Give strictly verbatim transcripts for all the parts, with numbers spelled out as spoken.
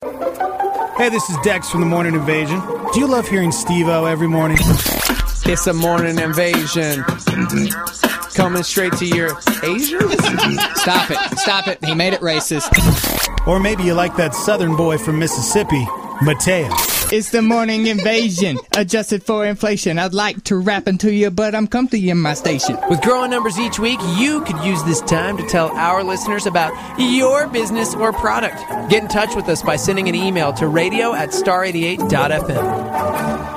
Hey, this is Dex from the Morning Invasion. Do you love hearing Steve-O every morning? It's a morning invasion. Coming straight to your Asians? Stop it. Stop it. He made it racist. Or maybe you like that southern boy from Mississippi, Mateo. It's the morning invasion, adjusted for inflation. I'd like to rap into you, but I'm comfy in my station. With growing numbers each week, you could use this time to tell our listeners about your business or product. Get in touch with us by sending an email to radio at star eighty-eight dot f m.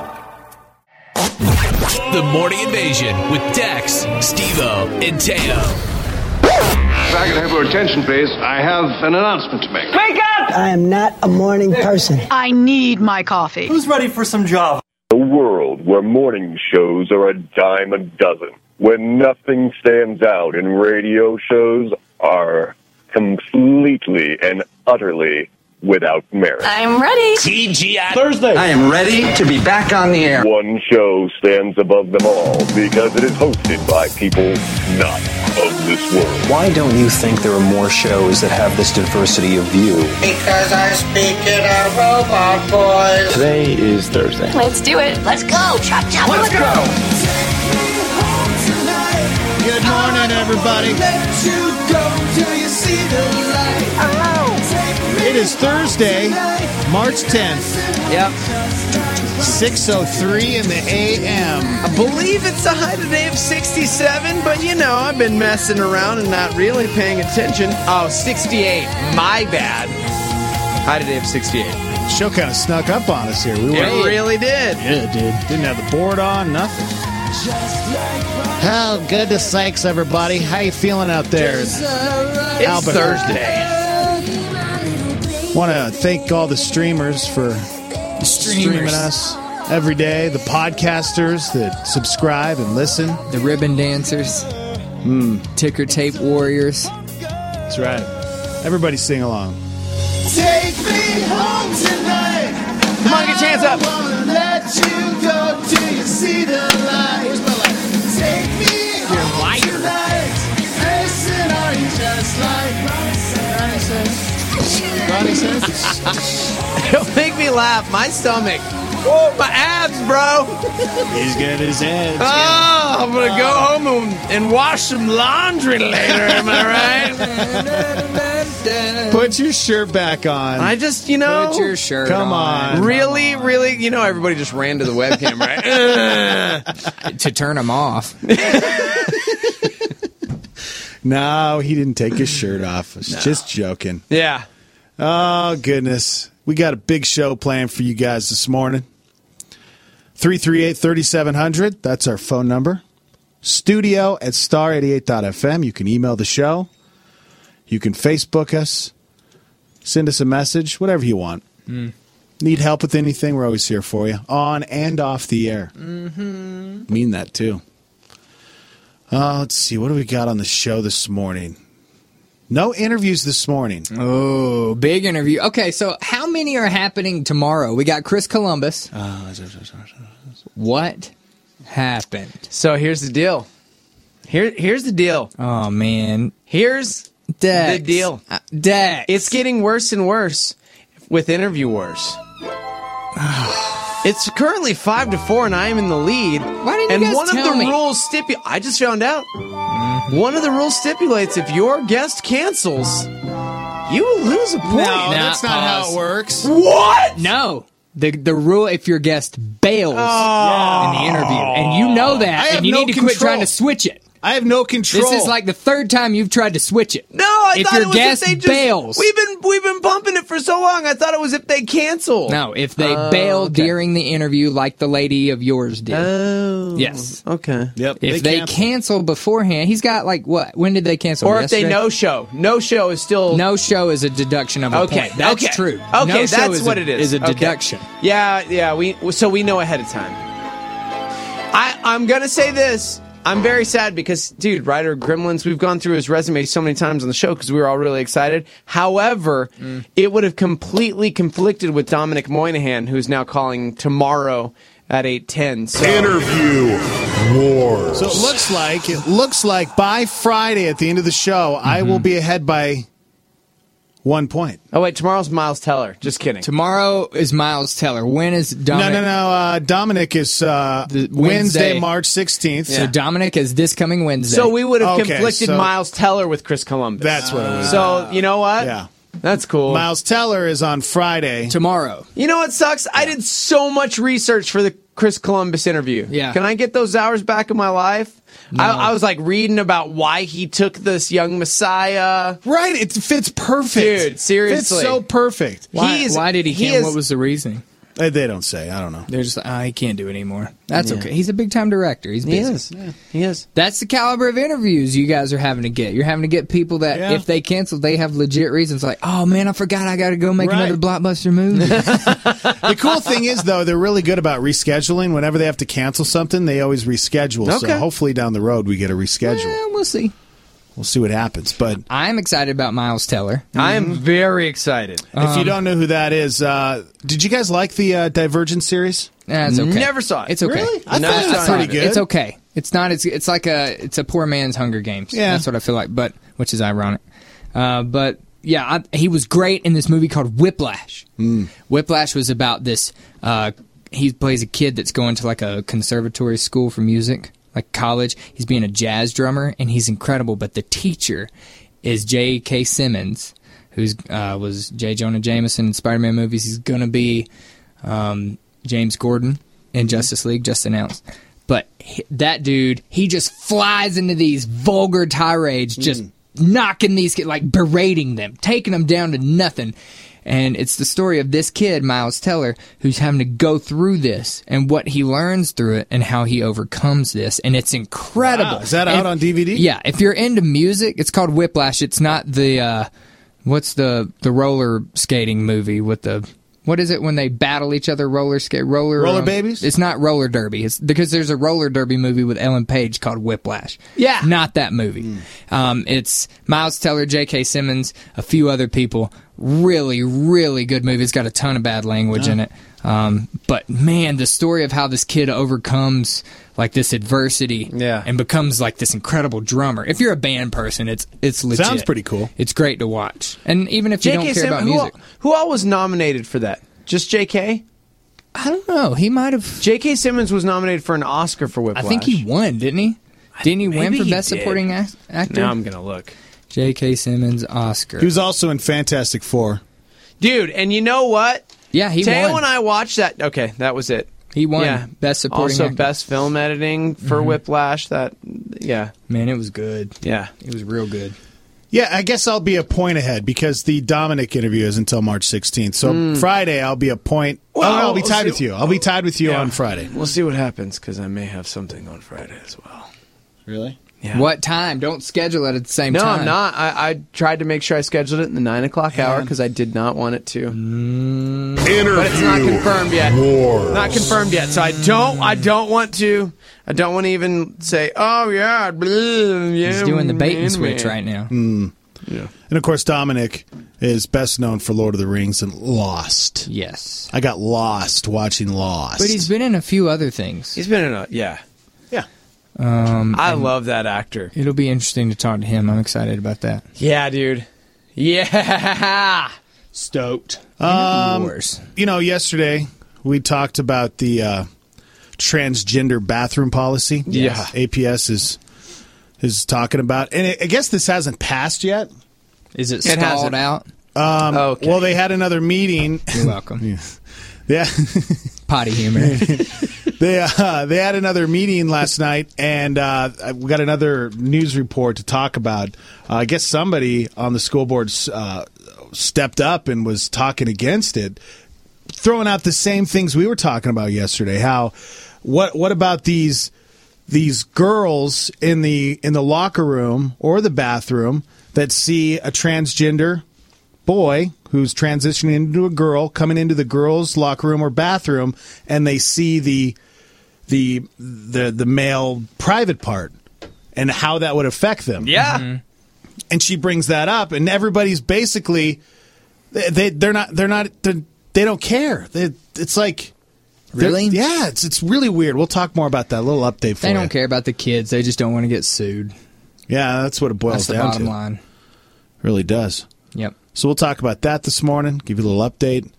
The Morning Invasion with Dex, Steve-O, and Teo. If I could have your attention, please, I have an announcement to make. Wake up! I am not a morning person. I need my coffee. Who's ready for some Java? A world where morning shows are a dime a dozen, where nothing stands out and radio shows are completely and utterly without merit. I'm ready. T G I Thursday. I am ready to be back on the air. One show stands above them all because it is hosted by people not of this world. Why don't you think there are more shows that have this diversity of view? Because I speak in a robot voice. Today is Thursday. Let's do it. Let's go. Chop, chop. Let's go. Good morning, everybody. It is Thursday, March tenth. Yep. six oh three in the a m I believe it's a high today of sixty-seven, but you know, I've been messing around and not really paying attention. Oh, sixty-eight. My bad. High today of sixty-eight. Show kind of snuck up on us here. We It were, really did. yeah, it did. Didn't have the board on, nothing. Oh, goodness sakes, everybody. How you feeling out there? It's Albuquerque. Thursday. Want to thank all the streamers for streaming us every day, the podcasters that subscribe and listen. The ribbon dancers. Mm. Ticker tape warriors. That's right. Everybody sing along. Take me home tonight. Come on, get your hands up. I wanna let you go till you see the light. Where's my light? Take me home liar. tonight. Listen, are you just like Ronnie says? Ronnie says? It'll make me laugh. My stomach. Oh, my abs, bro. He's got his head. Oh, I'm going to go home and, and wash some laundry later. Am I right? Put your shirt back on. I just, you know. Put your shirt Come on. Really, really, you know, everybody just ran to the webcam, right? to turn them off. No, he didn't take his shirt off. I was no. just joking. Yeah. Oh, goodness. We got a big show planned for you guys this morning. three three eight, three seven zero zero. That's our phone number. Studio at star eighty-eight dot f m. You can email the show. You can Facebook us. Send us a message. Whatever you want. Mm. Need help with anything? We're always here for you. On and off the air. Mm-hmm. Mean that, too. Uh, let's see. What do we got on the show this morning? No interviews this morning. Oh, big interview. Okay, so how many are happening tomorrow? We got Chris Columbus. Uh, what happened? So here's the deal. Here, here's the deal. Oh, man. Here's Dex. the deal. Uh, Dex. It's getting worse and worse with interviewers. It's currently five to four, and I am in the lead. Why didn't and you guys one tell of the me? rules stipulates. I just found out. Mm-hmm. One of the rules stipulates if your guest cancels, you will lose a point. No, that's not pause. how it works. What? No. The the rule if your guest bails oh. in the interview, and you know that, and you no need to control. quit trying to switch it. I have no control. This is like the third time you've tried to switch it. No, I if thought your it was guest if they just bails. We've been we've been bumping it for so long. I thought it was if they cancel. No, if they oh, bail okay. during the interview, like the lady of yours did. Oh, yes. Okay. Yep. If they, they cancel beforehand, he's got like what? When did they cancel? Or Yesterday? if they no show, no show is still no show is a deduction of a okay. point. That's okay. true. Okay, no show that's is what a, it is. Is a okay. deduction. Yeah, yeah. We so we know ahead of time. I I'm gonna say this. I'm very sad because, dude, Ryder Gremlins, we've gone through his resume so many times on the show because we were all really excited. However, mm. it would have completely conflicted with Dominic Moynihan, who's now calling tomorrow at eight ten. So. Interview Wars. So it looks like it looks like by Friday at the end of the show, mm-hmm. I will be ahead by One point. Oh, wait, tomorrow's Miles Teller. Just kidding. Tomorrow is Miles Teller. When is Dominic? No, no, no. Uh, Dominic is uh, Wednesday. Wednesday, March sixteenth. So Dominic is this coming Wednesday. So we would have Okay, conflicted so- Miles Teller with Chris Columbus. That's what it was. So, you know what? Yeah. That's cool. Miles Teller is on Friday. Tomorrow. You know what sucks? I did so much research for the Chris Columbus interview. Yeah. Can I get those hours back in my life? No. I, I was like reading about why he took this young Messiah. Right, it fits perfect. Dude, seriously. Fits so perfect. Why, He's- why did he, he can't? is- What was the reasoning? Uh, They don't say. I don't know. They're just like, oh, he can't do it anymore. That's Yeah. okay. He's a big time director. He's busy. He is. Yeah, he is. That's the caliber of interviews you guys are having to get. You're having to get people that, Yeah. if they cancel, they have legit reasons. Like, oh man, I forgot I got to go make Right. another blockbuster movie. The cool thing is, though, they're really good about rescheduling. Whenever they have to cancel something, they always reschedule. Okay. So hopefully down the road we get a reschedule. Yeah, we'll see. We'll see what happens. But I'm excited about Miles Teller. I am very excited. if you don't know who that is, uh, did you guys like the uh, Divergent series? Nah, it's okay. Never saw it. It's okay. Really? I No, thought it it's was not. pretty good. It's okay. It's not. It's it's like a it's a poor man's Hunger Games. Yeah. That's what I feel like. But which is ironic. Uh, but yeah, I, he was great in this movie called Whiplash. Mm. Whiplash was about this. Uh, he plays a kid that's going to like a conservatory school for music, like college. He's being a jazz drummer, and he's incredible. But the teacher is J K. Simmons, who's uh, was J. Jonah Jameson in Spider-Man movies. He's gonna be um, James Gordon in Justice League, just announced. But he, that dude, he just flies into these vulgar tirades, just knocking these kids, like berating them, taking them down to nothing. And it's the story of this kid, Miles Teller, who's having to go through this and what he learns through it and how he overcomes this. And it's incredible. Wow, is that out If- on D V D? Yeah. If you're into music, it's called Whiplash. It's not the, uh, what's the, the roller skating movie with the, what is it when they battle each other? Roller skate, roller, Roller um, babies? It's not roller derby. It's because there's a roller derby movie with Ellen Page called Whiplash. Yeah. Not that movie. Um, it's Miles Teller, J K. Simmons, a few other people. Really, really good movie. It's got a ton of bad language in it. Um, but man, the story of how this kid overcomes like this adversity Yeah. and becomes like this incredible drummer. If you're a band person, it's it's legit. Sounds pretty cool. It's great to watch. And even if you don't care Sim- about who, music. all, who all was nominated for that? Just J K? I don't know. He might have. J K. Simmons was nominated for an Oscar for Whiplash. I think he won, didn't he? Didn't he win maybe for he Best did. Supporting Act- Actor? Now I'm going to look. J K. Simmons, Oscar. He was also in Fantastic Four. Dude, and you know what? yeah, he Teo won. and I watched that. Okay, that was it. he won Yeah. Best Supporting Also, Actor. best film editing for Whiplash. That, yeah, Man, it was good. yeah. It was real good. Yeah, I guess I'll be a point ahead because the Dominic interview is until March sixteenth. So Friday, I'll be a point. Hmm. Well, oh, no, I'll be we'll tied see- with you. I'll be tied with you Yeah. on Friday. We'll see what happens because I may have something on Friday as well. Really? Yeah. What time? Don't schedule it at the same No, time. I'm not. I, I tried to make sure I scheduled it in the nine o'clock hour because I did not want it to. But it's not confirmed yet. Not confirmed yet. So I don't. I don't want to. I don't want to even say, "Oh yeah, blah, yeah." He's doing the bait and man, switch man. right now. And of course, Dominic is best known for Lord of the Rings and Lost. Yes. I got lost watching Lost. But he's been in a few other things. He's been in a yeah. yeah. Um, I love that actor. it'll be interesting to talk to him. I'm excited about that. Yeah, dude. Yeah. Stoked. Um, Wars. You know, yesterday we talked about the uh, transgender bathroom policy. Yeah. A P S is is talking about, and it, I guess this hasn't passed yet. Is it It stalled hasn't. out? Um, Okay. Well, they had another meeting. You're welcome. Yeah. Potty humor. They uh, they had another meeting last night, and uh, we got another news report to talk about. Uh, I guess somebody on the school board uh, stepped up and was talking against it, throwing out the same things we were talking about yesterday. How what what about these these girls in the in the locker room or the bathroom that see a transgender boy who's transitioning into a girl coming into the girls' locker room or bathroom, and they see the the the the male private part and how that would affect them. Yeah. And she brings that up, and everybody's basically they, they they're not they're not they're, they don't care. They, it's like they're- Really? yeah. It's it's really weird. We'll talk more about that. A little update for They you. don't care about the kids. They just don't want to get sued. Yeah, that's what it boils That's the down bottom to. line. Really does. Yep. So we'll talk about that this morning, give you a little update.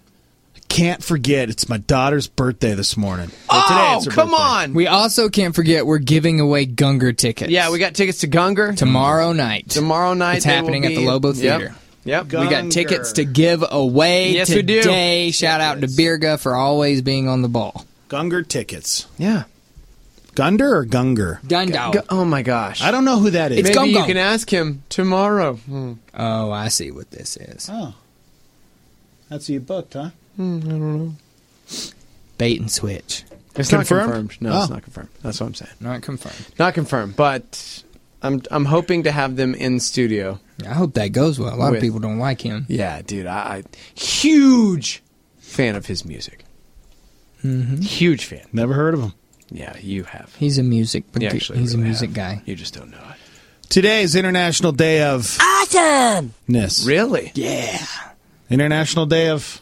Can't forget, it's my daughter's birthday this morning. Well, oh, today it's her come birthday. on. We also can't forget we're giving away Gunger tickets. Yeah, we got tickets to Gunger. Tomorrow night. Tomorrow night. It's happening will at the be- Lobo Theater. Yep. yep. We got tickets to give away Yes, we do. today. Shout out to Birga for always being on the ball. Gunger tickets. Yeah. Gunder or Gunger? Gundo. Gu- oh, my gosh. I don't know who that is. It's Maybe Gung you Gung. can ask him tomorrow. Hmm. Oh, I see what this is. Oh. That's who you booked, huh? Hmm, I don't know. Bait and switch. It's Confirmed? not confirmed. No, Oh. it's not confirmed. That's what I'm saying. Not confirmed. Not confirmed, but I'm I'm hoping to have them in studio. I hope that goes well. A lot With- of people don't like him. Yeah, dude, I, I huge fan of his music. Mm-hmm. Huge fan. Never heard of him. Yeah, you have. He's a music. You actually he's a really music have. guy. You just don't know it. Today is International Day of Awesome! Ness. Really? Yeah. International Day of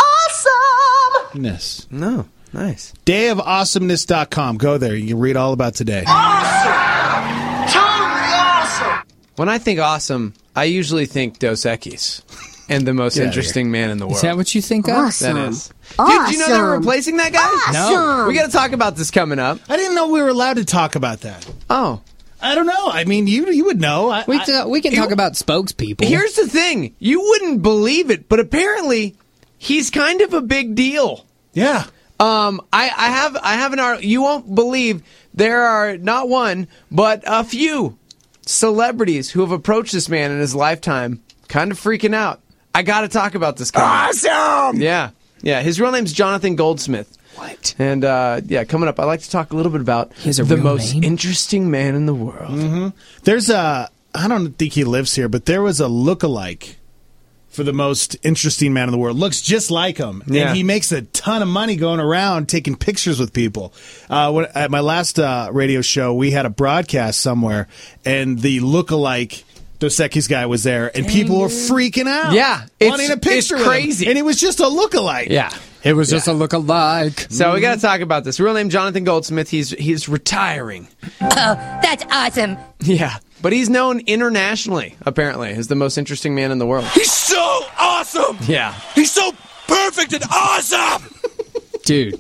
Awesome! Ness. No. Nice. day of awesomeness dot com. Go there. You can read all about today. Awesome! Totally awesome! When I think awesome, I usually think Dos Equis and the most Get outta interesting man in the world. Is that what you think of? Awesome. That is. Dude, do you know they're Awesome. replacing that guy? Awesome. We got to talk about this coming up. I didn't know we were allowed to talk about that. Oh. I don't know. I mean, you you would know. I, We, I- t- we can talk about spokespeople. Here's the thing. You wouldn't believe it, but apparently he's kind of a big deal. yeah. Um, I, I have I have an art. You won't believe there are not one, but a few celebrities who have approached this man in his lifetime, kind of freaking out. I got to talk about this guy. Awesome! Yeah, yeah. His real name's Jonathan Goldsmith. What? And uh, yeah, coming up, I'd like to talk a little bit about has a the real most name? interesting man in the world. There's a, I don't think he lives here, but there was a lookalike for the most interesting man in the world. Looks just like him. Yeah. And he makes a ton of money going around taking pictures with people. Uh, when, at my last uh, radio show, we had a broadcast somewhere, and the lookalike Dos Equis guy was there, and people were freaking out. Yeah, it's- wanting a picture it's with him. crazy. And it was just a lookalike. Yeah. It was just a look-alike. So we got to talk about this. Real name Jonathan Goldsmith. He's he's retiring. Oh, that's awesome. Yeah, but he's known internationally, apparently, as the most interesting man in the world. He's so awesome! Yeah. He's so perfect and awesome! Dude.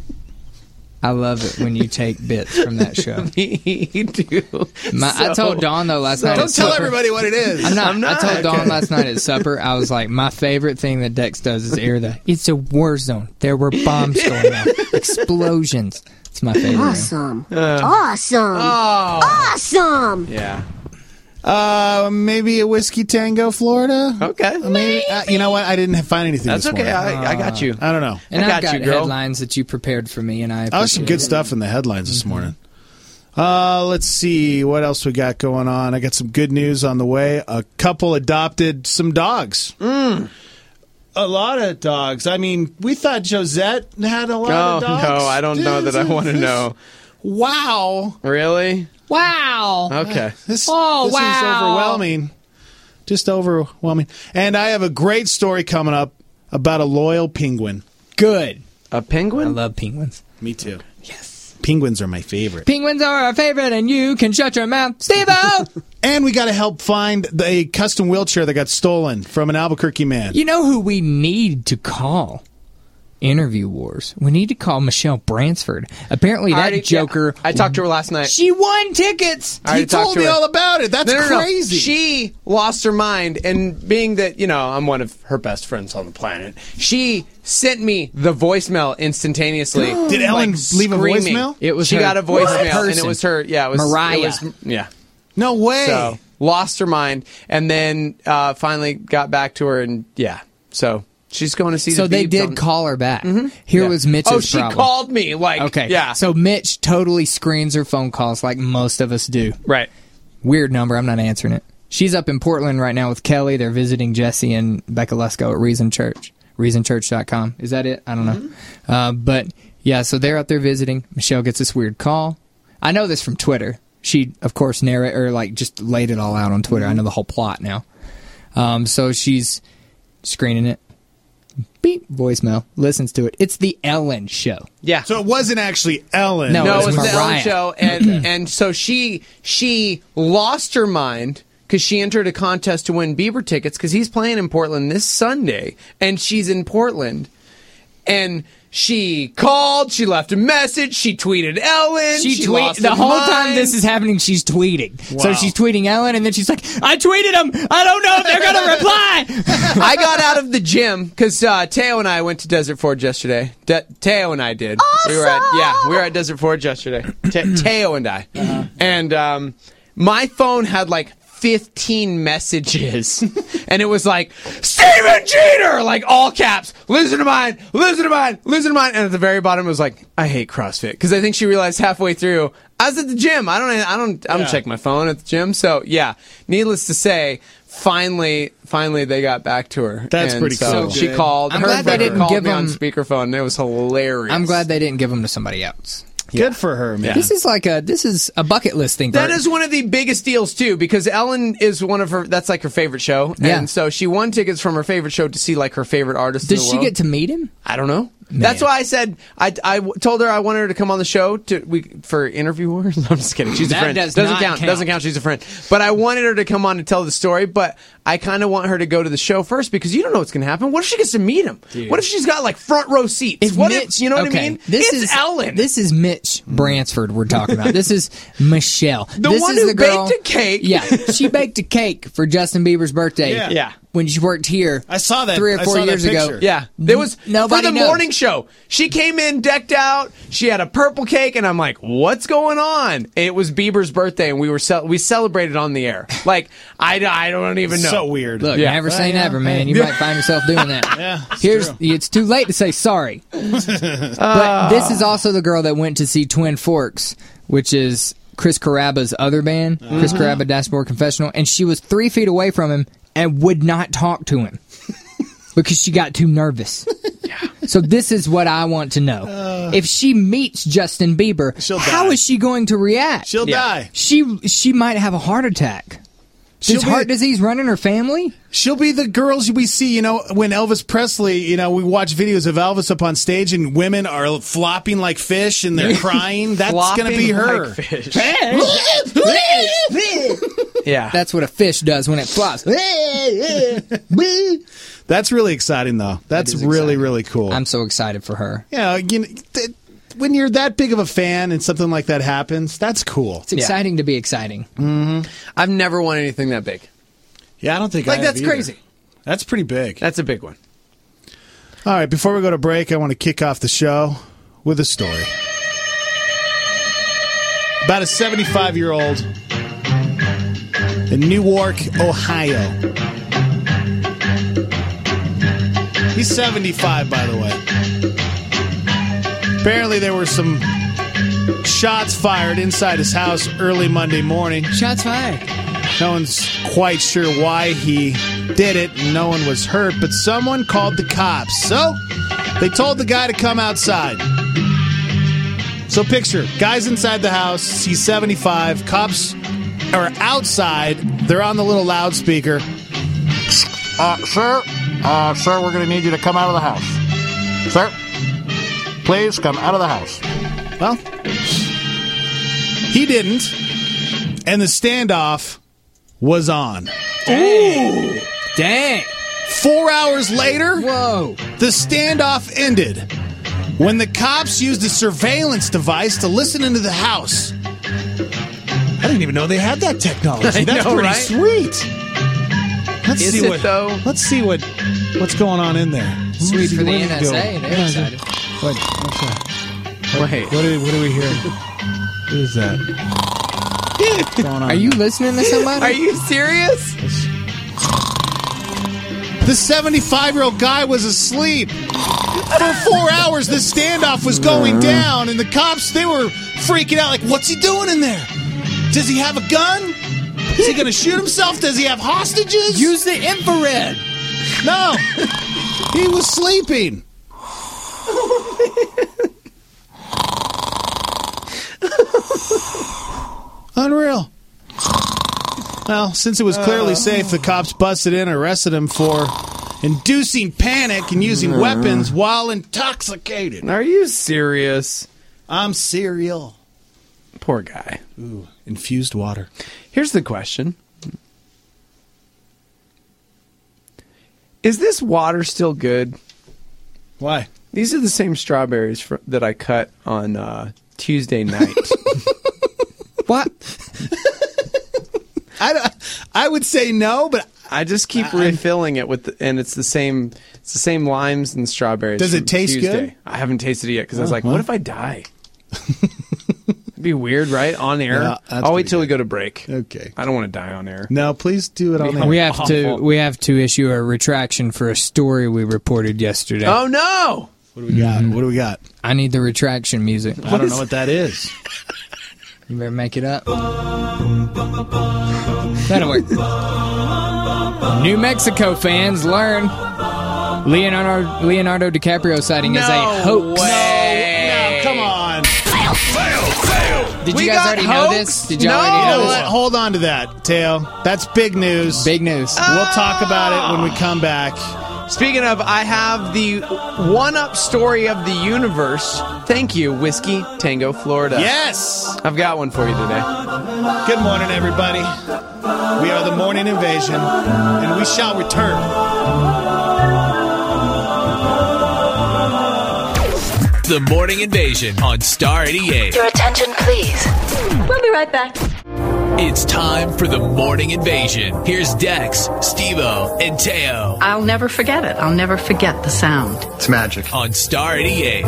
I love it when you take bits from that show. Me too. My, I So- told Dawn, though, last so- night Don't at tell supper- everybody what it is. I'm not, I'm not. I told Dawn Okay. last night at supper, I was like, my favorite thing that Dex does is air the, it's a war zone. There were bombs going off. Explosions. It's my favorite. Awesome. awesome. Oh. Awesome. Yeah. Uh, maybe a Whiskey Tango, Florida? Okay. Maybe. Uh, you know what? I didn't find anything That's this okay. morning. I, I got you. I don't know. And I I've got got you, girl. headlines that you prepared for me, and I Oh, some appreciate good it. stuff in the headlines this morning. Uh, let's see what else we got going on. I got some good news on the way. A couple adopted some dogs. Mm. A lot of dogs. I mean, we thought Josette had a lot Oh, of dogs. no, I don't know that I want to know. Wow. Really? Wow. Okay. This, Oh, this wow. is overwhelming. Just overwhelming. And I have a great story coming up about a loyal penguin. Good. A I penguin? love penguins. Me too. Yes. Penguins are my favorite. Penguins are our favorite, and you can shut your mouth. Steve-O! And we got to help find the, a custom wheelchair that got stolen from an Albuquerque man. You know who we need to call? Interview Wars. We need to call Michelle Bransford. Apparently, I that already- joker. yeah, I talked to her last night. She won tickets. I already He told talked to me her. all about it. That's No, no, no. crazy. She lost her mind, and being that, you know, I'm one of her best friends on the planet, she sent me the voicemail instantaneously. Did Ellen like, leave a screaming. voicemail? It was she her got a voicemail, and it person. was her. Yeah, it was Mariah. It was, yeah. No way. So lost her mind, and then uh, finally got back to her, and yeah. So she's going to see. So the they Beebs did on- call her back. Here Yeah. was Mitch's Oh, she problem. called me. Like, Okay. yeah. So Mitch totally screens her phone calls like most of us do. right. Weird number. I'm not answering it. She's up in Portland right now with Kelly. They're visiting Jesse and Becca Lesko at Reason Church. reason church dot com. Is that it? I don't know. Mm-hmm. Uh, but, yeah, so they're out there visiting. Michelle gets this weird call. I know this from Twitter. She, of course, narrate or like just laid it all out on Twitter. I know the whole plot now. Um, so she's screening it. Beep, voicemail. Listens to it. It's the Ellen Show. Yeah. So it wasn't actually Ellen. No, No, it it was was the Ellen Mariah. show, and and so she she lost her mind, because she entered a contest to win Bieber tickets because he's playing in Portland this Sunday, and she's in Portland. And she called, she left a message, she tweeted Ellen. She, she tweet lost the her whole mind. time this is happening. She's tweeting. Wow. So she's tweeting Ellen, and then she's like, "I tweeted them. I don't know if they're gonna reply." I got out of the gym because uh, Teo and I went to Desert Forge yesterday. De- Teo and I did. Awesome! We were at yeah, we were at Desert Forge yesterday. Te- Teo and I, uh-huh. and um, my phone had like fifteen messages, and it was like, Steven Jeter, like all caps, listen to mine, listen to mine, listen to mine, and at the very bottom it was like, I hate CrossFit, because I think she realized halfway through I was at the gym. I don't, I don't, I don't Yeah. check my phone at the gym. So yeah, needless to say, finally, finally they got back to her. That's And pretty so cool. She Good. called. I'm her glad they brother didn't called give me on them- speakerphone. And it was hilarious. I'm glad they didn't give them to somebody else. Good for her, man. This is like a this is a bucket list thing. That for- is one of the biggest deals too, because Ellen is one of her. That's like her favorite show, Yeah. and so she won tickets from her favorite show to see like her favorite artist. in Does the she world. get to meet him? I don't know. That's why I said I, I w- told her I wanted her to come on the show to we for interviewers. I'm just kidding. She's That a friend. does Doesn't not count. count. Doesn't count. She's a friend. But I wanted her to come on to tell the story. But I kind of want her to go to the show first because you don't know what's going to happen. What if she gets to meet him? What if she's got like front row seats? If what Mitch- if you know what okay, I mean? This it's is Ellen. This is Mitch Bransford we're talking about. This is Michelle. The this one is who the girl, baked a cake. Yeah, she baked a cake for Justin Bieber's birthday. Yeah. Yeah. When she worked here. I saw that. three or I four saw that years ago. picture. Yeah, there was Nobody for the knows. morning show. She came in decked out. She had a purple cake, and I'm like, "What's going on?" It was Bieber's birthday, and we were ce- we celebrated on the air. Like I, I don't even know. So weird. Look, Yeah. never say Well, yeah. never, man. You might find yourself doing that. Yeah, it's Here's true. it's too late to say sorry. But this is also the girl that went to see Twin Forks, which is Chris Caraba's other band, Chris Caraba Dashboard Confessional, and she was three feet away from him and would not talk to him because she got too nervous. So this is what I want to know: if she meets Justin Bieber, She'll how die. is she going to react? She'll Yeah. die. She she might have a heart attack. She'll Does be- heart disease run in her family? She'll be the girls we see, you know, when Elvis Presley, you know, we watch videos of Elvis up on stage and women are flopping like fish and they're crying. That's going to be her. Like fish. Yeah. That's what a fish does when it flops. That's really exciting, though. That's is really, exciting. really cool. I'm so excited for her. yeah, you know, th- when you're that big of a fan and something like that happens, that's cool. It's exciting to be exciting. I've never won anything that big. Yeah, I don't think Like I have that's either. crazy. That's pretty big. That's a big one. All right, before we go to break, I want to kick off the show with a story about a seventy-five-year-old in Newark, Ohio. He's seventy-five, by the way. Apparently, there were some shots fired inside his house early Monday morning. Shots fired. No one's quite sure why he did it. No one was hurt, but someone called the cops. So they told the guy to come outside. So picture, guy's inside the house. He's seventy-five. Cops are outside. They're on the little loudspeaker. Uh, sir, uh, sir, we're going to need you to come out of the house. Sir, please come out of the house. Well, he didn't. And the standoff was on. Ooh. Dang. Four hours later, Whoa. the standoff ended when the cops used a surveillance device to listen into the house. I didn't even know they had that technology. I That's know, pretty right? sweet. Let's Is see it, what, though? Let's see what what's going on in there. Sweet for the Where did it N S A. go? They're excited. What, what's that? Wait. What do, what do we hear? What is that? What's going on? Are you listening to somebody? Are you serious? The seventy-five-year-old guy was asleep. For four hours, the standoff was going down, and the cops, they were freaking out, like, what's he doing in there? Does he have a gun? Is he going to shoot himself? Does he have hostages? Use the infrared. No. He was sleeping. Unreal. Well, since it was clearly safe, the cops busted in and arrested him for inducing panic and using weapons while intoxicated. Are you serious? I'm cereal. Poor guy. Ooh, infused water. Here's the question. Is this water still good? Why? These are the same strawberries for, that I cut on uh, Tuesday night. What? I, I would say no, but I just keep I, refilling it with, the, and it's the same. It's the same limes and strawberries. Does it taste Tuesday. good? I haven't tasted it yet because oh, I was like, well. what if I die? It'd be weird, right? On air. Yeah, I'll wait till good. we go to break. Okay. I don't want to die on air. No, please do it on air. We have awful. to. We have to issue a retraction for a story we reported yesterday. Oh no! What do we got? Mm-hmm. What do we got? I need the retraction music. I don't know what that is. You better make it up. That'll work. New Mexico fans learn Leonardo Leonardo DiCaprio sighting no is a hoax. Way. No, no, come on. Fail, fail, fail. Did We you guys got already hoax? know this? Did you No. already You know know this? what? Hold on to that, Teo. That's big news. Big news. We'll talk about it when we come back. Speaking of, I have the one-up story of the universe. Thank you, Whiskey Tango, Florida. Yes! I've got one for you today. Good morning, everybody. We are the Morning Invasion, and we shall return. The Morning Invasion on Star eighty-eight. Your attention, please. We'll be right back. It's time for the Morning Invasion. Here's Dex, Steve-O, and Teo I'll never forget it. I'll never forget the sound. It's magic. on Star eighty-eight.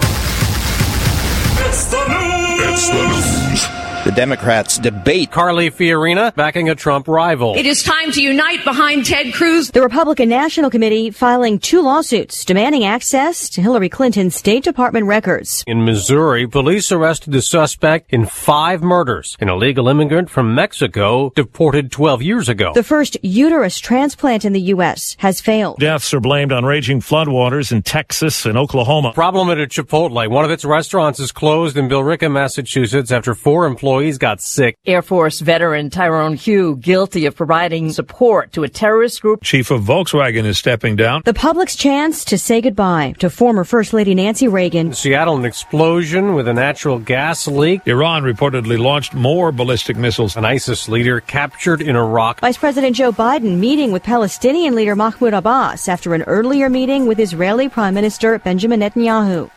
It's the news! It's the news! The Democrats debate Carly Fiorina backing a Trump rival. It is time to unite behind Ted Cruz. The Republican National Committee filing two lawsuits demanding access to Hillary Clinton's State Department records. In Missouri, police arrested the suspect in five murders. An illegal immigrant from Mexico deported twelve years ago. The first uterus transplant in the U S has failed. Deaths are blamed on raging floodwaters in Texas and Oklahoma. Problem at a Chipotle. One of its restaurants is closed in Billerica, Massachusetts after four employees got sick. Air Force veteran Tyrone Hugh guilty of providing support to a terrorist group. Chief of Volkswagen is stepping down. The public's chance to say goodbye to former First Lady Nancy Reagan. In Seattle, an explosion with a natural gas leak. Iran reportedly launched more ballistic missiles. An ISIS leader captured in Iraq. Vice President Joe Biden meeting with Palestinian leader Mahmoud Abbas after an earlier meeting with Israeli Prime Minister Benjamin Netanyahu.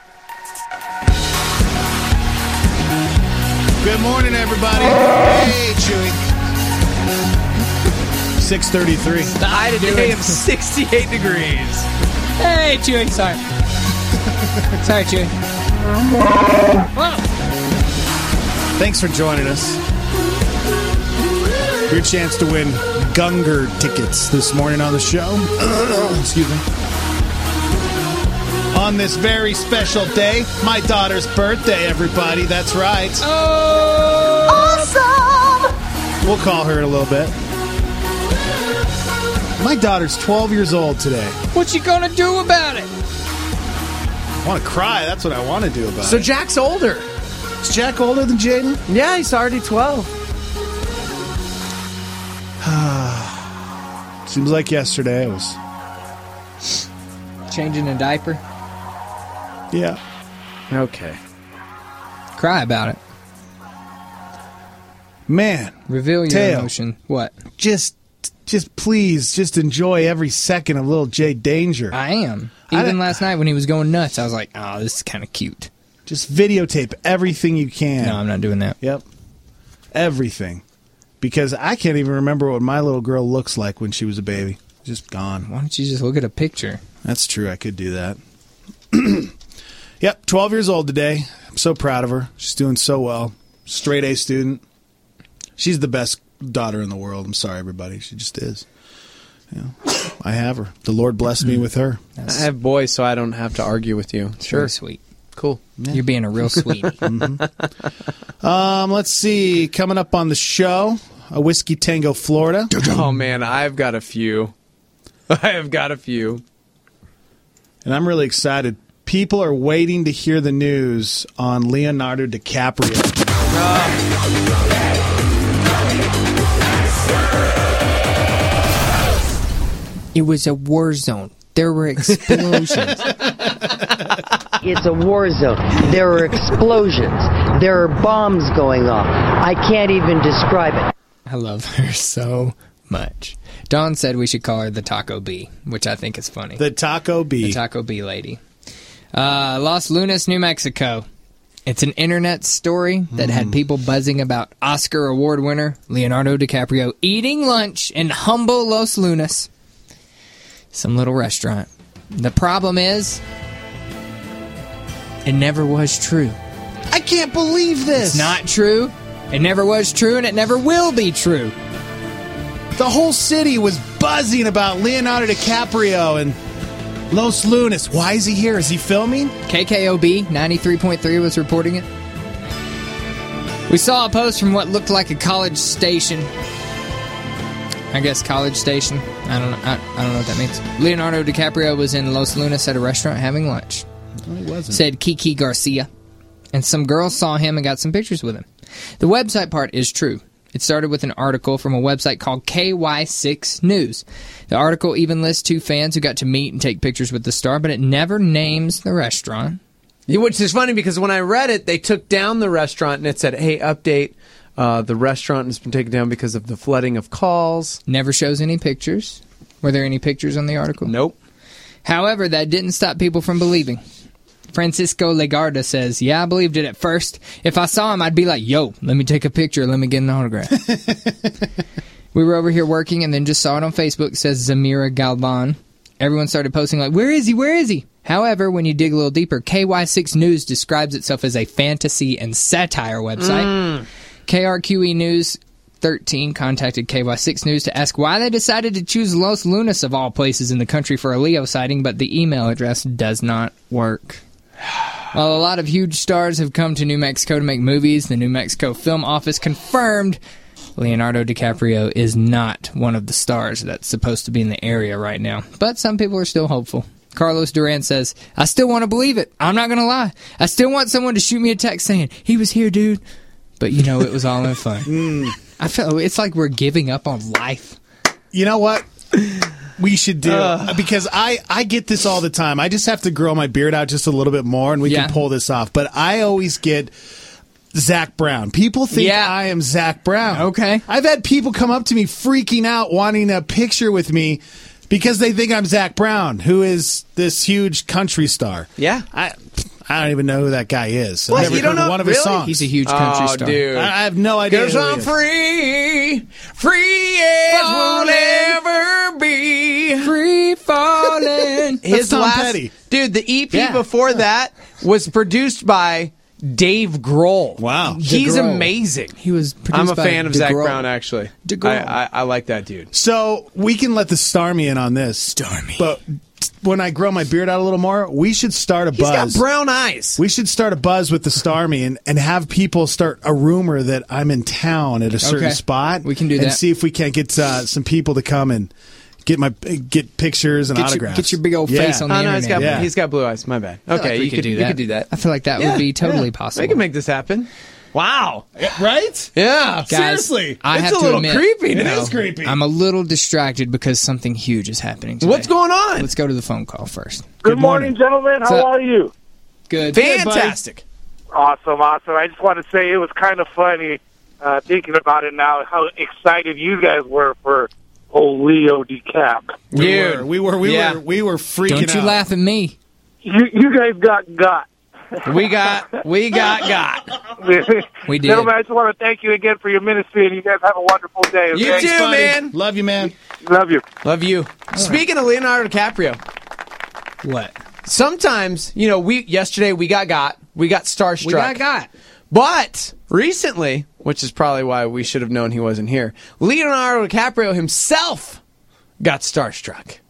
Good morning, everybody. Hey, Chewy. six thirty-three. The high today of sixty-eight degrees. Hey, Chewy. Sorry. Sorry, Chewy. Thanks for joining us. Your chance to win Gunger tickets this morning on the show. Excuse me. On this very special day, my daughter's birthday, everybody. That's right. Oh! Awesome! We'll call her in a little bit. My daughter's twelve years old today. What you gonna do about it? I want to cry. That's what I want to do about So it. Jack's older. Is Jack older than Jaden? Yeah, he's already twelve. Seems like yesterday it was. Changing a diaper? Yeah. Okay. Cry about it. Man. Reveal your Teo, emotion. What? Just, just please, just enjoy every second of little Jay Danger. I am. I Even don't- last night when he was going nuts, I was like, oh, this is kind of cute. Just videotape everything you can. No, I'm not doing that. Yep. Everything. Because I can't even remember what my little girl looks like when she was a baby. Just gone. Why don't you just look at a picture? That's true. I could do that. Yep, twelve years old today. I'm so proud of her. She's doing so well. Straight A student. She's the best daughter in the world. I'm sorry, everybody. She just is. You know, I have her. The Lord blessed me with her. I have boys, so I don't have to argue with you. Sure. Very sweet. Cool. Yeah. You're being a real sweetie. mm-hmm. um, let's see. Coming up on the show, a Whiskey Tango, Florida. Oh, man, I've got a few. I have got a few. And I'm really excited. People are waiting to hear the news on Leonardo DiCaprio. It was a war zone. There were explosions. It's a war zone. There are explosions. There are bombs going off. I can't even describe it. I love her so much. Dawn said we should call her the Taco Bee, which I think is funny. The Taco Bee. The Taco Bee lady. Uh, Los Lunas, New Mexico. It's an internet story that mm. had people buzzing about Oscar Award winner Leonardo DiCaprio eating lunch in humble Los Lunas, some little restaurant. The problem is, it never was true. I can't believe this. It's not true. It never was true, and it never will be true. The whole city was buzzing about Leonardo DiCaprio and Los Lunas. Why is he here? Is he filming? K K O B ninety-three point three was reporting it. We saw a post from what looked like a college station. I guess college station. I don't know. I, I don't know what that means. Leonardo DiCaprio was in Los Lunas at a restaurant having lunch. No, he wasn't. Said Kiki Garcia. And some girls saw him and got some pictures with him. The website part is true. It started with an article from a website called K Y six News. The article even lists two fans who got to meet and take pictures with the star, but it never names the restaurant. Which is funny because when I read it, they took down the restaurant and it said, hey, update, uh, the restaurant has been taken down because of the flooding of calls. Never shows any pictures. Were there any pictures on the article? Nope. However, that didn't stop people from believing. Francisco Legarda says, yeah, I believed it at first. If I saw him, I'd be like, yo, let me take a picture. Let me get an autograph. We were over here working and then just saw it on Facebook, says Zamira Galvan. Everyone started posting like, where is he? Where is he? However, when you dig a little deeper, K Y six News describes itself as a fantasy and satire website. Mm. K R Q E News thirteen contacted K Y six News to ask why they decided to choose Los Lunas of all places in the country for a Leo sighting, but the email address does not work. While a lot of huge stars have come to New Mexico to make movies, the New Mexico Film Office confirmed Leonardo DiCaprio is not one of the stars that's supposed to be in the area right now. But some people are still hopeful. Carlos Duran says, I still want to believe it. I'm not going to lie. I still want someone to shoot me a text saying, he was here, dude. But, you know, it was all in fun. mm. I feel it's like we're giving up on life. You know what? We should do uh, because I, I get this all the time. I just have to grow my beard out just a little bit more and we yeah. can pull this off. But I always get Zach Brown. People think yeah. I am Zach Brown. Okay. I've had people come up to me freaking out wanting a picture with me because they think I'm Zach Brown, who is this huge country star. Yeah. I I don't even know who that guy is. What? I've never you don't heard know? one of really? his songs. He's a huge country oh, star. Dude. I, I have no idea. Because I'm free, free as we'll ever be. Free falling. His Tom last, Petty. Dude, the E P yeah. before that was produced by Dave Grohl. Wow. He's DeGrohl. amazing. He was produced I'm a by fan of DeGrohl. Zach Brown, actually. DeGrohl. I, I, I like that dude. So we can let the Starmy in on this. Starmy. But when I grow my beard out a little more, we should start a He's buzz. He's got brown eyes. We should start a buzz with the Starmy and, and have people start a rumor that I'm in town at a certain okay. spot. We can do and that. see if we can't get uh, some people to come and get my get pictures and get autographs. Your, get your big old yeah. face on the oh, no, internet. He's got, yeah. he's got blue eyes. My bad. Okay, like we you could could do you that. could do that. I feel like that yeah, would be totally yeah. possible. We can make this happen. Wow. Right? Yeah. Guys, seriously. I it's have a to little admit, creepy now. It is creepy. I'm a little distracted because something huge is happening today. What's going on? Let's go to the phone call first. Good, Good morning, morning, gentlemen. How What's are you? Good. Fantastic. Good, awesome, awesome. I just want to say it was kind of funny uh, thinking about it now, how excited you guys were for old Leo DiCap. We Dude. were. We were. We yeah. were. We were freaking Don't you out. laugh at me. You, you guys got got. We got, we got, got. We did. Gentlemen, I just want to thank you again for your ministry, and you guys have a wonderful day. Okay? You too, buddy. man. Love you, man. Love you. Love you. Speaking of Leonardo DiCaprio, What? sometimes, you know, we yesterday we got got. We got starstruck. We got got. But recently, which is probably why we should have known he wasn't here, Leonardo DiCaprio himself got starstruck.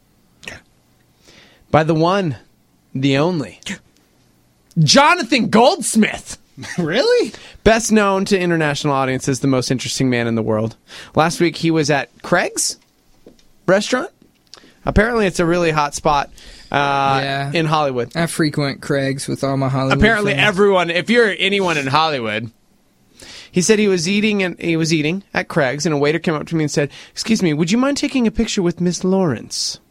By the one, the only, Jonathan Goldsmith. Really? Best known to international audiences, the most interesting man in the world. Last week he was at Craig's restaurant. Apparently it's a really hot spot uh, yeah. in Hollywood. I frequent Craig's with all my Hollywood Apparently friends. everyone, if you're anyone in Hollywood, he said he was eating and he was eating at Craig's and a waiter came up to me and said, "Excuse me, would you mind taking a picture with Miss Lawrence?"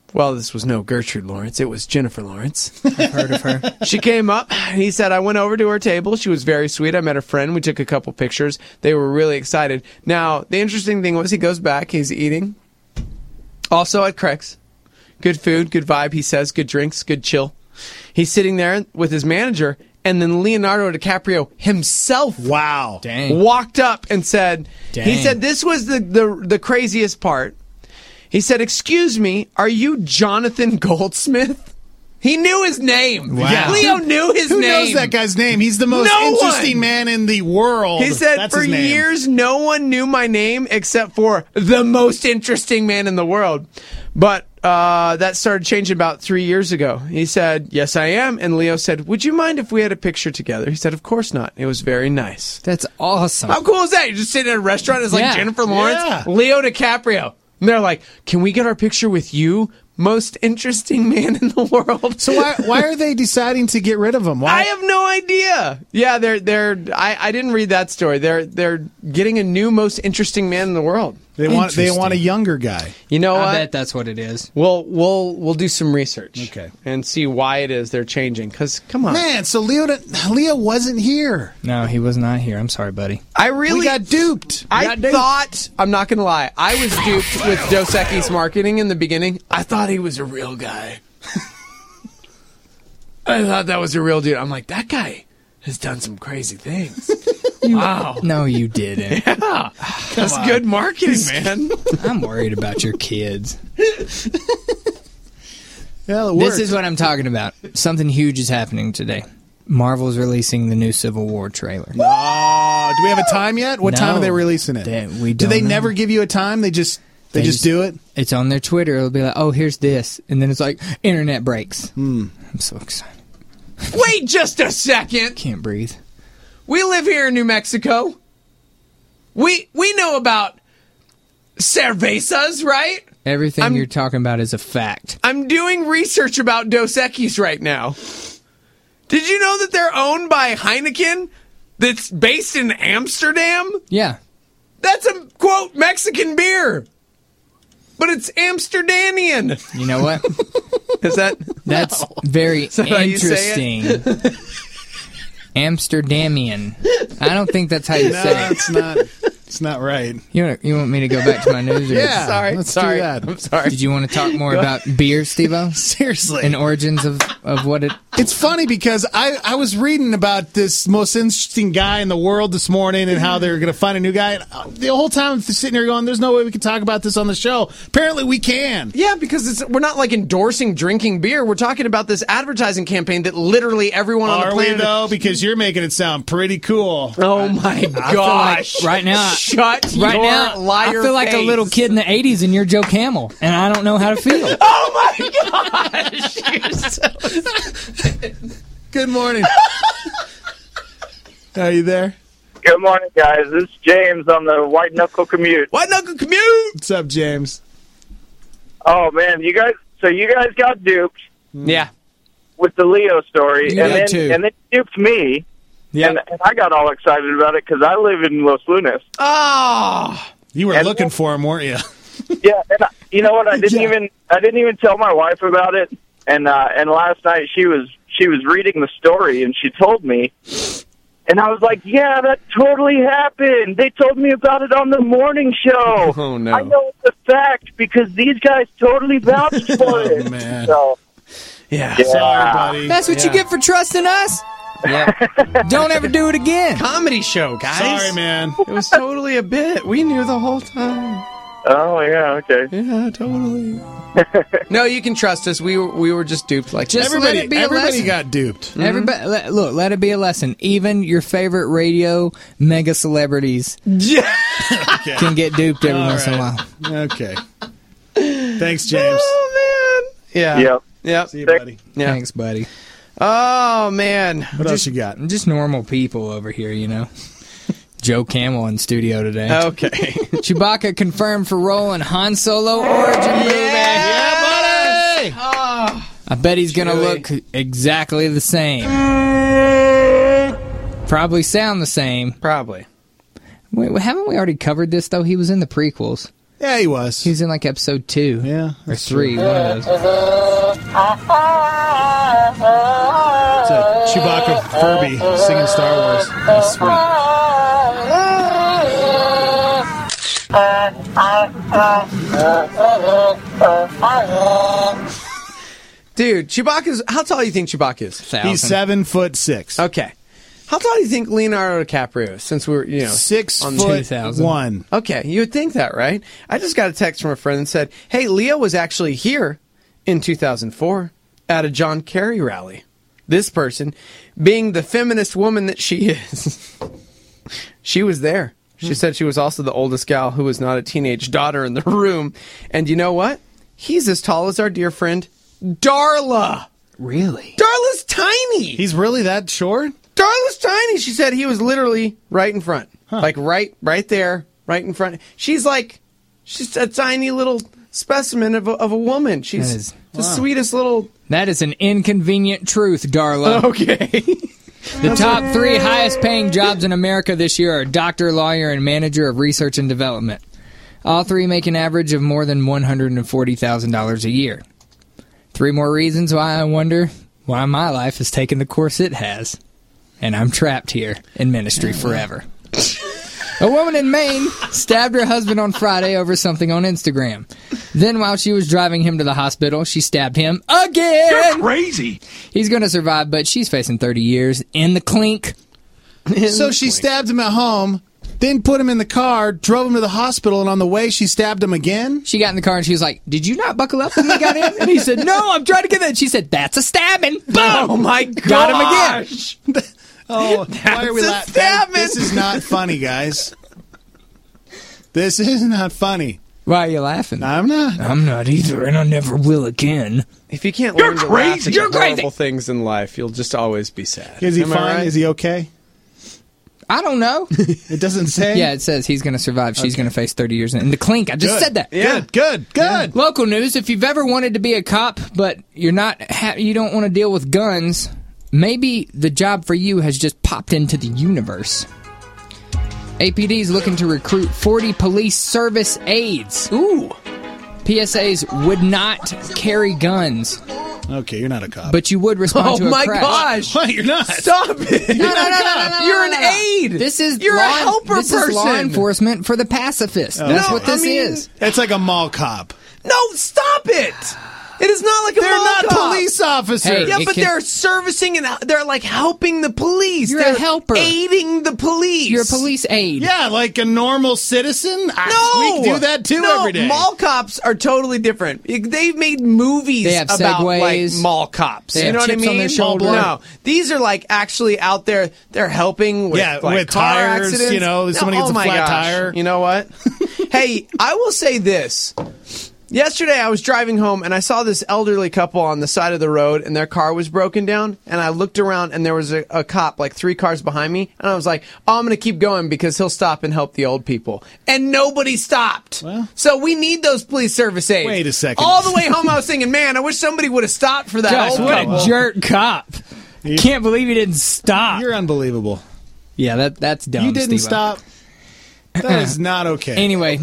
Well, this was no Gertrude Lawrence. It was Jennifer Lawrence. I've heard of her. She came up. He said, I went over to her table. She was very sweet. I met a friend. We took a couple pictures. They were really excited. Now, the interesting thing was he goes back. He's eating. Also at Craig's. Good food, good vibe, he says. Good drinks, good chill. He's sitting there with his manager, and then Leonardo DiCaprio himself wow. Dang. walked up and said, Dang. he said this was the, the, the craziest part. He said, excuse me, are you Jonathan Goldsmith? He knew his name. Wow. Leo knew his Who name. knows that guy's name? He's the most No interesting one. man in the world. He said, That's for his name. years, no one knew my name except for the most interesting man in the world. But uh, that started changing about three years ago. He said, yes, I am. And Leo said, would you mind if we had a picture together? He said, of course not. It was very nice. That's awesome. How cool is that? You're just sitting at a restaurant. It's like Yeah. Jennifer Lawrence, Yeah. Leo DiCaprio. And they're like, can we get our picture with you? Most interesting man in the world. So why why are they deciding to get rid of him? Why? I have no idea. Yeah, they're they're. I, I didn't read that story. They're they're getting a new most interesting man in the world. They want they Interesting. want a younger guy. You know I what? bet that's what it is. We'll we'll we'll do some research. Okay. And see why it is they're changing. Because come on, Man, so Leo Leo wasn't here. No, he was not here. I'm sorry, buddy. I really We got duped. We I got duped. thought, I'm not going to lie, I was duped with Dos Equis marketing in the beginning. I thought he was a real guy. I thought that was a real dude. I'm like, that guy has done some crazy things. Wow. No, you didn't. Yeah. That's on. good marketing, man. I'm worried about your kids. Yeah, it This worked. is what I'm talking about. Something huge is happening today. Marvel's releasing the new Civil War trailer. Oh, do we have a time yet? What time No. are they releasing it? They- we do they don't know. never give you a time? They just they, They just, just- do it. It's on their Twitter. It'll be like, oh, here's this. And then it's like, internet breaks. Hmm. I'm so excited. Wait just a second. Can't breathe. We live here in New Mexico. We we know about cervezas, right? Everything I'm- you're talking about is a fact. I'm doing research about Dos Equis right now. Did you know that they're owned by Heineken that's based in Amsterdam? Yeah. That's a, quote, Mexican beer. But it's Amsterdamian. You know what? Is that? That's very that how you say interesting. Amsterdamian. I don't think that's how you No, say it. that's not. It's not right. You want, you want me to go back to my news? Or Yeah, Sorry. let's sorry. do that. I'm sorry. Did you want to talk more about beer, Steve-O? Seriously. And origins of, of what it... It's funny because I, I was reading about this most interesting guy in the world this morning and how they're going to find a new guy. And the whole time I'm sitting here going, there's no way we can talk about this on the show. Apparently we can. Yeah, because it's, we're not like endorsing drinking beer. We're talking about this advertising campaign that literally everyone on Are the we, planet... though? Because you're making it sound pretty cool. Oh, my gosh. Right now... Shut Right your now, liar I feel like a face. little kid in the eighties and you're Joe Camel, and I don't know how to feel. Oh, my gosh. You're so... Good morning. Are you there? Good morning, guys. This is James on the White Knuckle Commute. White Knuckle Commute! What's up, James? Oh, man, you guys. So you guys got duped Yeah. with the Leo story, You and did then too. and then duped me, Yeah. and, and I got all excited about it because I live in Los Lunas. Oh. You were And- looking for him, weren't you? Yeah, and I, you know what? I didn't Yeah. even I didn't even tell my wife about it, and uh, and last night she was she was reading the story and she told me, and I was like, yeah, that totally happened. They told me about it on the morning show. Oh, no. I know it's a fact because these guys totally vouched for it. Oh, man. So, Yeah. yeah. Sorry, buddy. That's what you Yeah. get for trusting us. Yeah. Don't ever do it again. Comedy show, guys. Sorry, man. It was totally a bit. We knew the whole time. Oh yeah, okay. Yeah, totally. No, you can trust us. We were, we were just duped like Just that. let Everybody, it be a everybody lesson. got duped. Everybody, let, look, let it be a lesson. Even your favorite radio mega celebrities Yeah. Okay. can get duped every All once in a right. while. Okay. Thanks, James. Oh, man. Yeah. Yep. Yep. See you, buddy. Yeah. Thanks, buddy. Oh, man. What else you got? Just normal people over here, you know. Joe Camel in studio today. Okay. Chewbacca confirmed for role in Han Solo origin movie. Yeah, buddy! Oh. I bet he's gonna Chewie. look exactly the same. Probably sound the same. Probably. Wait, haven't we already covered this though? He was in the prequels. Yeah, he was. He was in like episode two. Yeah. Or three, true. one of those. It's a Chewbacca Furby singing Star Wars. That's sweet. Dude, Chewbacca's... How tall do you think Chewbacca is? Thousand. He's seven foot six. Okay. How tall do you think Leonardo DiCaprio is? Since we're, you know... Six on foot two thousand. one. Okay, you would think that, right? I just got a text from a friend that said, hey, Leo was actually here in two thousand four at a John Kerry rally. This person, being the feminist woman that she is, she was there. She said she was also the oldest gal who was not a teenage daughter in the room. And you know what? He's as tall as our dear friend, Darla. Really? Darla's tiny. He's really that short? Darla's tiny. She said he was literally right in front. Huh. Like right right there, right in front. She's like, she's a tiny little specimen of a, of a woman. She's is, the wow. sweetest little... That is an inconvenient truth, Darla. Okay. The top three highest paying jobs in America this year are doctor, lawyer, and manager of research and development. All three make an average of more than one hundred forty thousand dollars a year. Three more reasons why I wonder why my life has taken the course it has. And I'm trapped here in ministry forever. A woman in Maine stabbed her husband on Friday over something on Instagram. Then while she was driving him to the hospital, she stabbed him again. You're crazy. He's going to survive, but she's facing thirty years in the clink. In so the she clink. stabbed him at home, then put him in the car, drove him to the hospital, and on the way she stabbed him again? She got in the car and she was like, did you not buckle up when we got in? And he said, no, I'm trying to get in. She said, that's a stabbing. Boom! Oh my gosh. Got him again. Oh, why are we laughing? This is not funny, guys. This is not funny. Why are you laughing? I'm not. I'm not either, and I never will again. If you can't You're learn to crazy. laugh at You're the horrible crazy. things in life, you'll just always be sad. Is he Am I fine? right? Is he okay? I don't know. It doesn't say? Yeah, it says he's going to survive. She's Okay. going to face thirty years in the clink. I just Good. said that. Yeah. Good, good, good. Yeah. Local news, if you've ever wanted to be a cop, but you're not, ha- you don't want to deal with guns, maybe the job for you has just popped into the universe. A P D is looking to recruit forty police service aides. Ooh. P S As would not carry guns, Okay, you're not a cop. but you would respond Oh to a my crash. gosh. What? You're not. Stop it. No, no, no, no, no, no, You're no, an no. aide. This is You're law, a helper this person. is law enforcement for the pacifists. That's No, what this I mean- is. It's like a mall cop. No, stop it. It is not like a They're mall not cop. police officers. Hey, Yeah, It but can- they're servicing and they're like helping the police. You're a they're helper. aiding the police. You're a police aide. Yeah, like a normal citizen. No, I, we do that too no, every day. Mall cops are totally different. They've made movies They have about Segways. like mall cops. They you have know what I chips on mean? their shoulder. No, these are like actually out there. They're helping with Yeah, like, with car tires, accidents. you know, somebody No, gets oh a my flat gosh. tire. You know what? Hey, I will say this. Yesterday, I was driving home, and I saw this elderly couple on the side of the road, and their car was broken down, and I looked around, and there was a, a cop, like three cars behind me, and I was like, oh, I'm going to keep going because he'll stop and help the old people. And nobody stopped. Well. So we need those police service aides. Wait a second. All the way home, I was thinking, man, I wish somebody would have stopped for that Gosh, old what couple. a jerk cop. Can't believe he didn't stop. You're unbelievable. Yeah, that that's dumb. You didn't Steve-O. stop. That is not okay. Anyway,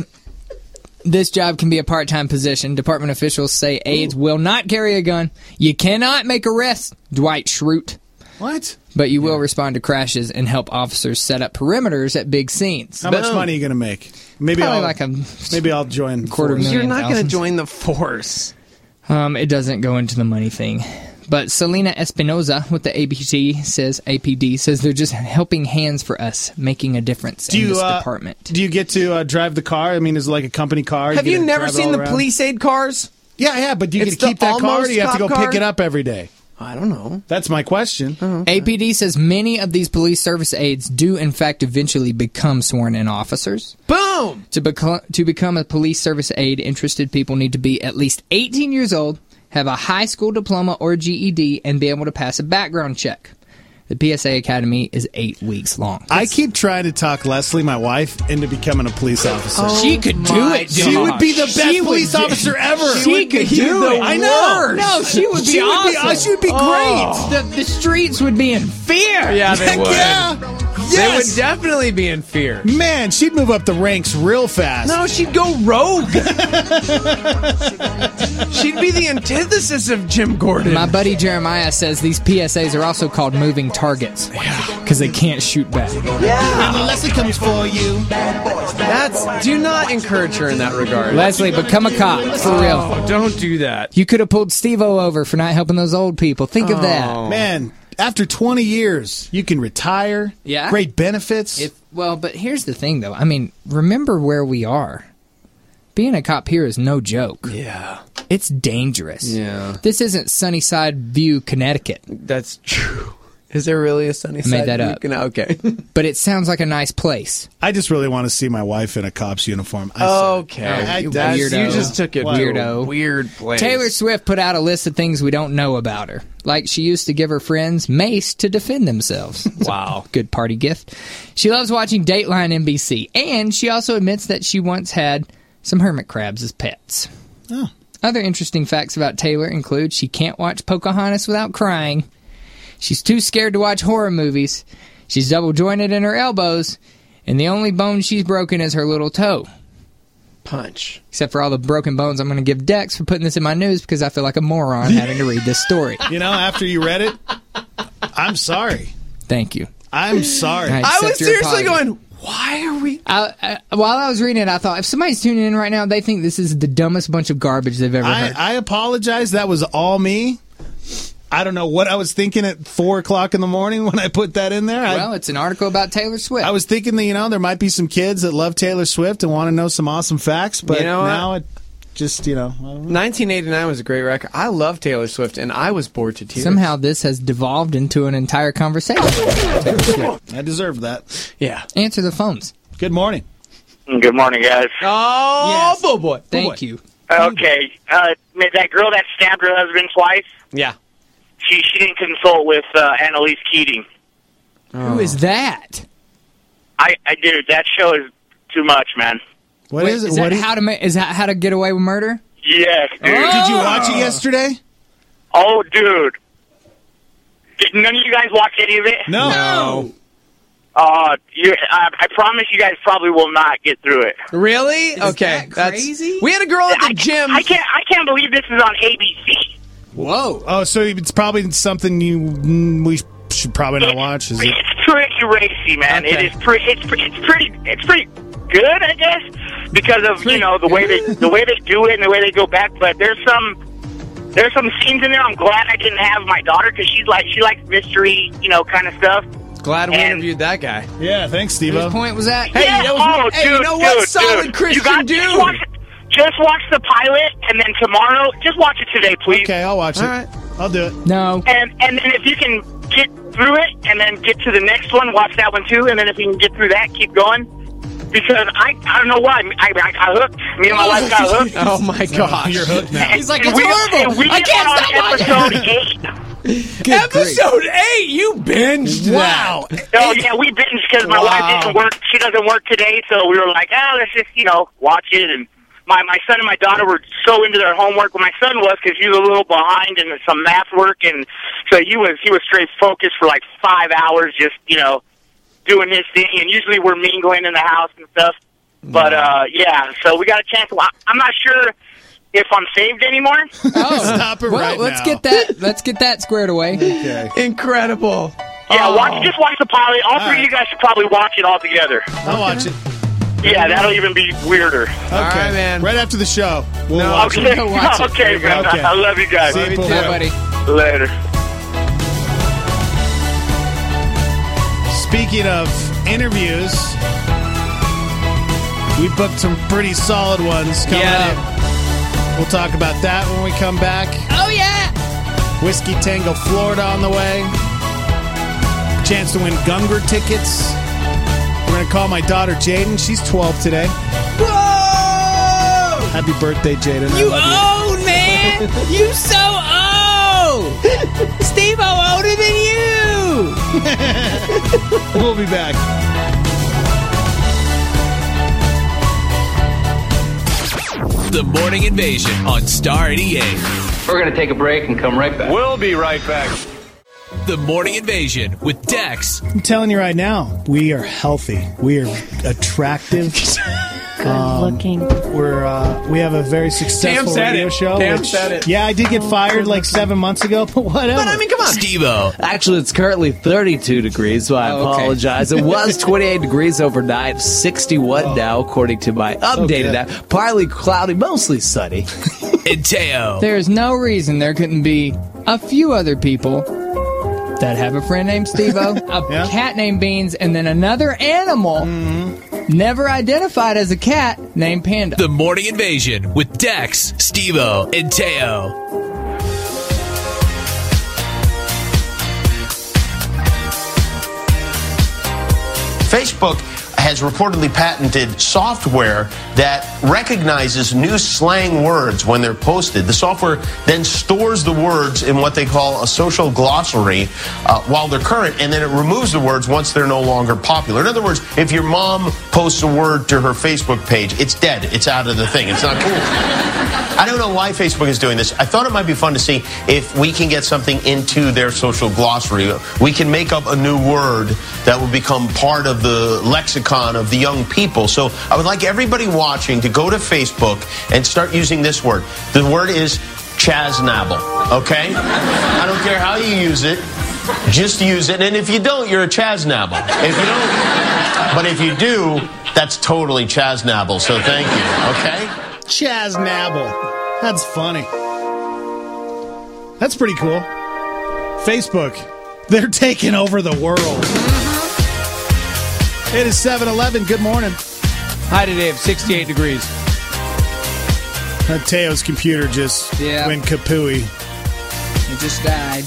this job can be a part-time position. Department officials say aides Ooh. will not carry a gun. You cannot make arrests, Dwight Schrute. What? But you will respond to crashes and help officers set up perimeters at big scenes. How much money are you going to make? Maybe Probably I'll like a maybe I'll join the quarter force. million. You're not going to thousands. join the force. Um, it doesn't go into the money thing. But Selena Espinoza with the A P D says A P D says they're just helping hands for us, making a difference Do in you, this uh, department. Do you get to uh, drive the car? I mean, is it like a company car? Have get you to never drive seen all the around? police aid cars? Yeah, yeah, but do you It's get to keep the that car, or almost do you have to go cop pick car? it up every day? I don't know. That's my question. A P D says many of these police service aides do, in fact, eventually become sworn-in officers. Boom! To, beco- to become a police service aide, interested people need to be at least eighteen years old, have a high school diploma or G E D, and be able to pass a background check. The P S A Academy is eight weeks long. I keep trying to talk Leslie, my wife, into becoming a police officer. Oh, she could do my it. She would be the best She police would- officer ever. She, would could be do the it. I know. Worst. No, she would be She would awesome. be- she would be great. The, the streets would be in fear. Yeah, they would. Yeah. Yes! They would definitely be in fear. Man, she'd move up the ranks real fast. No, she'd go rogue. She'd be the antithesis of Jim Gordon. My buddy Jeremiah says these P S As are also called moving targets because they can't shoot back. Yeah. And the lesson comes for you. That's do not encourage her in that regard. Leslie, become a cop for real. Oh, don't do that. You could have pulled Steve-O over for not helping those old people. Think of that. Man, after twenty years, you can retire. Yeah. Great benefits. If, well, but here's the thing, though. I mean, remember where we are. Being a cop here is no joke. Yeah. It's dangerous. Yeah. This isn't Sunnyside View, Connecticut. That's true. Is there really a sunny I side? made that up. Okay. But it sounds like a nice place. I just really want to see my wife in a cop's uniform. I Okay. I, you That's- weirdo. You just took it to a Weirdo. weird place. Taylor Swift put out a list of things we don't know about her. Like she used to give her friends mace to defend themselves. It's Wow. a good party gift. She loves watching Dateline N B C. And she also admits that she once had some hermit crabs as pets. Oh. Other interesting facts about Taylor include she can't watch Pocahontas without crying. She's too scared to watch horror movies. She's double jointed in her elbows. And the only bone she's broken is her little toe. Punch. Except for all the broken bones, I'm going to give Dex for putting this in my news because I feel like a moron having to read this story. You know, after you read it, I'm sorry. Thank you. I'm sorry. I I was accept your seriously apology. going, why are we... I, I, while I was reading it, I thought, if somebody's tuning in right now, they think this is the dumbest bunch of garbage they've ever I, heard. I apologize. That was all me. I don't know what I was thinking at four o'clock in the morning when I put that in there. well, I, it's an article about Taylor Swift. I was thinking that, you know, there might be some kids that love Taylor Swift and want to know some awesome facts, but You know what? now it just, you know. I don't know. nineteen eighty-nine was a great record. I love Taylor Swift, and I was bored to tears. Somehow this has devolved into an entire conversation. I deserve that. Yeah. Answer the phones. Good morning. Good morning, guys. Oh, Yes. boy, boy. Thank you. Okay, uh, that girl that stabbed her husband twice, Yeah. she she didn't consult with uh, Annalise Keating. Who is that? I, I dude, that show is too much, man. What Wait, is it? Is What that is- how to ma- is that how to get away with murder? Yes, dude. Did you watch it yesterday? Oh, dude. Did none of you guys watch any of it? No. No. Uh, you, I, I promise you guys probably will not get through it. Really? Is okay. that That's- crazy? We had a girl at the I, gym. I can't. I can't believe this is on A B C. Whoa. Oh, so it's probably something you mm, we should probably not watch, is it? It's pretty racy, man. Okay. It is pretty. It's pre- it's pretty. It's pretty good, I guess, because of you know the way they the way they do it and the way they go back. But there's some there's some scenes in there. I'm glad I didn't have my daughter because she's like she likes mystery, you know, kind of stuff. Glad we And- interviewed that guy. Yeah, thanks, Steve-O. Whose point was that? Hey, yeah, that was- oh, hey, dude, you know what? dude, Solid dude. Christian you got, dude. Just watch, just watch the pilot, and then tomorrow, just watch it today, please. Okay, I'll watch it. All right. I'll do it. No. And and then if you can get through it, and then get to the next one, watch that one too, and then if you can get through that, keep going. Because I I don't know why I, I got hooked. Me and my wife got hooked. Oh, my gosh. You're hooked now. He's like, And it's we, horrible. and we I can't got stop on watching. episode eight. Episode eight, you binged Wow. that. Oh yeah, we binged because my Wow. wife didn't work. She doesn't work today, so we were like, oh, let's just you know watch it. And my my son and my daughter were so into their homework. Well, my son was because he was a little behind in some math work, and so he was he was straight focused for like five hours, just you know doing his thing. And usually we're mingling in the house and stuff. But uh, yeah, so we got a chance. Well, I'm not sure if I'm saved anymore. Oh, Stop it well, right let's now. get that. Let's get that squared away. Okay. Incredible. Yeah, Oh. watch just watch the pilot. All, three right. of you guys should probably watch it all together. I'll watch it. Yeah, that'll even be weirder. Okay, right, man. Right after the show. We'll No, watch Okay, it. Go watch it. okay, go. man. Okay. I love you guys. See you, boy. Bye, buddy. Later. Speaking of interviews, we booked some pretty solid ones coming Yeah. up. We'll talk about that when we come back. Oh yeah. Whiskey Tango, Florida on the way. Chance to win Gungor tickets. We're going to call my daughter Jaden. She's twelve today. Whoa! Happy birthday, Jaden. I You love old man. You so old. Steve-O older than you. you. We'll be back. The Morning Invasion on Star eighty-eight. We're going to take a break and come right back. We'll be right back. The Morning Invasion with Dex. I'm telling you right now, we are healthy. We are attractive. Good Um, looking. We're uh, we have a very successful said radio it. show. Cam which- said it. Yeah, I did get fired like seven months ago, but whatever. But I mean, come on. Steve-O. Actually, it's currently thirty-two degrees, so I Oh, okay. apologize. It was twenty-eight degrees overnight, sixty-one now, according to my updated good. app. Partly cloudy, mostly sunny. And Teo. There's no reason there couldn't be a few other people that have a friend named Steve-O, a Yeah. cat named Beans, and then another animal never identified as a cat named Panda. The Morning Invasion with Dex, Steve-O, and Teo. Facebook has reportedly patented software that recognizes new slang words when they're posted. The software then stores the words in what they call a social glossary uh, while they're current, and then it removes the words once they're no longer popular. In other words, if your mom posts a word to her Facebook page, it's dead. It's out of the thing. It's not cool. I don't know why Facebook is doing this. I thought it might be fun to see if we can get something into their social glossary. We can make up a new word that will become part of the lexicon of the young people. So I would like everybody watching to go to Facebook and start using this word. The word is chaznabble, okay? I don't care how you use it. Just use it. And if you don't, you're a chaznabble. If you don't, but if you do, that's totally chaznabble. So thank you, okay? Chaznabble. That's funny. That's pretty cool. Facebook, they're taking over the world. It is seven eleven. Good morning. High today of sixty-eight degrees. Uh, Teo's computer just Yeah. went kapooey. It just died.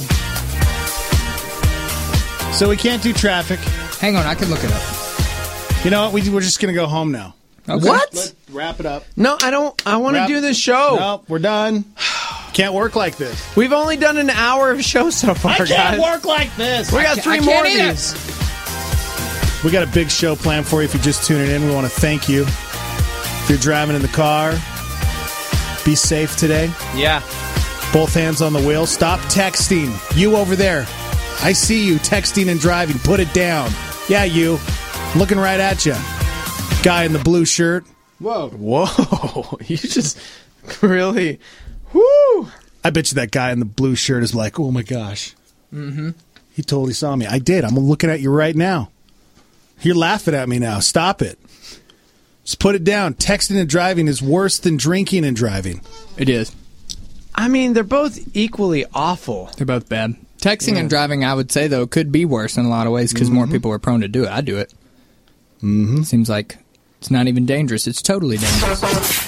So we can't do traffic. Hang on, I can look it up. You know what? We, we're just going to go home now. Okay. What? Let's wrap it up. No, I don't. I want to Wrap- do this show. Nope, we're done. Can't work like this. We've only done an hour of show so far, I can't guys. work like this. We got I three can't more of either. these. We got a big show planned for you if you're just tuning in. We want to thank you. If you're driving in the car, be safe today. Yeah. Both hands on the wheel. Stop texting. You over there. I see you texting and driving. Put it down. Yeah, you. I'm looking right at you. Guy in the blue shirt. Whoa. Whoa. You just really. Whoo. I bet you that guy in the blue shirt is like, oh my gosh. Mm-hmm. He totally saw me. I did. I'm looking at you right now. You're laughing at me now. Stop it. Just put it down. Texting and driving is worse than drinking and driving. It is. I mean, they're both equally awful. They're both bad. Texting Yeah. and driving, I would say, though, could be worse in a lot of ways because more people are prone to do it. I do it. Mm-hmm. Seems like it's not even dangerous. It's totally dangerous.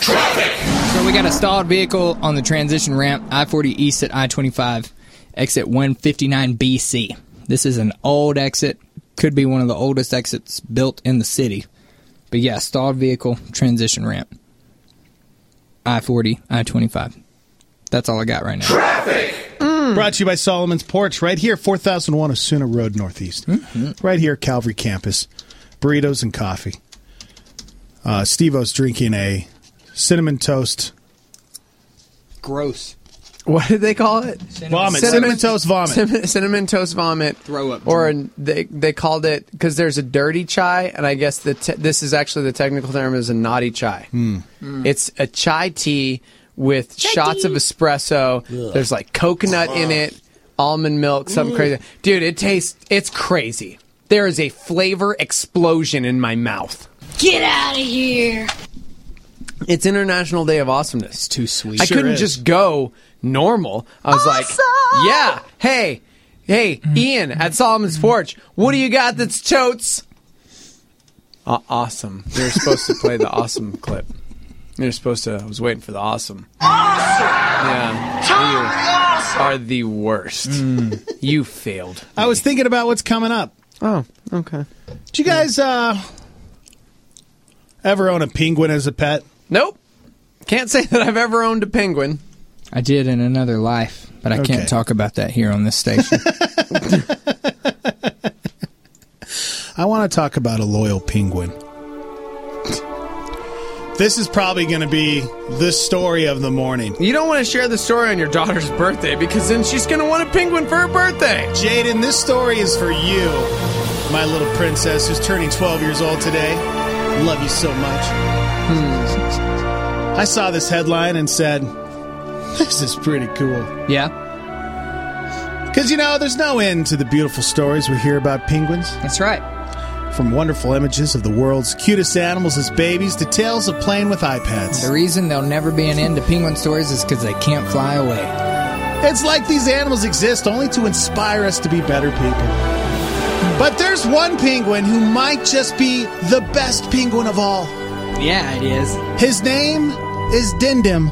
So we got a stalled vehicle on the transition ramp, I forty east at I twenty-five, exit one fifty-nine B C. This is an old exit. Could be one of the oldest exits built in the city. But yeah, stalled vehicle, transition ramp. I forty, I twenty-five. That's all I got right now. Traffic! Brought to you by Solomon's Porch, right here, four thousand one Osuna Road Northeast. Mm-hmm. Right here, Calvary Campus. Burritos and coffee. Uh, Steve-O's drinking a cinnamon toast. Gross. What did they call it? Vomit. Cinnamon, toast vomit. Cinnamon, cinnamon toast vomit. Throw up. Or an, they they called it because there's a dirty chai, and I guess the te- this is actually the technical term is a naughty chai. Mm. Mm. It's a chai tea with shots of espresso. Ugh. There's like coconut in it, almond milk, something crazy. Dude, it tastes. It's crazy. There is a flavor explosion in my mouth. Get out of here. It's International Day of Awesomeness. It's too sweet. I Sure couldn't is. just go normal. I was like, yeah, hey, hey, Ian at Solomon's Porch, what do you got that's totes? Uh, awesome. They were supposed to play the awesome clip. They were supposed to, I was waiting for the awesome. Awesome! Yeah. You are the worst. You failed. I was thinking about what's coming up. Oh, okay. Did you guys uh, ever own a penguin as a pet? Nope. Can't say that I've ever owned a penguin. I did in another life, but I Okay. can't talk about that here on this station. I want to talk about a loyal penguin. This is probably going to be the story of the morning. You don't want to share the story on your daughter's birthday because then she's going to want a penguin for her birthday. Jaden, this story is for you, my little princess who's turning twelve years old today. Love you so much. Hmm. I saw this headline and said, this is pretty cool. Yeah? Because, you know, there's no end to the beautiful stories we hear about penguins. That's right. From wonderful images of the world's cutest animals as babies to tales of playing with iPads. The reason there'll never be an end to penguin stories is because they can't fly away. It's like these animals exist only to inspire us to be better people. But there's one penguin who might just be the best penguin of all. Yeah, it is. His name is Dindim.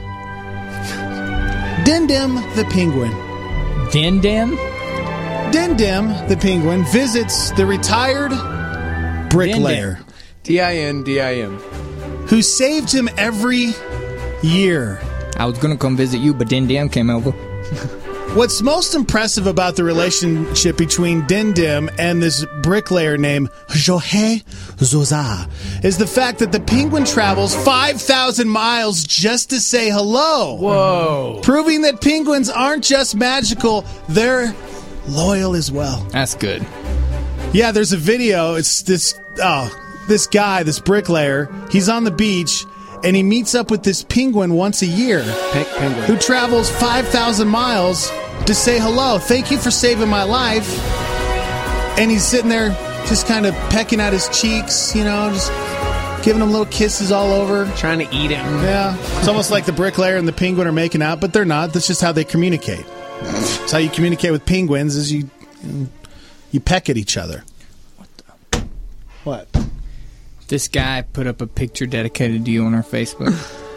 Dindim the penguin. Dindim? Dindim the penguin visits the retired bricklayer. D I N D I M. Who saved him every year. I was going to come visit you, but Dindim came over. What's most impressive about the relationship between Dindim and this bricklayer named Johe Zoza is the fact that the penguin travels five thousand miles just to say hello. Whoa. Proving that penguins aren't just magical, they're loyal as well. That's good. Yeah, there's a video. It's this, oh, this guy, this bricklayer, he's on the beach, and he meets up with this penguin once a year. Pe- penguin. Who travels five thousand miles to say hello. Thank you for saving my life. And he's sitting there just kind of pecking at his cheeks, you know, just giving him little kisses all over. Trying to eat him. Yeah. It's almost like the bricklayer and the penguin are making out, but they're not. That's just how they communicate. That's how you communicate with penguins is you... you You peck at each other. What the? What? This guy put up a picture dedicated to you on our Facebook.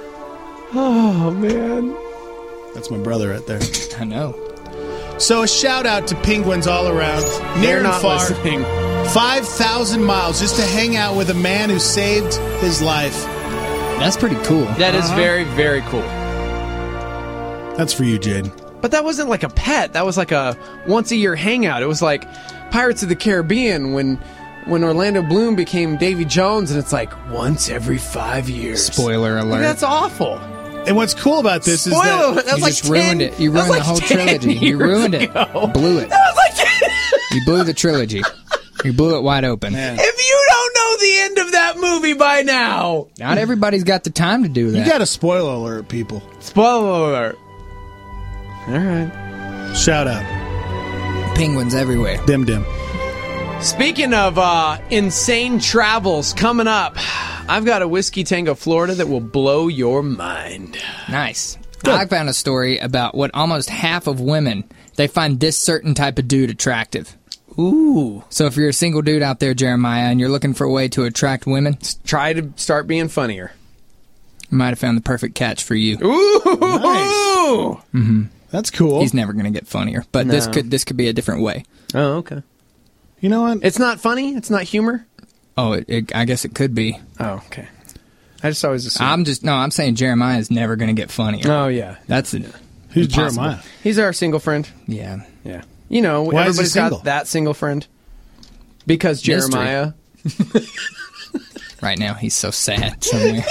Oh, man. That's my brother right there. I know. So a shout out to penguins all around. Near and not far. listening. five thousand miles just to hang out with a man who saved his life. That's pretty cool. That is Uh-huh. very, very cool. That's for you, Jade. But that wasn't like a pet. That was like a once-a-year hangout. It was like Pirates of the Caribbean when when Orlando Bloom became Davy Jones, and it's like once every five years. Spoiler alert. Like, that's awful. And what's cool about this Spoiler, is that... that was you like just ten, ruined it. You ruined like the whole ten trilogy. You ruined it. ago. Blew it. That was like ten. You blew the trilogy. You blew it wide open. Man. If you don't know the end of that movie by now. Not everybody's got the time to do that. You got a spoiler alert, people. Spoiler alert. All right. Shout out. Penguins everywhere. Dim dim. Speaking of uh, insane travels coming up, I've got a Whiskey Tango, Florida that will blow your mind. Nice. Good. I found a story about what almost half of women, they find this certain type of dude attractive. Ooh. So if you're a single dude out there, Jeremiah, and you're looking for a way to attract women, Try to start being funnier. you might have found the perfect catch for you. Ooh. Nice. Mm-hmm. That's cool. He's never going to get funnier, but this No. could this could be a different way. Oh, okay. You know what? It's not funny? It's not humor? Oh, it, it, I guess it could be. Oh, okay. I just always assume. I'm just no. I'm saying Jeremiah is never going to get funnier. Oh, yeah. That's it. Who's impossible. Jeremiah? He's our single friend. Yeah. Yeah. You know, Why is he everybody's single? got that single friend. Because Mystery. Jeremiah. Right now, he's so sad somewhere.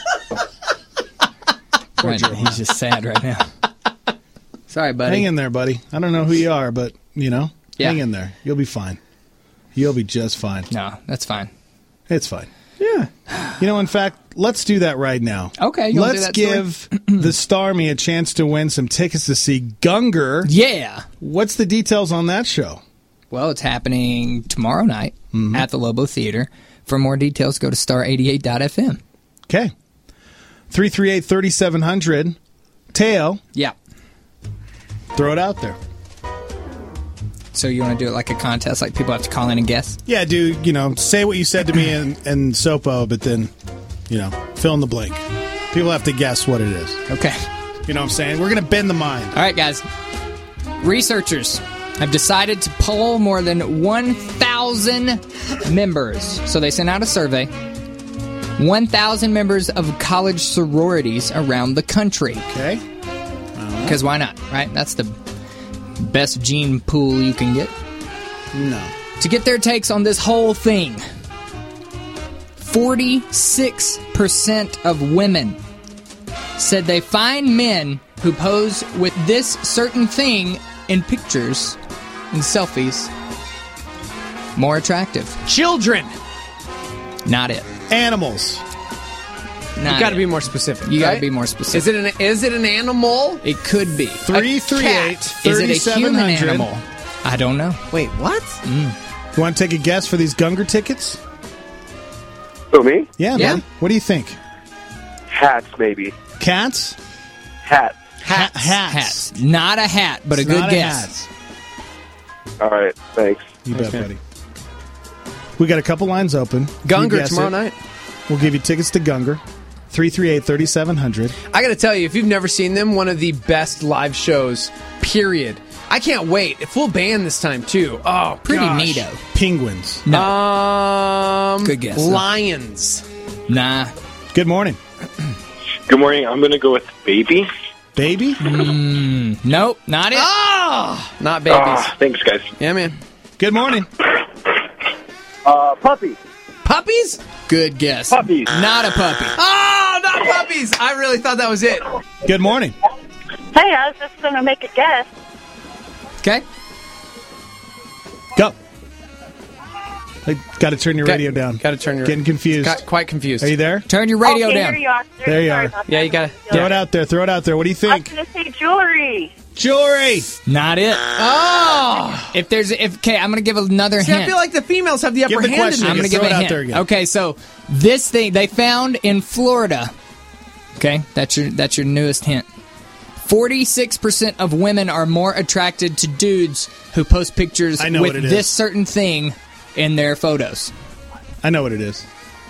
Right now, he's just sad right now. Sorry, buddy. Hang in there, buddy. I don't know who you are, but, you know, Yeah. hang in there. You'll be fine. You'll be just fine. No, that's fine. It's fine. Yeah. You know, in fact, let's do that right now. Okay, you wanna do let's that story? give the Starmy a chance to win some tickets to see Gunger. Yeah. What's the details on that show? Well, it's happening tomorrow night Mm-hmm. at the Lobo Theater. For more details, go to star eighty-eight dot f m. Okay. three three eight, three seven zero zero. Teo, Yeah. throw it out there. So you want to do it like a contest, like people have to call in and guess? Yeah, dude, you know, say what you said to me in, in Sopo, but then, you know, fill in the blank. People have to guess what it is. Okay. You know what I'm saying? We're going to bend the mind. All right, guys. Researchers have decided to poll more than one thousand members. So they sent out a survey. one thousand members of college sororities around the country. Okay. Because why not, right? That's the best gene pool you can get. No. To get their takes on this whole thing. forty-six percent of women said they find men who pose with this certain thing in pictures and selfies more attractive. Children. Not it. Animals. Not you got to it. be more specific. You got right? to be more specific. Is it an is it an animal? It could be. three three eight, Is it a human thirty-seven hundred. animal? I don't know. Wait, what? Mm. You want to take a guess for these Gungor tickets? Who, me? Yeah, Yeah. man. What do you think? Hats, maybe. Cats? Hats. Hats. Hats. Hats. Not a hat, but It's a good not a guess. All right, thanks. You bet, buddy. We got a couple lines open. Gungor You guess tomorrow it. night. We'll give you tickets to Gungor. three three eight, thirty-seven hundred. I got to tell you, if you've never seen them, one of the best live shows, period. I can't wait. Full band this time, too. Oh, Pretty gosh. neato. Penguins. No. Um, Good guess. Lions. Nah. Good morning. Good morning. I'm going to go with Baby. Baby? Mm, nope, not it. Oh, not babies. Ah, thanks, guys. Yeah, man. Good morning. Uh, Puppy. Puppies? Good guess. Puppies. Not a puppy. Oh, not puppies. I really thought that was it. Good morning. Hey, I was just going to make a guess. Okay. Go. I got to turn your Got- radio down. Got to turn your... Getting confused. Got quite confused. Are you there? Turn your radio okay, down. Here you are. sir. There you Sorry are. about Yeah, that. you got to... Throw it out there. Throw it out there. What do you I was think? going to say jewelry. Jewelry. Not it. Oh! If there's, if okay, I'm gonna give another See, hint. I feel like the females have the upper Give the hand question in I'm this. gonna give Throw a it out hint. there again. Okay, so this thing they found in Florida. Okay, that's your that's your newest hint. Forty-six percent of women are more attracted to dudes who post pictures I know with what it is. this certain thing in their photos. I know what it is.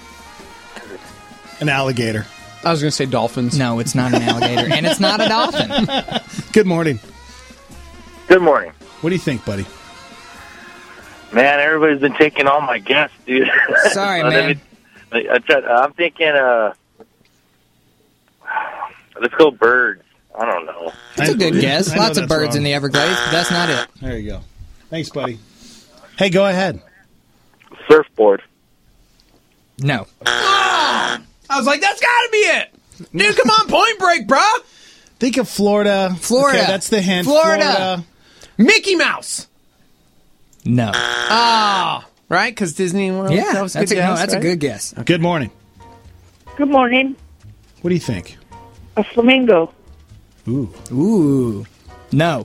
An alligator. I was going to say dolphins. No, it's not an alligator, and it's not a dolphin. Good morning. Good morning. What do you think, buddy? Man, everybody's been taking all my guests, dude. Sorry, Let man. me- I tried- I'm thinking, uh, let's go birds. I don't know. That's a good guess. I know Lots of that's birds wrong. in the Everglades, but that's not it. There you go. Thanks, buddy. Hey, go ahead. Surfboard. No. I was like, that's got to be it. Dude, come on, Point Break, bro. Think of Florida. Florida. Okay, that's the hint. Florida. Mickey Mouse. No. Oh, right? Because Disney World. Yeah, that was a that's, good a, no, guess, that's a right? good guess. Good morning. Good morning. What do you think? A flamingo. Ooh. Ooh. No.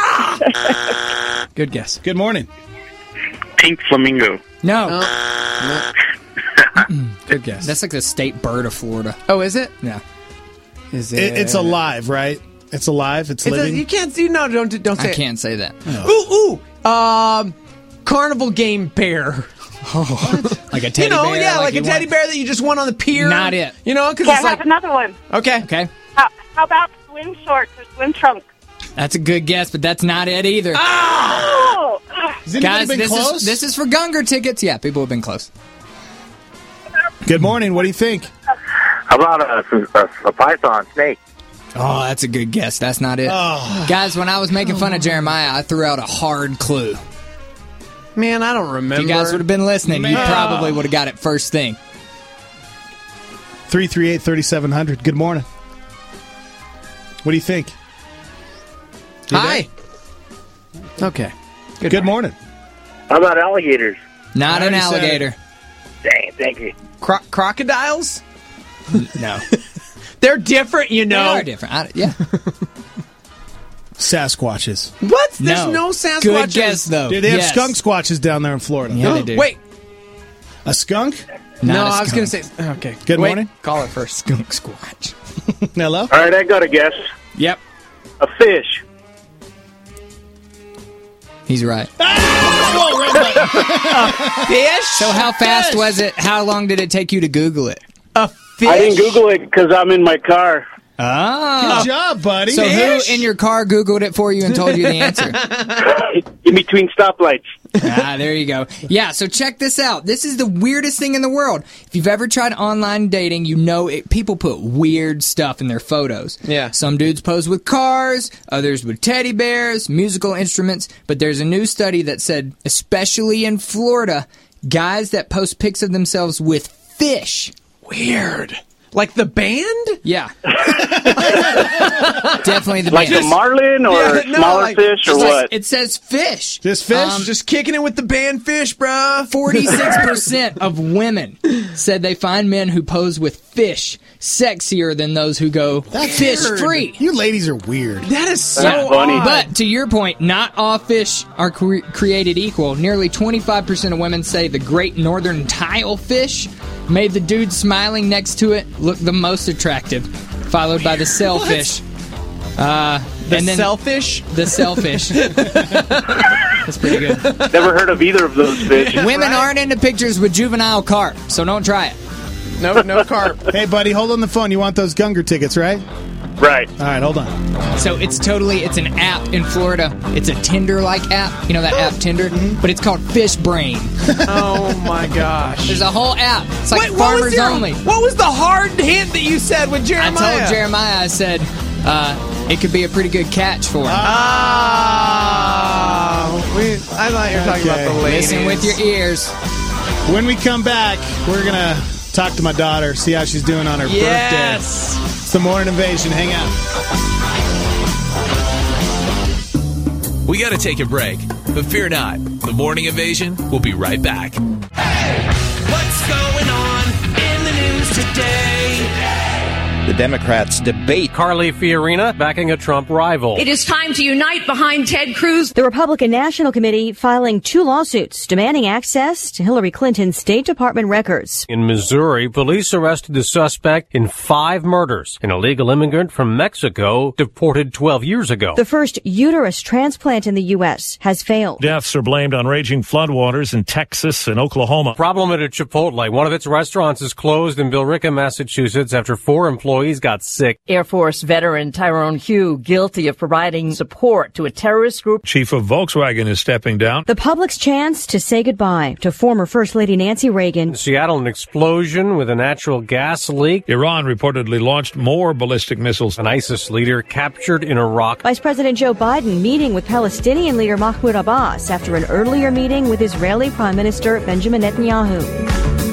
Good guess. Good morning. Pink flamingo. No. Good guess. That's like the state bird of Florida. Oh, is it? Yeah. Is It, it's alive, right? It's alive. It's It does- living. you can't do no. Don't don't say. I it. can't say that. Ooh ooh. Um, carnival game bear. Like a teddy you know, bear. yeah, like, you a teddy want- bear that you just won on the pier. Not it. You know, because Can't it's have like another one. okay, Okay. How, how about swim shorts or swim trunks? That's a good guess, but that's not it either. Oh! Has anybody Guys, been this close? is, this is for Gungor tickets. Yeah, people have been close. Good morning. What do you think? How about a, a, a python snake? Oh, that's a good guess. That's not it. Oh. Guys, when I was making fun of Jeremiah, I threw out a hard clue. man, I don't If remember. you guys would have been listening, you Man. probably would have got it first thing. three three eight, thirty-seven hundred. Good morning. What do you think? You Hi. Okay. Good, morning. How about alligators? Not I an already said alligator. Dang, thank you. Cro- crocodiles. No. They're different, you know. They are different. I, yeah. Sasquatches. What? There's No. no Sasquatches. Good guess, though. Dude, they have Yes. skunk squatches down there in Florida. Yeah, they do. Wait. A skunk? Not no, a I was going to skunk. say. Okay. Good Wait, morning. Call it first. Skunk squatch. Hello? All right, I got a guess. Yep. A fish. He's right. Fish. So how fast was it? How long did it take you to Google it? A fish. I didn't Google it because I'm in my car. Oh. Good job, buddy. So Fish. who in your car Googled it for you and told you the answer? In between stoplights. Ah, there you go. Yeah, so check this out. This is the weirdest thing in the world. If you've ever tried online dating, you know it, people put weird stuff in their photos. Yeah. Some dudes pose with cars, others with teddy bears, musical instruments, but there's a new study that said, especially in Florida, guys that post pics of themselves with fish. Weird. Like the band? Yeah. Definitely the Like band. the marlin or Yeah, no, smaller like- fish or Just- what? It says fish. Just fish? Um, Just kicking it with the band fish, bruh. forty-six percent of women said they find men who pose with fish sexier than those who go fish free. You ladies are weird. That is so That's funny. odd. But to your point, not all fish are cre- created equal. Nearly twenty-five percent of women say the great northern tile fish made the dude smiling next to it look the most attractive, followed by the sailfish. Uh, the and then selfish? The sailfish. That's pretty good. Never heard of either of those fish. Women aren't into pictures with juvenile carp, so don't try it. No, no carp. Hey, buddy, hold on the phone. You want those Gunger tickets, right? Right. All right, hold on. So it's totally, it's an app in Florida. It's a Tinder-like app. You know that app Tinder? But it's called Fish Brain. Oh, my gosh. There's a whole app. It's like Wait, what was farmers your- only. What was the hard hint that you said with Jeremiah? I told Jeremiah, I said, uh, it could be a pretty good catch for him. Ah, we, I thought you were talking Okay. about the ladies. Listen with your ears. When we come back, we're going to talk to my daughter, see how she's doing on her Yes. birthday. It's the Morning Invasion. Hang out. We got to take a break, but fear not. The Morning Invasion will be right back. What's going on in the news today? The Democrats debate. Carly Fiorina backing a Trump rival. It is time to unite behind Ted Cruz. The Republican National Committee filing two lawsuits demanding access to Hillary Clinton's State Department records. In Missouri, police arrested the suspect in five murders. An illegal immigrant from Mexico deported twelve years ago. The first uterus transplant in the U S has failed. Deaths are blamed on raging floodwaters in Texas and Oklahoma. Problem at a Chipotle. One of its restaurants is closed in Billerica, Massachusetts after four employees got sick. Air Force veteran Tyrone Hugh guilty of providing support to a terrorist group. Chief of Volkswagen is stepping down. The public's chance to say goodbye to former First Lady Nancy Reagan. In Seattle, an explosion with a natural gas leak. Iran reportedly launched more ballistic missiles. An ISIS leader captured in Iraq. Vice President Joe Biden meeting with Palestinian leader Mahmoud Abbas after an earlier meeting with Israeli Prime Minister Benjamin Netanyahu.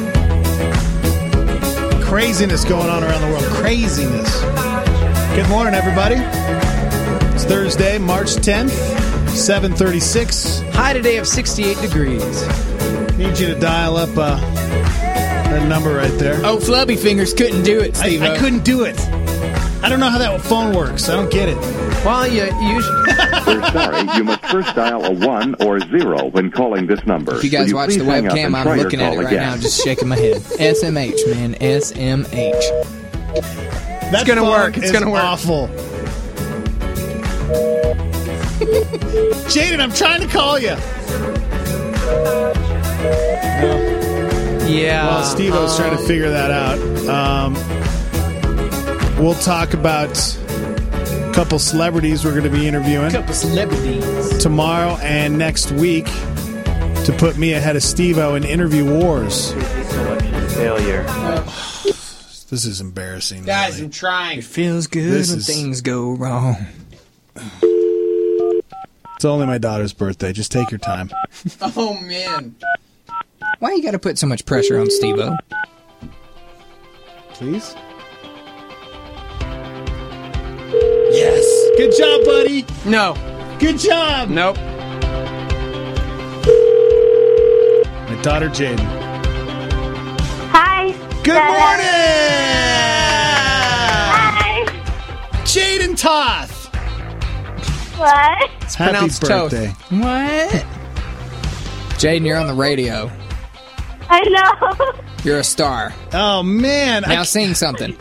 Craziness going on around the world. Craziness. Good morning, everybody. It's Thursday, March tenth, seven thirty-six. High today of sixty-eight degrees. Need you to dial up uh, that number right there. Oh, Flubby Fingers couldn't do it, Steve. I, I couldn't do it. I don't know how that phone works. I don't get it. Well, you usually... We're sorry. You must first dial a one or zero when calling this number. If you guys Will watch please the hang up webcam, and I'm try your looking at call it right again? now, just shaking my head. S M H, man. S M H. That gonna phone work. It's is gonna work. awful. Jaden, I'm trying to call you. Yeah. Well, Steve-O's um, trying to figure that out. Um, we'll talk about a couple celebrities we're going to be interviewing. Couple celebrities. Tomorrow and next week to put me ahead of Steve-O in Interview Wars. Failure. This is embarrassing. Guys, really. I'm trying. It feels good This when is- things go wrong. It's only my daughter's birthday. Just take your time. Oh, man. Why you got to put so much pressure on Steve-O? Please? Yes. Good job, buddy. No. Good job. Nope. My daughter, Jaden. Hi. Good Dada. morning. Hi. Jaden Toth. What? It's Happy pronounced birthday. What? Jaden, you're on the radio. I know. You're a star. Oh, man. Now I, sing something.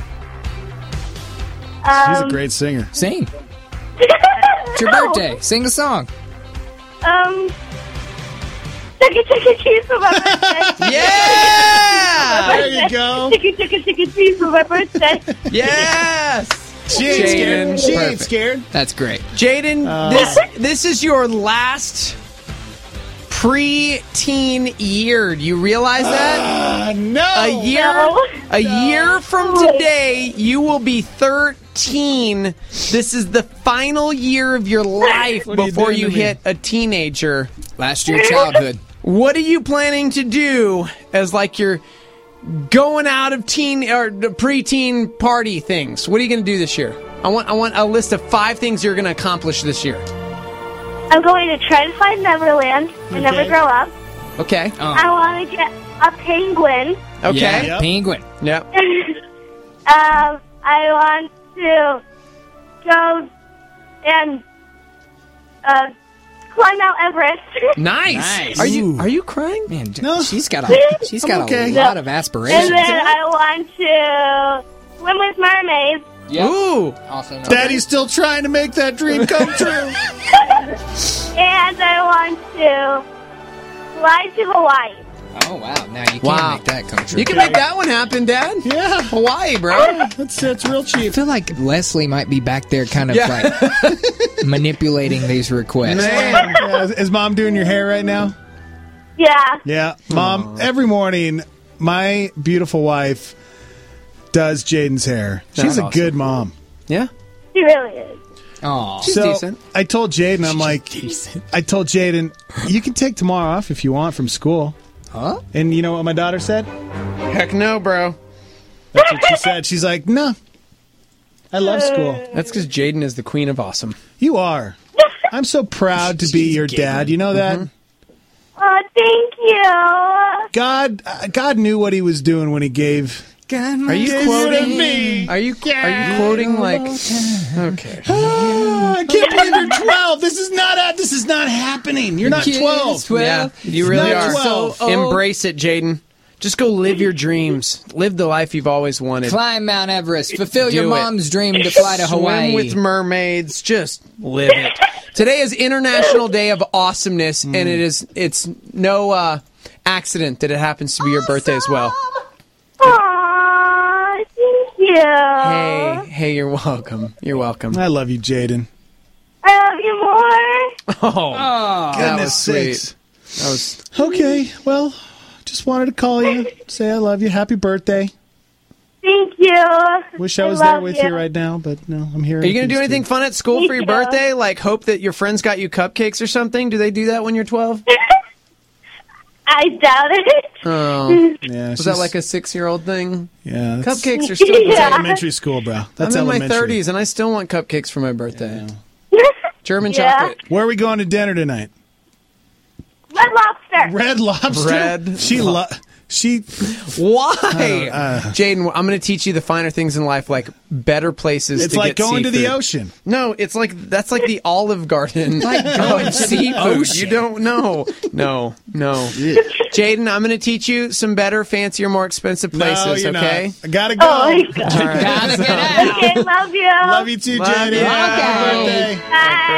she's a Um, great singer. Sing. It's your birthday. Sing a song. Um. Chicken, chicken, cheese for my birthday. Yeah! There you go. Chicken, chicken, chicken, cheese for my birthday. Yes! She ain't scared. Jaden. She ain't Perfect. scared. That's great. Jaden, Uh, this this is your last pre-teen year. Do you realize that? Uh, no. A year No. a year from today, you will be thirteen. This is the final year of your life What are you before doing you to me? hit a teenager. Last year childhood. What are you planning to do as like your going out of teen or preteen party things. What are you going to do this year? I want I want a list of five things you're going to accomplish this year. I'm going to try to find Neverland and never grow up. Okay. I want to get a penguin. Okay. Yeah, Yep. penguin. Yep. um, I want to go and uh, climb Mount Everest. Nice. Nice. Are you are you crying? Man, No. she's got a she's got okay. a lot of aspirations. And then I want to swim with mermaids. Yep. Ooh. Awesome. Daddy's still trying to make that dream come true. And I want to fly to Hawaii. Oh wow! Now you can Wow. make that come true. You can make that one happen, Dad. Yeah. Hawaii, bro. That's that's real I cheap. feel like Leslie might be back there, kind of Yeah. like manipulating these requests. Man. Yeah, is, is Mom doing your hair right now? Yeah. Yeah. Mom, every morning, my beautiful wife does Jaden's hair. She's That's a awesome. good mom. Yeah. She really is. Oh, She's so decent. I told Jaden, I'm like, I told Jaden, you can take tomorrow off if you want from school. huh? And you know what my daughter said? Heck no, bro. That's what she said. She's like, no. I love school. That's because Jaden is the queen of awesome. You are. I'm so proud to be your dad. You know that? Oh, thank you. God, uh, God knew what he was doing when he gave. Are you Gave quoting it to me. Are you are you quoting like? Okay. Ah, I can't believe you're twelve. This is not. Uh, this is not happening. You're not Kid is twelve. twelve. Yeah, you It's really not are. twelve. So old. Embrace it, Jaden. Just go live your dreams. Live the life you've always wanted. Climb Mount Everest. Fulfill Do your it. mom's dream to fly to Hawaii. Swim with mermaids. Just live it. Today is International Day of Awesomeness, and it is it's no uh, accident that it happens to be your birthday as well. Aw, thank you. Hey, hey, you're welcome. You're welcome. I love you, Jaden. I love you more. Oh, that Goodness was sweet. sakes. That was Okay, well, just wanted to call you, say I love you. Happy birthday. Thank you. Wish I was love there with you. right now, but no, I'm here. Are you going to do anything fun at school for your Yeah. birthday? Like hope that your friends got you cupcakes or something? Do they do that when you're twelve? I doubt it. Oh. Yeah, Was she's- that like a six-year-old thing? Yeah, that's- Cupcakes are still That's Yeah. elementary school, bro. That's I'm in my elementary. thirties and I still want cupcakes for my birthday. German Yeah. chocolate. Where are we going to dinner tonight? Red Lobster. Red Lobster. Red She lo- She. Why? Uh, uh. Jaden, I'm going to teach you the finer things in life, like better places It's to like get going to the seafood. ocean. No, it's like that's like the Olive Garden. Like of going to the seafood. ocean. You don't know. No, no. Jaden, I'm going to teach you some better, fancier, more expensive places. No, you're okay? not. I gotta go. Oh, my God. All right. Gotta get out. Okay, love you. Love you too, Love Jaden. you. Happy Okay. birthday.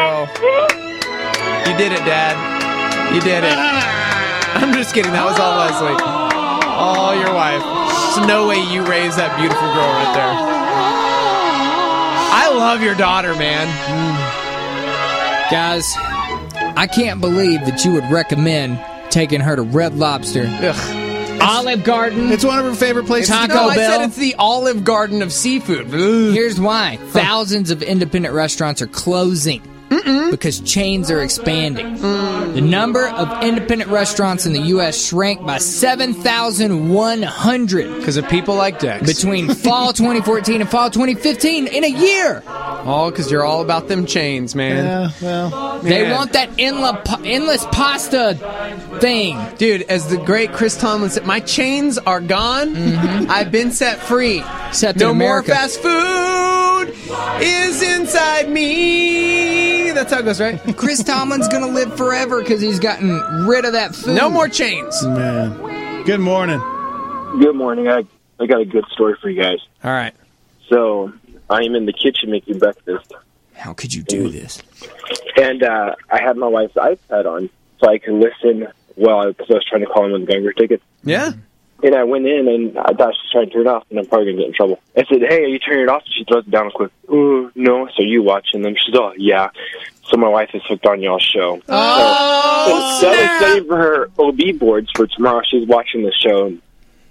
Bye. You did it, Dad. You did it. I'm just kidding. That was all Leslie. Oh, your wife. There's no way you raised that beautiful girl right there. I love your daughter, man. Guys, I can't believe that you would recommend taking her to Red Lobster, Ugh. Olive Garden. It's one of her favorite places. Taco No, I Bell. said it's the Olive Garden of seafood. Ugh. Here's why. Thousands of independent restaurants are closing because chains are expanding. The number of independent restaurants in the U S shrank by seven thousand one hundred Because of people like Dex. between fall twenty fourteen and fall twenty fifteen in a year. All because you're all about them chains, man. Yeah, well. They Man. want that endless, endless pasta thing. Dude, as the great Chris Tomlin said, my chains are gone. I've been set free. Except no in America. more fast food is inside me. That's how it goes, right? Chris Tomlin's gonna live forever because he's gotten rid of that food. No more chains. Man. Good morning. Good morning. I I got a good story for you guys. All right. So I am in the kitchen making breakfast, How could you do this? and uh, I had my wife's iPad on so I could listen while because I was trying to call him on the Geiger ticket. Yeah. And I went in, and I thought she was trying to turn it off, and I'm probably going to get in trouble. I said, hey, are you turning it off? And she throws it down real quick. Oh, no. So you watching them? She says, oh, yeah. So my wife is hooked on y'all's show. Oh, so, so I was snap. studying for her O B boards for tomorrow. She's watching the show.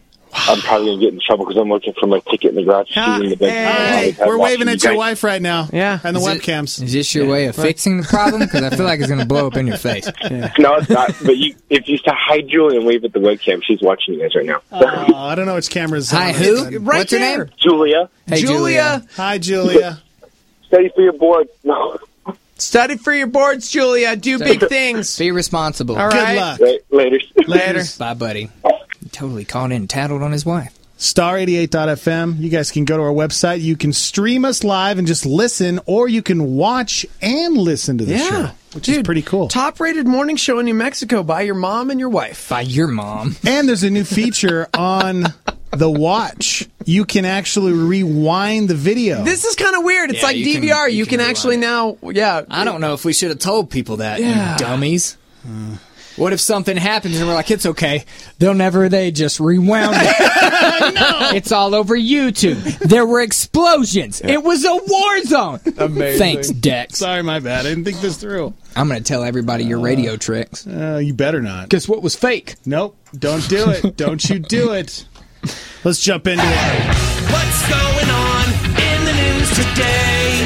I'm probably going to get in trouble because I'm looking for my ticket in the garage. Huh? In the bed. Hey, we're waving at your wife right now. Yeah. And the Is it- webcams. Is this your way of fixing the problem? Because I feel like it's going to blow up in your face. No, it's not. But you, if you say hi, Julie, and wave at the webcam, she's watching you guys right now. Oh, I don't know which camera's Hi, on. who? Right What's your there. name? Julia. Hey, Julia. Hi, Julia. Study for your board. No. Study for your boards, Julia. Do big things. Be responsible. All right. Good luck. Right, later. Later. Bye, buddy. He totally called in and tattled on his wife. star eighty-eight dot f m. You guys can go to our website. You can stream us live and just listen, or you can watch and listen to the Yeah. show, which Dude, is pretty cool. Top-rated morning show in New Mexico by your mom and your wife. By your mom. And there's a new feature on the watch. You can actually rewind the video. This is kind of weird. It's Yeah, like you D V R. can- you you can, can actually now, yeah. I don't know if we should have told people that, Yeah. you dummies. What if something happens and we're like, it's okay. They'll never, they just rewound it. No. It's all over YouTube. There were explosions. It was a war zone. Amazing. Thanks, Dex. Sorry, my bad. I didn't think this through. I'm going to tell everybody your radio tricks. Uh, you better not. Guess what was fake? Nope. Don't do it. Don't you do it. Let's jump into it. What's going on in the news today?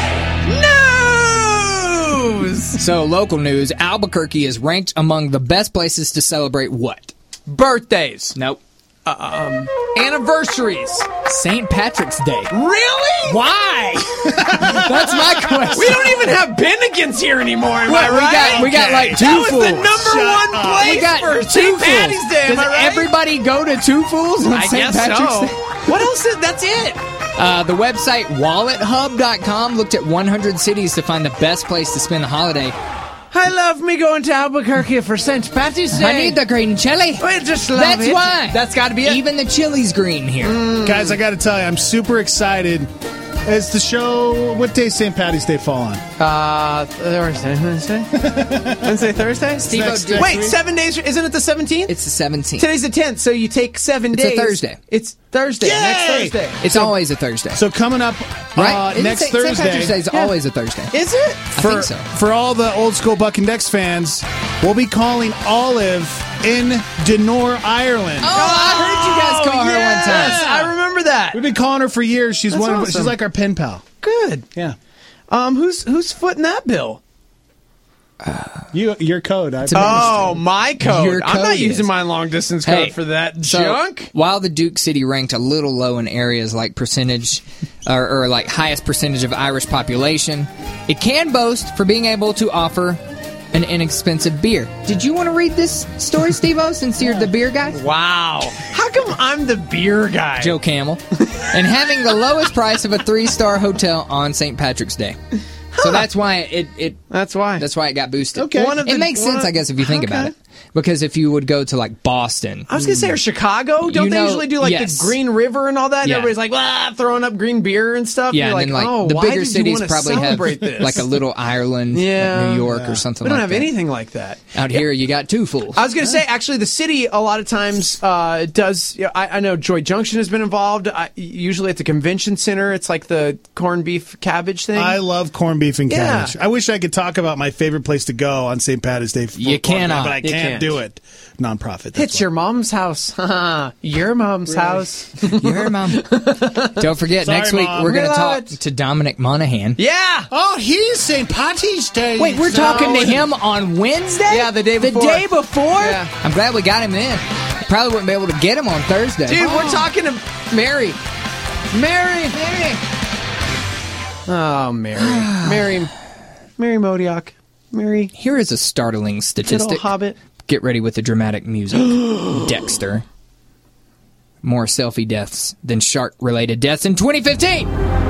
News! So, local news, Albuquerque is ranked among the best places to celebrate what? Birthdays. Nope. Um, anniversaries. Saint Patrick's Day. Really? Why? That's my question. We don't even have Bennigan's here anymore, am What, I we right? got- we got, like, two That was fools. the number Shut one up. place We got for two Saint fools. Patty's Day, am Does I right? everybody go to Two Fools on I Saint guess Patrick's so. Day? What else is, that's it? Uh, the website wallet hub dot com looked at one hundred cities to find the best place to spend the holiday. I love me going to Albuquerque for Saint Patty's Day. I need the green chili. I just love That's it. why. That's got to be it. Even the chili's green here. Guys, I got to tell you, I'm super excited. Is the show, what day Saint Patty's Day fall on? Uh, Thursday, Wednesday, Wednesday, Thursday. Steve-O, Next- do- next Wait, week? seven days? Isn't it the seventeenth? It's the seventeenth. Today's the tenth, so you take seven It's a days. Thursday. It's Thursday. Yay! Next Thursday. It's always a Thursday. So coming up right? uh, Isn't next Saint- Saint Thursday. Patrick's Day is Yeah. always a Thursday. Is it? I for, think so. for all the old school Buck and Dex fans, we'll be calling Olive in Denor, Ireland. Oh, I heard you guys call her yes, one time. I remember that. We've been calling her for years. She's That's one. Of, awesome. she's like our pen pal. Good. Yeah. Um, who's who's footing that bill? You, your code. I Oh, my code. Your I'm not code using is- my long distance code Hey, for that So, junk. while the Duke City ranked a little low in areas like percentage or, or like highest percentage of Irish population, it can boast for being able to offer an inexpensive beer. Did you want to read this story, Steve-O, since you're the beer guy? Wow. How come I'm the beer guy? Joe Camel. And having the lowest price of a three-star hotel on Saint Patrick's Day. So that's why it, it That's why. that's why it got boosted. Okay. One of It the- makes one sense, of- I guess, if you think about okay. it. Because if you would go to like Boston, I was gonna say, or Chicago. Don't You they know- usually do like yes. the Green River and all that? And Yeah. everybody's like, "Wow," throwing up green beer and stuff. yeah, You're and like, then like oh, the why bigger did you cities wanna probably have celebrate this? like a little Ireland, Yeah. like New York Yeah. or something We don't like have that. anything like that. Out here, you got two fools. I was going to say, actually, the city a lot of times uh, does. You know, I, I know Joy Junction has been involved. I, usually at the convention center, it's like the corned beef cabbage thing. I love corned beef and Yeah. cabbage. I wish I could talk about my favorite place to go on Saint Patty's Day. For You cannot. but I You can't, can't. do it. Nonprofit. that's it's your mom's house. Your mom's house. Your mom. Don't forget, Sorry, next week Mom. we're going to We love talk it. to Dominic Monaghan. Yeah. Oh, he's Saint Patty's Day. Wait, we're So- talking to him on Wednesday? Yeah, the day before. The day before? Yeah. I'm glad we got him in. Probably wouldn't be able to get him on Thursday. Dude, we're talking to Mary. Mary. Mary. Oh, Mary. Mary. Mary Modiak. Mary. Here is a startling Little statistic. hobbit. Get ready with the dramatic music. Dexter. More selfie deaths than shark-related deaths in twenty fifteen.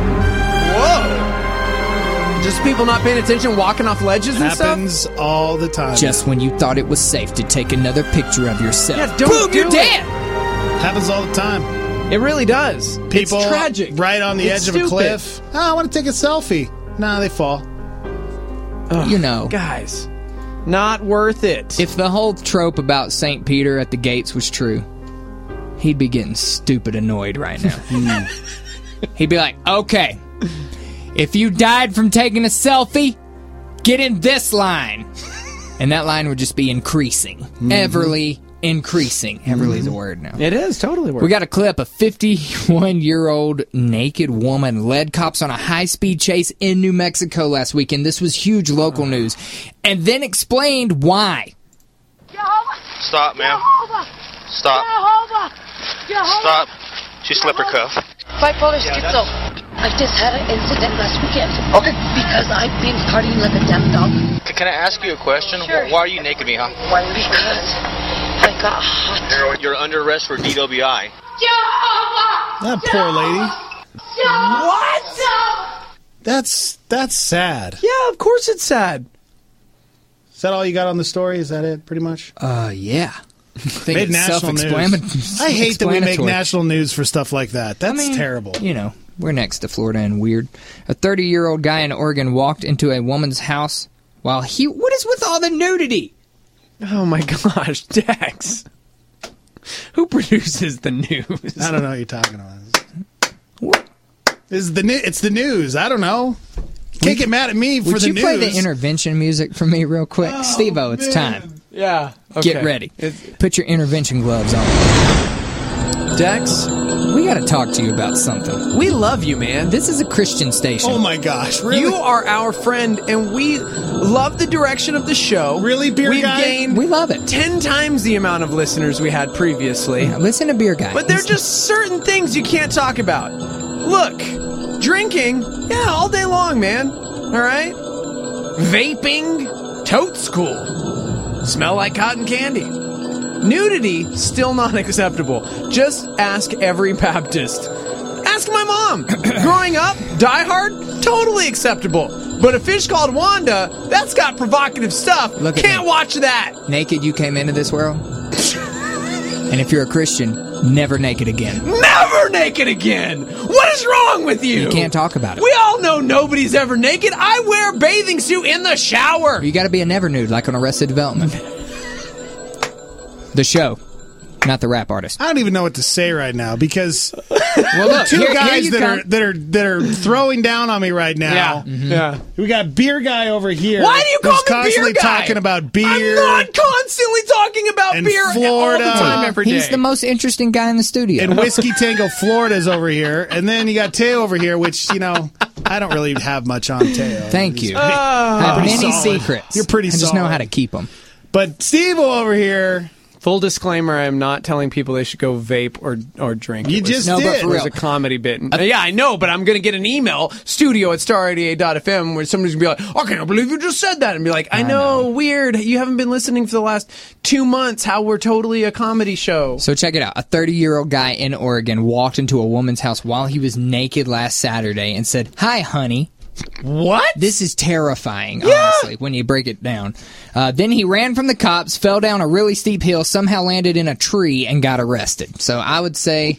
Whoa. Just people not paying attention, walking off ledges and stuff? Happens all the time. Just when you thought it was safe to take another picture of yourself. Yeah, don't Boom, do you're it. dead. Happens all the time. It really does. People it's tragic. right on the It's edge of a stupid. cliff. Oh, I want to take a selfie. Nah, they fall. Ugh, You know. Guys, not worth it. If the whole trope about Saint Peter at the gates was true, he'd be getting stupid annoyed right now. He'd be like, okay, if you died from taking a selfie, get in this line. And that line would just be increasing. Everly, increasing. Everly's a word now. It is totally a word. We got a clip. A fifty-one-year-old naked woman led cops on a high-speed chase in New Mexico last weekend. This was huge local news. And then explained why. Stop, ma'am. Stop. Stop. She slipped her cuff. Bipolar schizo. I just had an incident last weekend. Okay. Because I've been partying like a damn dog. C- Can I ask you a question? Sure. Why are you naked, mija? Because I got hot. You're, you're under arrest for D W I. That poor lady. What? That's that's sad. Yeah, of course it's sad. Is that all you got on the story? Is that it, pretty much? Uh, yeah. I think Made it's national self-explanatory. news. I hate that we make national news for stuff like that. That's I mean, terrible. You know, we're next to Florida and weird. A thirty-year-old guy in Oregon walked into a woman's house while he... What is with all the nudity? Oh, my gosh, Dex. Who produces the news? I don't know what you're talking about. What? This is the new, it's the news. I don't know. You can't get mad at me for Would the you news. play the intervention music for me real quick? Oh, Steve-O, it's man. time. Yeah. Okay. Get ready. It's, Put your intervention gloves on. Dex, we got to talk to you about something. We love you, man. This is a Christian station. Oh, my gosh. Really? You are our friend, and we love the direction of the show. Really, Beer We've Guy? gained we love it. ten times the amount of listeners we had previously. Yeah, listen to Beer Guy. But there are just certain things you can't talk about. Look, drinking, yeah, all day long, man. All right? Vaping, totes cool. Smell like cotton candy. Nudity, still not acceptable. Just ask every Baptist. Ask my mom. Growing up, Die Hard, totally acceptable. But a fish called Wanda, that's got provocative stuff. Look at Can't me. watch that. Naked, you came into this world. And if you're a Christian, never naked again. Never naked again. What is wrong with you? You can't talk about it. We all know nobody's ever naked. I wear a bathing suit in the shower. You got to be a never nude, like on Arrested Development. The show, not the rap artist. I don't even know what to say right now because well, look, two here, here guys you that come. are that are that are throwing down on me right now. Yeah, mm-hmm. yeah. We got Beer Guy over here. Why do you call who's me Beer constantly Guy? talking about beer. I'm not constantly talking about And beer Florida. all the time, every day. He's the most interesting guy in the studio. And Whiskey Tango Florida's over here, and then you got Teo over here, which you know I don't really have much on Teo. Thank you. Oh. I have Pretty many solid. secrets. You're pretty I just solid. know how to keep them. But Steve over here. Full disclaimer, I am not telling people they should go vape or or drink. You It was- just No, but did. It for was real. a comedy bit. And- yeah, I know, but I'm going to get an email, studio at star eighty-eight dot f m, where somebody's going to be like, I can't believe you just said that. And be like, I, I know, know. weird. You haven't been listening for the last two months, how we're totally a comedy show. So check it out. A thirty-year-old guy in Oregon walked into a woman's house while he was naked last Saturday and said, "Hi, honey." What? This is terrifying, Yeah. honestly, when you break it down. Uh, then he ran from the cops, fell down a really steep hill, somehow landed in a tree, and got arrested. So I would say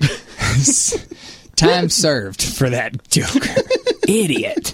time served for that joker. Idiot.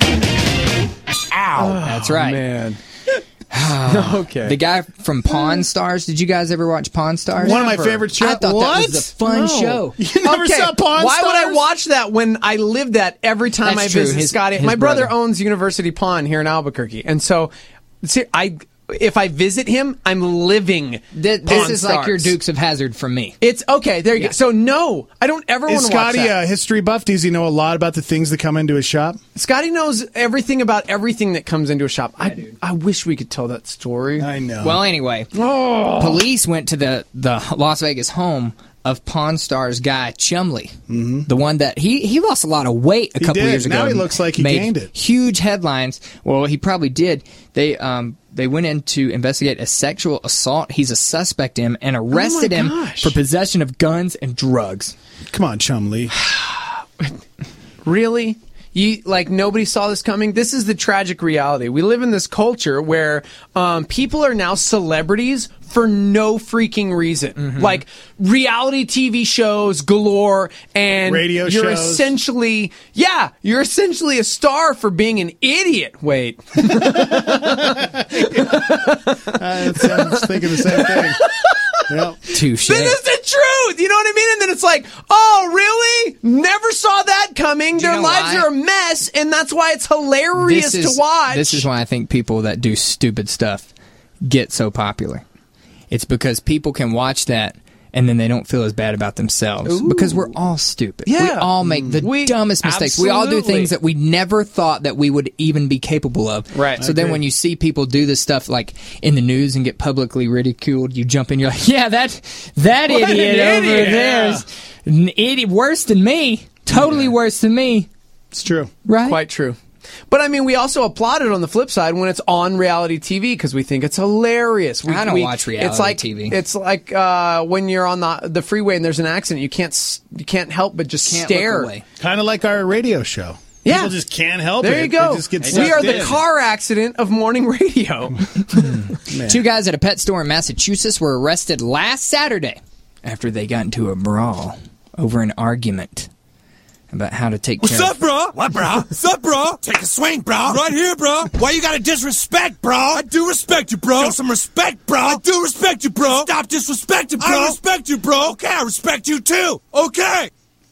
Ow. That's right. Man. Okay. The guy from Pawn Stars. Did you guys ever watch Pawn Stars? One of my Never. favorite shows. I thought what? that was a fun No. show. You never Okay, saw Pawn Why would I Stars? watch that when I live that every time That's I true. visit His- Scotty? his My brother, brother. owns University Pawn here in Albuquerque, and so see, I if I visit him, I'm living. Th- this Pawn is like your Stars. Dukes of Hazzard from me. It's okay. There you Yeah. go. So no, I don't ever want Is to watch Scotty that. a history buff? Does he know a lot about the things that come into his shop? Scotty knows everything about everything that comes into a shop. I I wish we could tell that story. I know. Well, anyway, Oh. police went to the, the Las Vegas home of Pawn Stars guy Chumley, mm-hmm. the one that he, he lost a lot of weight a He couple did. years ago. Now he looks like he made gained it. Huge headlines. Well, he probably did. They um they went in to investigate a sexual assault. He's a suspect in and arrested him gosh. for possession of guns and drugs. Come on, Chumley. Really? You like nobody saw this coming? This is the tragic reality. We live in this culture where um, people are now celebrities for no freaking reason. Mm-hmm. Like reality T V shows galore, and Radio you're shows. essentially yeah, you're essentially a star for being an idiot. Wait, I was thinking the same thing. Yep. Touche. This is the truth. You know what I mean? And then it's like, oh, really? Never saw that coming. Do you Their know lives why? are a mess, and that's why it's hilarious This is, to watch. This is why I think people that do stupid stuff get so popular. It's because people can watch that and then they don't feel as bad about themselves. Ooh. Because we're all stupid. Yeah. We all make the We- dumbest mistakes. We all do absolutely. things that we never thought that we would even be capable of. Right. So I then agree. when you see people do this stuff like in the news and get publicly ridiculed, you jump in, you're like, yeah, that that What an idiot over idiot. there's an idiot worse than me. Totally worse than me. It's true. Right? Quite true. But I mean, we also applaud it on the flip side when it's on reality T V because we think it's hilarious. We, I don't we, watch reality it's like, T V. It's like uh, when you're on the the freeway and there's an accident, you can't s- you can't help but just Can't stare. look away. Kind of like our radio show. Yeah. People just can't help it. There you go. They just get We are sucked the in. car accident of morning radio. Man. Two guys at a pet store in Massachusetts were arrested last Saturday after they got into a brawl over an argument about how to take What's care up, bro? What, bro? What's up, bro? Take a swing, bro. Right here, bro. Why you gotta disrespect, bro? I do respect you, bro. Show some respect, bro. I do respect you, bro. Stop disrespecting, bro. I respect you, bro. Okay, I respect you, too. Okay.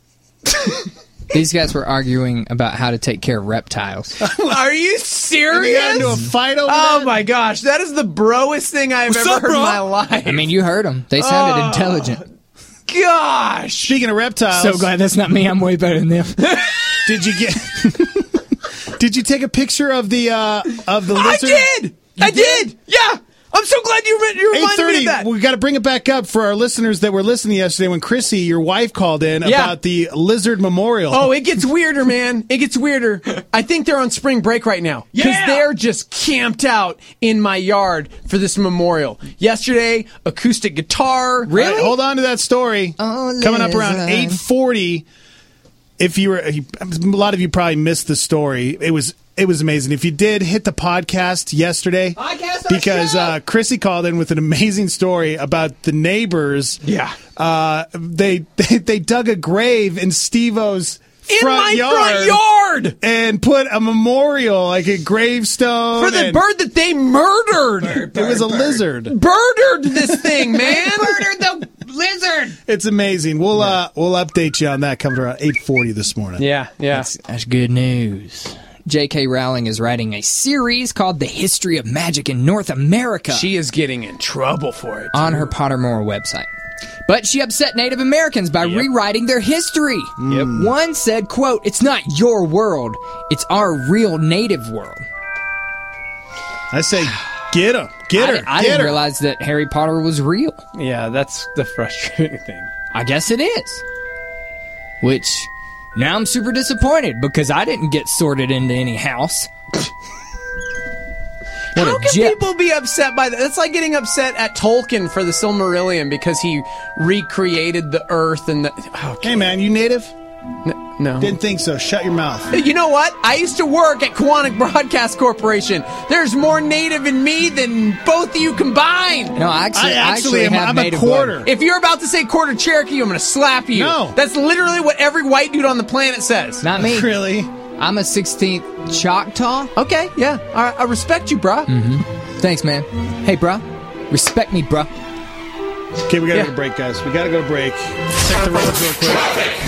These guys were arguing about how to take care of reptiles. Are you serious? You got into a fight over Oh that? my gosh, that is the broest thing I've What's ever up, heard bro? in my life. I mean, you heard them. They sounded Oh. intelligent. Gosh. Speaking of reptiles, So glad that's not me. I'm way better than them. did you get? Did you take a picture of the uh, of the I lizard? did. I did. Yeah. I'm so glad you, re- you eight reminded me thirty. of that. We got to bring it back up for our listeners that were listening yesterday when Chrissy, your wife, called in Yeah. about the lizard memorial. Oh, it gets weirder, man. It gets weirder. I think they're on spring break right now. Because Yeah. they're just camped out in my yard for this memorial. Yesterday, acoustic guitar. All right, hold on to that story. Oh, Coming up around lizard. eight forty. If you were, a lot of you probably missed the story. It was it was amazing. If you did, hit the podcast yesterday Podcast because uh, Chrissy called in with an amazing story about the neighbors. Yeah. uh, they, they they dug a grave in Steve-O's In front my yard front yard! and put a memorial, like a gravestone For the and- bird that they murdered. It was a lizard. Murdered this thing, man. Murdered the lizard. It's amazing. We'll uh, we'll update you on that coming around eight forty this morning. Yeah, yeah. That's, that's good news. J K. Rowling is writing a series called The History of Magic in North America She is getting in trouble for it. on her Pottermore website. But she upset Native Americans by rewriting their history. Yep. One said, quote, "It's not your world, it's our real native world." I say, get her, get I, her, I get didn't her. realize that Harry Potter was real. Yeah, that's the frustrating thing. I guess it is. Which, now I'm super disappointed because I didn't get sorted into any house. What How a can jip. people be upset by that? That's like getting upset at Tolkien for the Silmarillion because he recreated the Earth and the. Okay. Hey, man, you native? N- no. Didn't think so. Shut your mouth. You know what? I used to work at Kiwanis Broadcast Corporation. There's more native in me than both of you combined. No, I actually, I I actually am- have I'm a native quarter. blood. If you're about to say quarter Cherokee, I'm going to slap you. No. That's literally what every white dude on the planet says. Not me. Really? I'm a sixteenth Choctaw. Okay, yeah. I, I respect you, bruh. Thanks, man. Hey, bruh. Respect me, bruh. Okay, we got to Yeah. go to break, guys. We got to go to break. Check the roads real quick.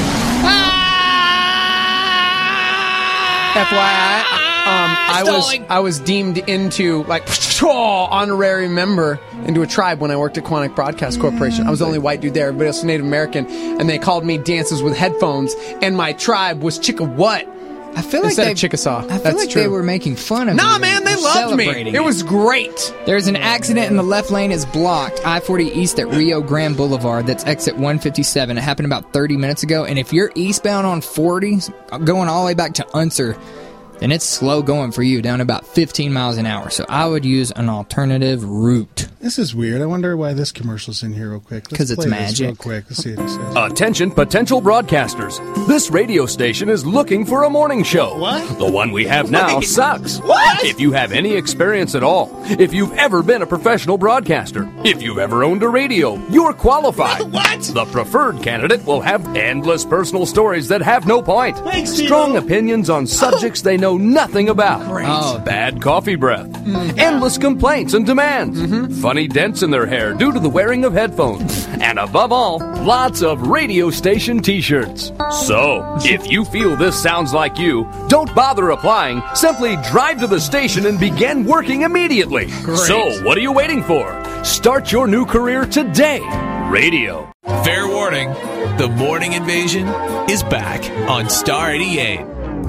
F Y I, um, I was Stalling. I was deemed into like honorary member into a tribe when I worked at Kiwanis Broadcast Corporation. I was the only white dude there. Everybody else was Native American, and they called me Dances with Headphones, and my tribe was Chicka what? I feel like Instead they, of Chickasaw. I feel That's like true. they were making fun of Nah, you man, they and loved me. celebrating It was great. There's an accident and the left lane is blocked. I forty east at Rio Grande Boulevard. That's exit one fifty-seven. It happened about thirty minutes ago. And if you're eastbound on forty, going all the way back to Unser, then it's slow going for you, down about fifteen miles an hour. So I would use an alternative route. This is weird. I wonder why this commercial's in here real quick. Let's 'Cause it's play this magic. real quick. Let's see what it says. Attention potential broadcasters. This radio station is looking for a morning show. What? The one we have now Wait. sucks. What? If you have any experience at all, if you've ever been a professional broadcaster, if you've ever owned a radio, you're qualified. What? The preferred candidate will have endless personal stories that have no point. Thanks, Steve-O. Strong opinions on subjects they know nothing about. Great. Oh. Bad coffee breath. Endless complaints and demands. Funny dents in their hair due to the wearing of headphones. And above all, lots of radio station t-shirts. So, if you feel this sounds like you, don't bother applying. Simply drive to the station and begin working immediately. So, what are you waiting for? Start your new career today. Radio. Fair warning, the Morning Invasion is back on Star eighty-eight.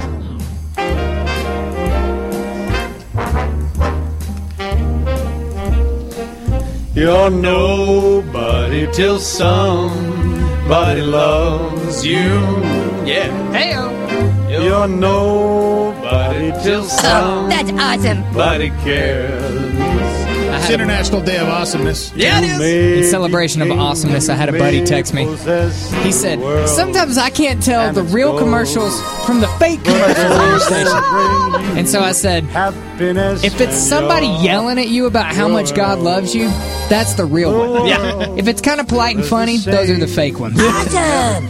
You're nobody till somebody loves you. Yeah. Hey-o. You're nobody till Oh, that's awesome. somebody cares. It's International Day of Awesomeness. Yeah, it is. In celebration of awesomeness, I had a buddy text me. He said, sometimes I can't tell the real commercials from the fake commercials on your station. And so I said, if it's somebody yelling at you about how much God loves you, that's the real one. Yeah. If it's kind of polite and funny, those are the fake ones. Awesome.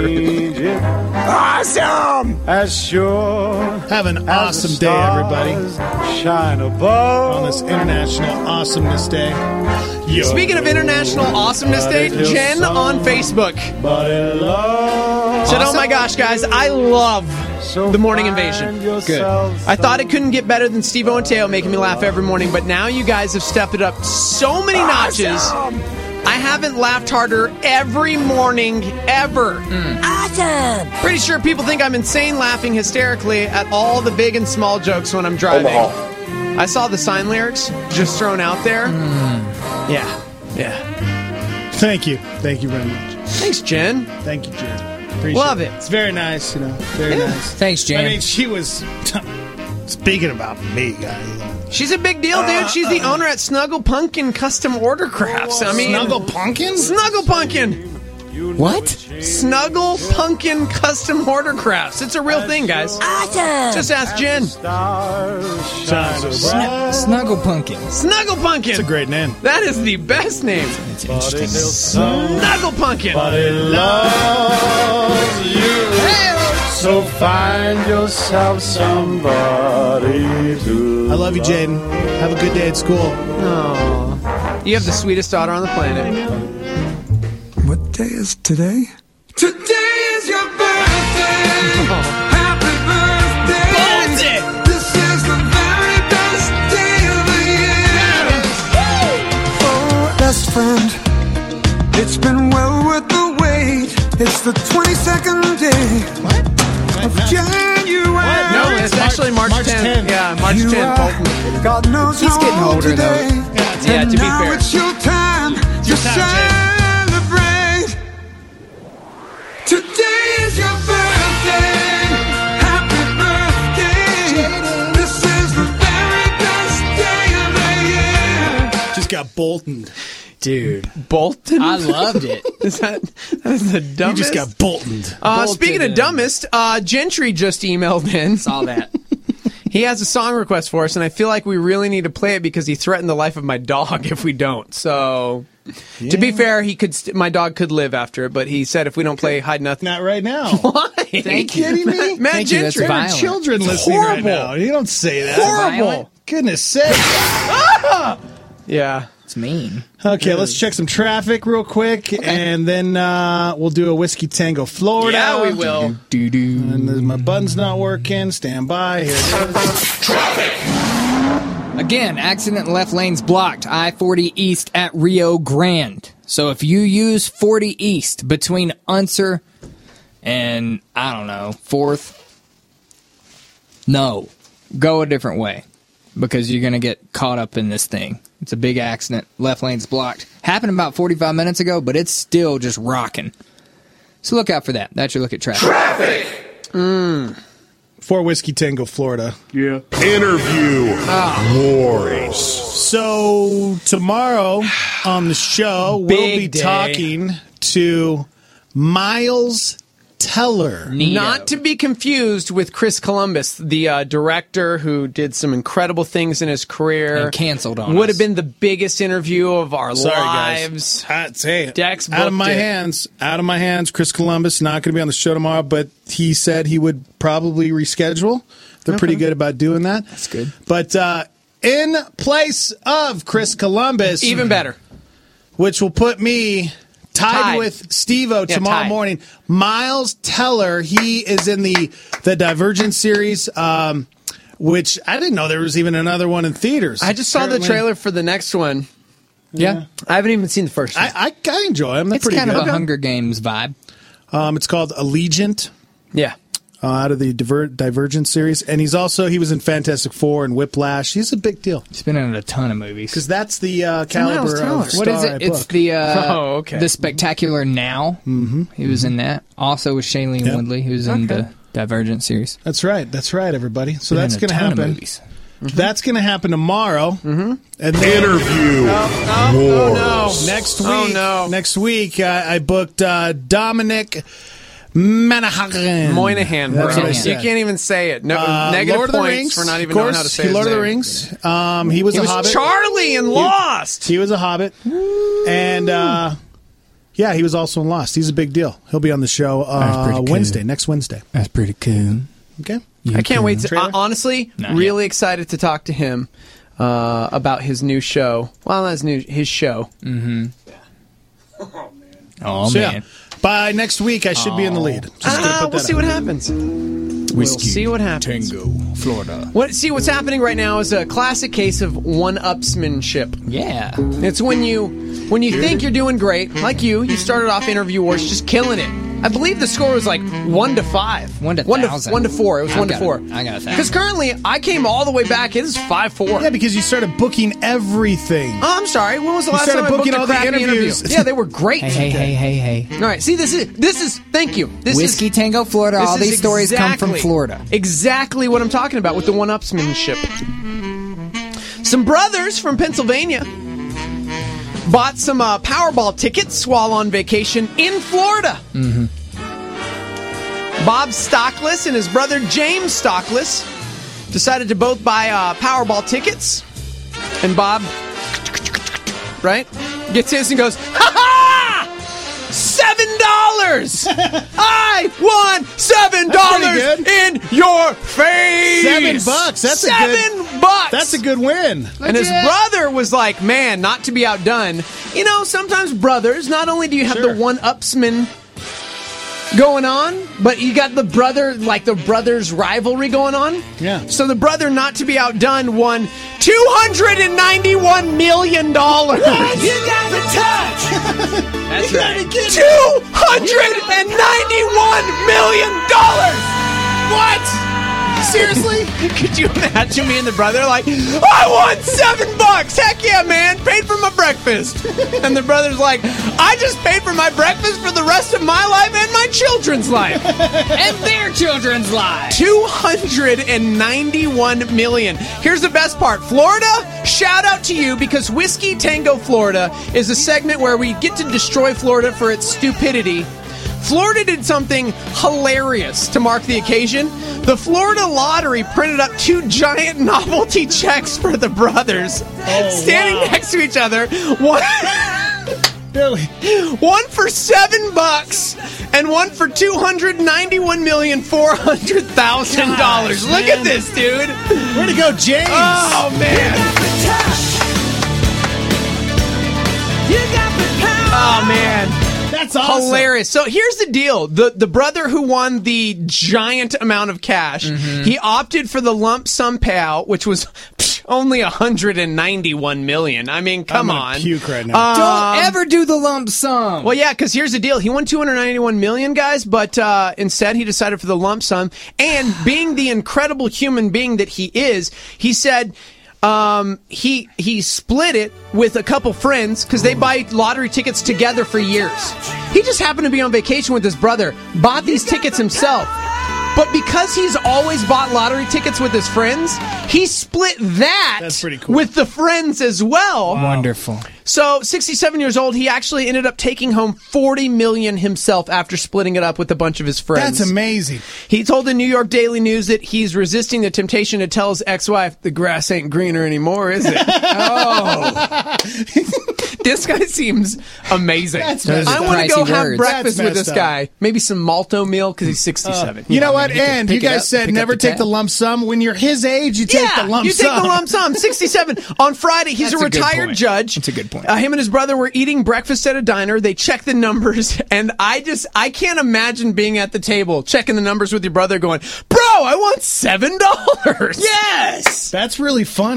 Awesome! As sure. Have an awesome day, everybody. Shine above on this International Awesomeness Day. Speaking of International Awesomeness Day, Jen on Facebook said, oh my gosh, guys, I love the Morning Invasion. Good. I thought it couldn't get better than Steve-O and Teo making me laugh every morning, but now you guys have stepped it up so many notches. I haven't laughed harder every morning ever. Mm. Awesome. Pretty sure people think I'm insane laughing hysterically at all the big and small jokes when I'm driving. Omaha. I saw the sign lyrics just thrown out there. Mm. Yeah. Yeah. Thank you. Thank you very much. Thanks, Jen. Thank you, Jen. Appreciate Love it. It's very nice, you know. Very Yeah. nice. Thanks, Jan. I mean, she was speaking about me, guys. She's a big deal, dude. She's the owner at Snuggle Pumpkin Custom Order Crafts. I mean, Snuggle Pumpkin? Snuggle Pumpkin. What? Snuggle Pumpkin Custom Order Crafts. It's a real thing, guys. Awesome. Just ask Jen. Snu- Snuggle Pumpkin. Snuggle Pumpkin. It's a great name. That is the best name. It's interesting. Snuggle Pumpkin. Somebody loves you. So find yourself somebody to. I love you, Jaden. Have a good day at school. Aw. You have the sweetest daughter on the planet. What day is today? Today is your birthday. Happy birthday. This is the very best day of the year. Oh, best friend, it's been well worth the wait. It's the twenty-second day of January. What? No, it's actually March tenth. Yeah, March You tenth. are- Bolton. God knows He's how getting old older, though. today. Yeah, And to be now fair. it's your time to your time, Jay. celebrate. Today is your birthday. Happy birthday. This is the very best day of the year. Just got Bolton. Dude. Bolton? I loved it. Is that, that is the You dumbest? just got Boltoned. Uh, Bolted speaking of in. dumbest, uh, Gentry just emailed in. Saw that. He has a song request for us, and I feel like we really need to play it because he threatened the life of my dog if we don't. So, to be fair, he could. St- my dog could live after it, but he said if we don't play Hide Nothing. Not right now. Why? Thank you. Kidding me? Matt Thank you, that's Gentry. violent. Children It's listening right horrible. now. You don't say that. Horrible. Goodness sake. Yeah. It's mean. Okay, let's check some traffic real quick, and then uh, we'll do a Whiskey Tango Florida. Yeah, we will. Doo-doo. And then my button's not working. Stand by. Here it is. Again, accident left lanes blocked. I forty East at Rio Grande. So if you use forty East between Unser and, I don't know, fourth, no, go a different way because you're going to get caught up in this thing. It's a big accident. Left lane's blocked. Happened about forty-five minutes ago, but it's still just rocking. So look out for that. That's your look at traffic. Traffic! Mm. For Whiskey Tango, Florida. Yeah. Interview Morris. So tomorrow on the show, we'll Big be day. talking to Miles Teller. Not to be confused with Chris Columbus, the uh, director who did some incredible things in his career. And canceled on Would us. have been the biggest interview of our Sorry, lives. guys. Hey, Dex out of my booked it. hands. Out of my hands. Chris Columbus not going to be on the show tomorrow, but he said he would probably reschedule. They're pretty good about doing that. That's good. But uh, in place of Chris Columbus, Even better. which will put me tied, Tied. with Steve-O Yeah, tomorrow tied. morning. Miles Teller, he is in the the Divergent series, um, which I didn't know there was even another one in theaters. I just saw the Apparently- trailer for the next one. Yeah. I haven't even seen the first one. I, I, I enjoy them. They're It's pretty kind good. of a Hunger Games vibe. Um, it's called Allegiant. Yeah. Uh, out of the Diver- Divergent series. And he's also, he was in Fantastic Four and Whiplash. He's a big deal. He's been in a ton of movies. Because that's the uh, caliber of star What is I it? It's book. the uh, Oh, okay. the Spectacular Now. Mm-hmm. He was in that. Also with Shailene Yep. Woodley, who's in Okay. the Divergent series. That's right. That's right, everybody. So Been that's in a going to ton of happen. movies. That's going to happen tomorrow. Mm-hmm. And then, Interview. Oh, oh, no. Next week, Oh, no. next week, uh, I booked uh, Dominic Monaghan. Moynihan, bro. That's what I You said. can't even say it. No, Uh, negative Lord of the points Rings, for not even of course, knowing how to say he his Lord of the name. Rings. Um, he was He a was hobbit. Charlie in Lost. He was a hobbit, and uh, yeah, he was also in Lost. He's a big deal. He'll be on the show That's uh, pretty cool. Wednesday, next Wednesday. That's pretty cool. Okay. I can't wait to. Trailer? Uh, honestly, Not really excited to talk to him uh, about his new show. Well, not his new his show. Mm-hmm. Oh, So, man. yeah, by next week, I should be in the lead. Just gonna Ah, put we'll that see out. what happens. We'll see what happens. Tango, Florida. What? See, what's happening right now is a classic case of one-upsmanship. Yeah. It's when you when you think you're doing great, like you. You started off Interview Wars just killing it. I believe the score was like one to five, One to one to thousand. one to four. It was I've one to got four. a- I got a thousand. Because currently I came all the way back. It is five four. Yeah, because you started booking everything. Oh, I'm sorry. When was the You last started time I booked booking a all the crappy interviews. interview? Yeah, they were great. Hey, hey, hey, hey, hey. All right. See, this is this is. Thank you. This Whiskey is, Tango, Florida. this All is these stories come from exactly- Florida. Exactly what I'm talking about with the one-upsmanship. Some brothers from Pennsylvania bought some uh, Powerball tickets while on vacation in Florida. Mm-hmm. Bob Stockless and his brother James Stockless decided to both buy uh, Powerball tickets. And Bob, right, gets his and goes, ha ha! Seven dollars! I won seven dollars in your face! Seven bucks. That's a seven good, bucks! That's a good win. And his brother was like, man, not to be outdone. You know, sometimes brothers, not only do you have Sure. the one-upsman going on, but you got the brother, like the brothers' rivalry going on. Yeah. So the brother, not to be outdone, won two hundred ninety-one million dollars. You got the touch. That's right. two hundred ninety-one million dollars! What? Seriously? Could you imagine me and the brother like, I won seven bucks! Heck yeah, man! Paid for my breakfast! And the brother's like, I just paid for my breakfast for the rest of my life and my children's life! And their children's lives. two hundred ninety-one million. Here's the best part. Florida, shout out to you because Whiskey Tango Florida is a segment where we get to destroy Florida for its stupidity. Florida did something hilarious to mark the occasion. The Florida Lottery printed up two giant novelty checks for the brothers, standing wow. next to each other. One, Really? one for seven bucks and one for two hundred ninety-one million four hundred thousand dollars. Gosh, Look man. at this, dude. Way to go, James. Oh man. Oh man. That's awesome. Hilarious. So here's the deal. The the brother who won the giant amount of cash, Mm-hmm. he opted for the lump sum payout, which was psh, only one hundred ninety-one million dollars. I mean, come I'm gonna on. puke right now. Um, Don't ever do the lump sum. Well, yeah, because here's the deal. He won two hundred ninety-one million dollars, guys, but uh, instead he decided for the lump sum. And being the incredible human being that he is, he said um, he he split it with a couple friends because they buy lottery tickets together for years. He just happened to be on vacation with his brother, bought these tickets himself. But because he's always bought lottery tickets with his friends, he split that That's pretty cool. with the friends as well. Wonderful. So, sixty-seven years old, he actually ended up taking home forty million dollars himself after splitting it up with a bunch of his friends. That's amazing. He told the New York Daily News that he's resisting the temptation to tell his ex-wife, the grass ain't greener anymore, is it? Oh. This guy seems amazing. That's messed I up. want to go Pricey have words. breakfast That's with this messed up. guy. Maybe some malto meal because he's sixty-seven. You know what? he could And you pick it guys up, said pick up never the take tab. the lump sum. When you're his age, you take yeah, the lump you sum. take the lump sum. sixty-seven. On Friday, he's That's a a good retired point. judge. That's a good point. Uh, him and his brother were eating breakfast at a diner. They checked the numbers, and I just, I can't imagine being at the table checking the numbers with your brother going, bro, I want seven dollars. Yes! That's really funny.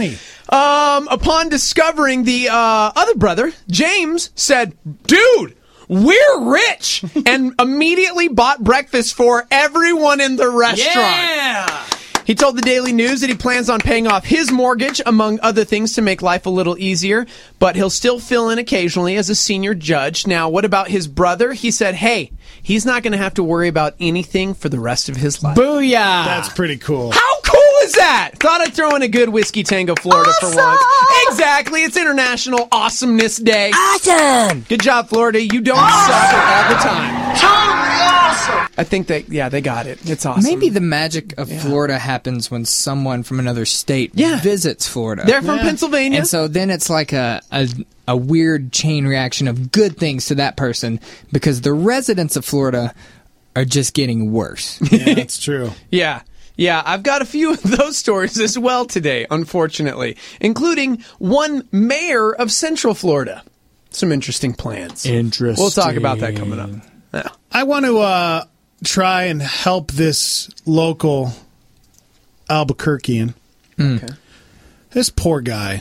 Um, upon discovering the uh, other brother, James said, "Dude, we're rich," and immediately bought breakfast for everyone in the restaurant. Yeah! He told the Daily News that he plans on paying off his mortgage, among other things, to make life a little easier, but he'll still fill in occasionally as a senior judge. Now, what about his brother? He said, hey, he's not going to have to worry about anything for the rest of his life. Booyah! That's pretty cool. How cool is that? Thought I'd throw in a good Whiskey Tango, Florida Awesome! for once. Exactly. It's International Awesomeness Day. Awesome! Good job, Florida. You don't suck all the time. Totally awesome! I think that, yeah, they got it. It's awesome. Maybe the magic of Yeah. Florida happens when someone from another state Yeah. visits Florida. They're from Yeah. Pennsylvania. And so then it's like a, a a weird chain reaction of good things to that person because the residents of Florida are just getting worse. Yeah, that's true. Yeah. Yeah, I've got a few of those stories as well today, unfortunately, including one mayor of Central Florida. Some interesting plans. Interesting. We'll talk about that coming up. Yeah. I want to uh, try and help this local Albuquerquean. Okay. This poor guy.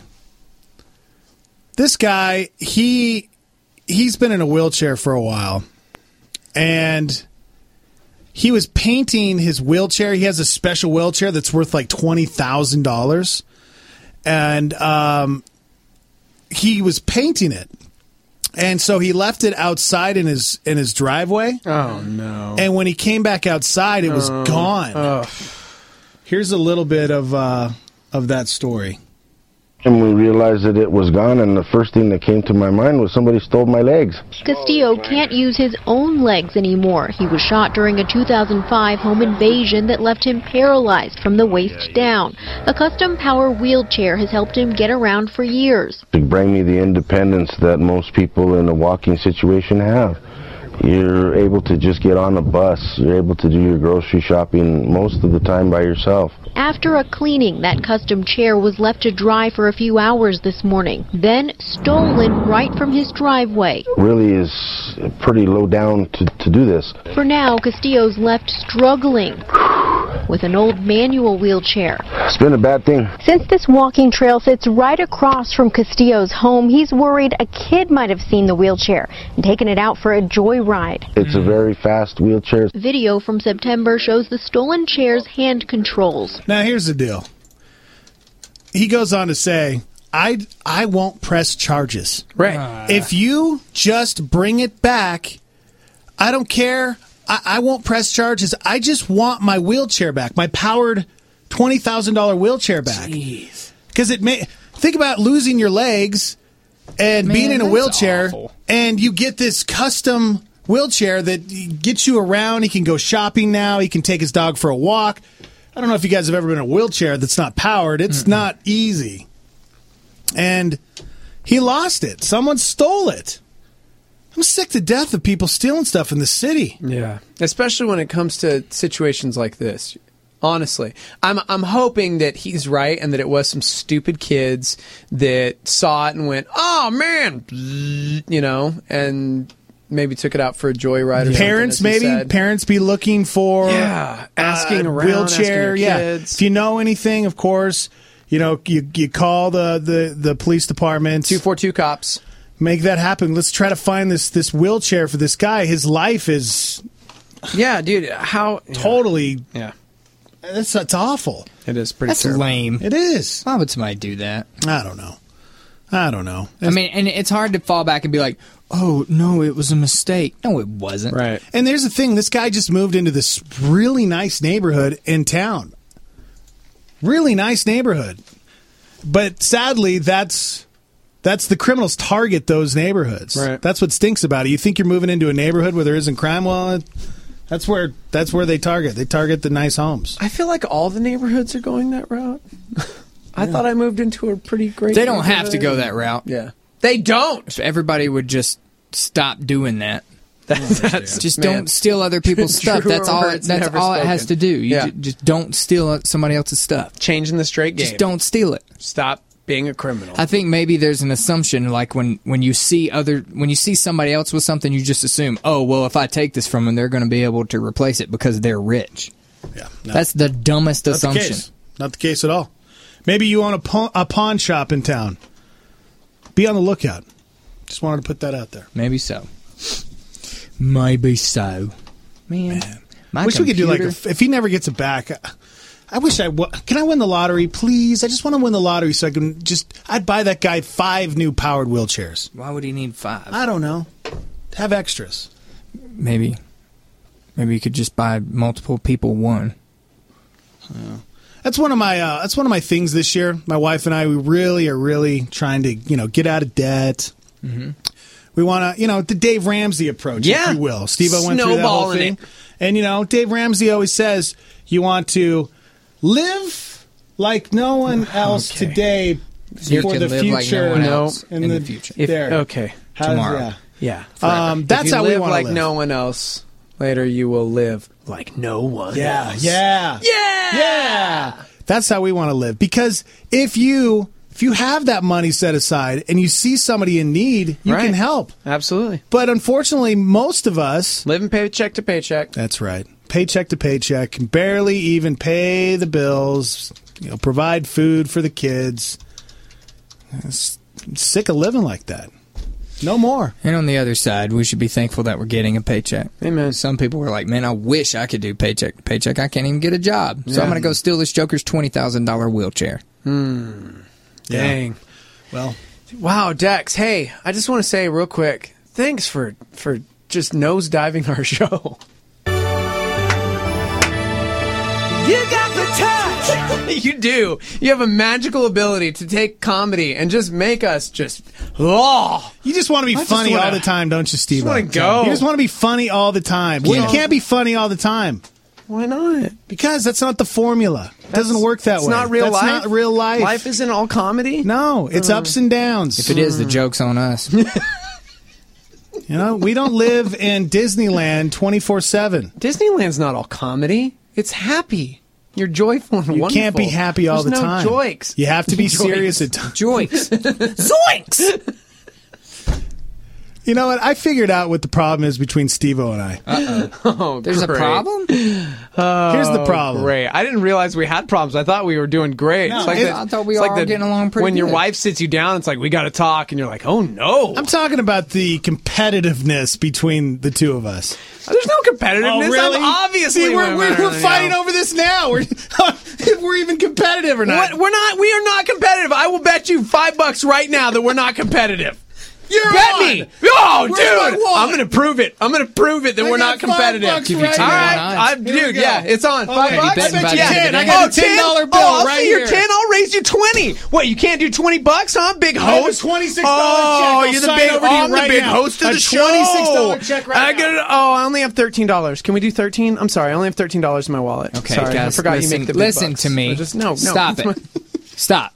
This guy, he he's been in a wheelchair for a while, and he was painting his wheelchair. He has a special wheelchair that's worth like twenty thousand dollars, and um, he was painting it, and so he left it outside in his in his driveway. Oh no! And when he came back outside, it was Oh. gone. Oh. Here's a little bit of uh, of that story. And we realized that it was gone, and the first thing that came to my mind was somebody stole my legs. Castillo can't use his own legs anymore. He was shot during a two thousand five home invasion that left him paralyzed from the waist down. A custom power wheelchair has helped him get around for years. It brought me the independence that most people in a walking situation have. You're able to just get on a bus. You're able to do your grocery shopping most of the time by yourself. After a cleaning, that custom chair was left to dry for a few hours this morning, then stolen right from his driveway. Really is pretty low down to, to do this. For now, Castillo's left struggling with an old manual wheelchair. It's been a bad thing. Since this walking trail sits right across from Castillo's home, he's worried a kid might have seen the wheelchair and taken it out for a joyride. It's a very fast wheelchair. Video from September shows the stolen chair's hand controls. Now, here's the deal. He goes on to say, I, I won't press charges. Right. If you just bring it back, I don't care. I, I won't press charges. I just want my wheelchair back, my powered twenty thousand dollars wheelchair back. Jeez. Because it may, think about losing your legs and Man, being in a that's wheelchair, awful. and you get this custom wheelchair that gets you around. He can go shopping now. He can take his dog for a walk. I don't know if you guys have ever been in a wheelchair that's not powered. It's Mm-mm. not easy. And he lost it. Someone stole it. I'm sick to death of people stealing stuff in the city. Yeah, especially when it comes to situations like this. Honestly, I'm I'm hoping that he's right and that it was some stupid kids that saw it and went, "Oh man," you know, and maybe took it out for a joyride. Or Parents, something, as he maybe said. parents be looking for Yeah, asking uh, around, wheelchair. asking your yeah, kids. if you know anything, of course, you know you you call the the, the police department. Two four two cops. Make that happen. Let's try to find this this wheelchair for this guy. His life is Yeah, dude. How totally. Yeah. That's that's awful. It is pretty That's terrible. lame. It is. Why would somebody do that? I don't know. I don't know. I mean, and it's hard to fall back and be like, oh, no, it was a mistake. No, it wasn't. Right. And there's the thing. This guy just moved into this really nice neighborhood in town. Really nice neighborhood. But sadly, that's that's the criminals target those neighborhoods. Right. That's what stinks about it. You think you're moving into a neighborhood where there isn't crime? Well, that's where that's where they target. They target the nice homes. I feel like all the neighborhoods are going that route. I thought I moved into a pretty great. They don't have to neighborhood. go that route. Yeah, they don't. If everybody would just stop doing that. That's, just man. don't steal other people's stuff. Truer That's all. It, words that's never all it has spoken. to do. You Yeah. ju- just don't steal somebody else's stuff. Changing the straight game. Just don't steal it. Stop being a criminal. I think maybe there's an assumption, like when, when you see other when you see somebody else with something, you just assume, oh well, if I take this from them, they're going to be able to replace it because they're rich. Yeah, no. That's the dumbest Not assumption. The case. Not the case at all. Maybe you own a, pawn, a pawn shop in town. Be on the lookout. Just wanted to put that out there. Maybe so. Maybe so. Man. Man. My wish computer, we could do like, a, if he never gets it back, I, I wish I w- Can I win the lottery, please? I just want to win the lottery so I can just, I'd buy that guy five new powered wheelchairs. Why would he need five? I don't know. Have extras. Maybe. Maybe you could just buy multiple people one. Yeah. That's one of my uh, that's one of my things this year. My wife and I, we really are really trying to, you know, get out of debt. Mm-hmm. We want to, you know, the Dave Ramsey approach, yeah. if you will. Steve-O went through that whole thing. It. And, you know, Dave Ramsey always says you want to live like no one else okay. today you for the future. Like no in, in the, the future. If, there. Okay. How's, Tomorrow. Yeah. Yeah. Um, that's if you how live we want like to live. no one else. Later, you will live like no one yeah, else. Yeah. Yeah. Yeah. That's how we want to live. Because if you if you have that money set aside and you see somebody in need, you right. can help. Absolutely. But unfortunately, most of us living paycheck to paycheck. That's right. Paycheck to paycheck, can barely even pay the bills, you know, provide food for the kids. I'm sick of living like that. No more. And on the other side, we should be thankful that we're getting a paycheck. Amen. Some people were like, man, I wish I could do paycheck to paycheck. I can't even get a job. So yeah. I'm going to go steal this Joker's twenty thousand dollars wheelchair. Hmm. Dang. Yeah. Well. Wow, Dex. Hey, I just want to say real quick, thanks for, for just nosediving our show. You got the touch. You do. You have a magical ability to take comedy and just make us just, oh. You just want to be I funny wanna, all the time, don't you, Steve? I just want to go. You just want to be funny all the time. Well, you can't be funny all the time. Why not? Because that's not the formula. It That's, doesn't work that it's way. It's not real that's life. That's not real life. Life isn't all comedy. No, it's uh. ups and downs. If it is, the joke's on us. You know, we don't live in Disneyland twenty-four seven. Disneyland's not all comedy. It's happy. You're joyful and you wonderful. You can't be happy all There's the no time. Joiks. You have to be serious at times. Joiks. Zoinks! You know what? I figured out what the problem is between Steve-O and I. Uh-oh. Oh, There's great. a problem? Oh, Here's the problem. Great. I didn't realize we had problems. I thought we were doing great. No, it's like it, the, I thought we it's all like were the, getting along pretty When good. your wife sits you down, it's like, we got to talk. And you're like, oh, no. I'm talking about the competitiveness between the two of us. There's no competitiveness. Oh, really? I'm obviously See, we're, we're, we're fighting you. over this now. We're, if we're even competitive or not. What? We're not. We are not competitive. I will bet you five bucks right now that we're not competitive. You're bet on. me. Oh, Where's dude. my I'm going to prove it. I'm going to prove it that I we're got not competitive. five bucks right All right. now. I, dude, yeah, it's on. Five Okay, bucks? I bet you yeah. ten. I got a ten dollar bill oh, I'll right see here. your ten. I'll raise you twenty. What, you can't do twenty bucks, huh? Big I have a host? twenty-six dollar check. Oh, I'll you're the sign big, over to you I'm right the big now. host of A the show. twenty-six dollar check right I now. got it. Oh, I only have thirteen dollars. Can we do thirteen? I'm sorry. I only have thirteen dollars in my wallet. Okay, sorry, guys, I forgot listen, you make the big listen bucks. to me. So just, no, no. Stop it. Stop.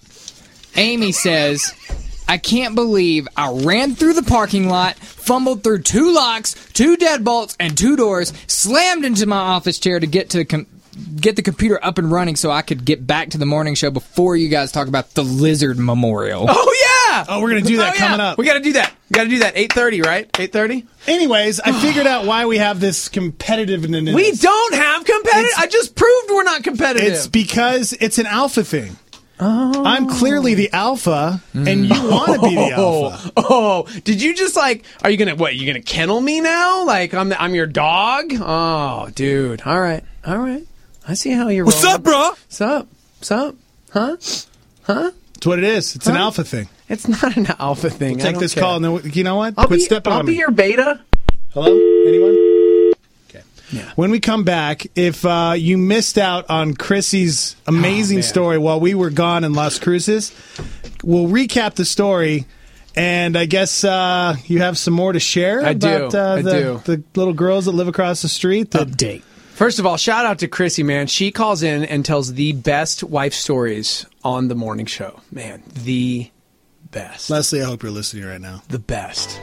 Amy says, I can't believe I ran through the parking lot, fumbled through two locks, two deadbolts, and two doors, slammed into my office chair to get to com- get the computer up and running so I could get back to the morning show before you guys talk about the Lizard Memorial. Oh, yeah! Oh, we're going to do that oh, coming yeah. up. We got to do that. We got to do that. eight thirty, right? eight thirty? Anyways, I figured out why we have this competitiveness. We don't have competitive. I just proved we're not competitive. It's because it's an alpha thing. Oh. I'm clearly the alpha, and you want to be the alpha. Oh, did you just like? Are you gonna what? You gonna kennel me now? Like I'm the, I'm your dog? Oh, dude. All right, all right. I see how you're. What's rolling. up, bro? What's up? What's up? Huh? Huh? That's what it is. It's huh? an alpha thing. It's not an alpha thing. We'll take I don't this care. call, and then you know what? I'll Quit be, stepping I'll on be me. your beta. Hello? Anyone? Okay. Yeah. When we come back, if uh, you missed out on Chrissy's amazing Oh, story while we were gone in Las Cruces, we'll recap the story. And I guess uh, you have some more to share I do. about uh, I the, do. the little girls that live across the street. That, Update. First of all, shout out to Chrissy, man. She calls in and tells the best wife stories on the morning show. Man, the best. Leslie, I hope you're listening right now. The best.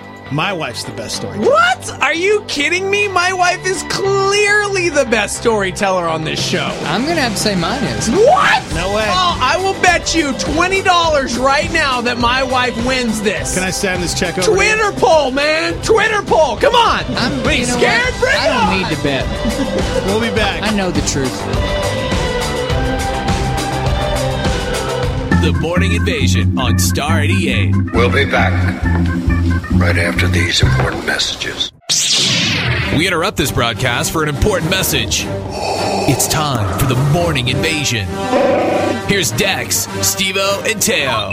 My wife's the best story. What? Are you kidding me? My wife is clearly the best storyteller on this show. I'm going to have to say mine is. What? No way. Oh, I will bet you twenty dollars right now that my wife wins this. Can I send this check over? Twitter poll, man. Twitter poll. Come on. I'm Wait, you know scared? what? Bring I it don't on. need to bet. We'll be back. I know the truth. The Morning Invasion on Star eighty-eight. We'll be back right after these important messages. We interrupt this broadcast for an important message. It's time for the Morning Invasion. Here's Dex, Steve-O, and Teo.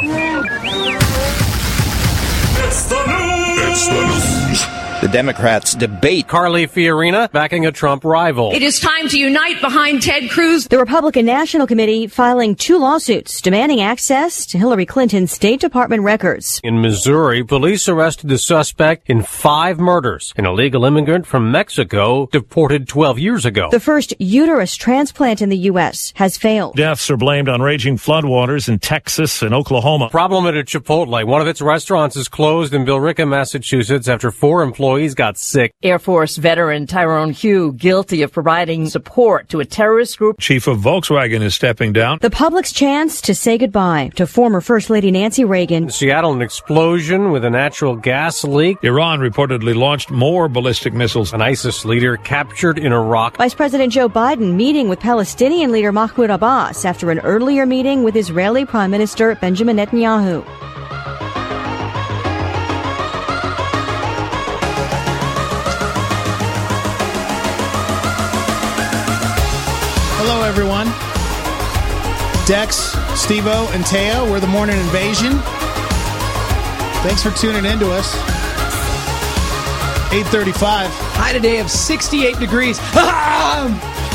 It's the news! It's the news! The Democrats debate. Carly Fiorina backing a Trump rival. It is time to unite behind Ted Cruz. The Republican National Committee filing two lawsuits demanding access to Hillary Clinton's State Department records. In Missouri, police arrested the suspect in five murders. An illegal immigrant from Mexico deported twelve years ago. The first uterus transplant in the U S has failed. Deaths are blamed on raging floodwaters in Texas and Oklahoma. Problem at a Chipotle. One of its restaurants is closed in Billerica, Massachusetts after four employees got sick. Air Force veteran Tyrone Hugh guilty of providing support to a terrorist group. Chief of Volkswagen is stepping down. The public's chance to say goodbye to former First Lady Nancy Reagan. In Seattle, an explosion with a natural gas leak. Iran reportedly launched more ballistic missiles. An ISIS leader captured in Iraq. Vice President Joe Biden meeting with Palestinian leader Mahmoud Abbas after an earlier meeting with Israeli Prime Minister Benjamin Netanyahu. Hello, everyone. Dex, Steve-O, and Teo. We're the Morning Invasion. Thanks for tuning in to us. eight thirty-five. High today of sixty-eight degrees. Got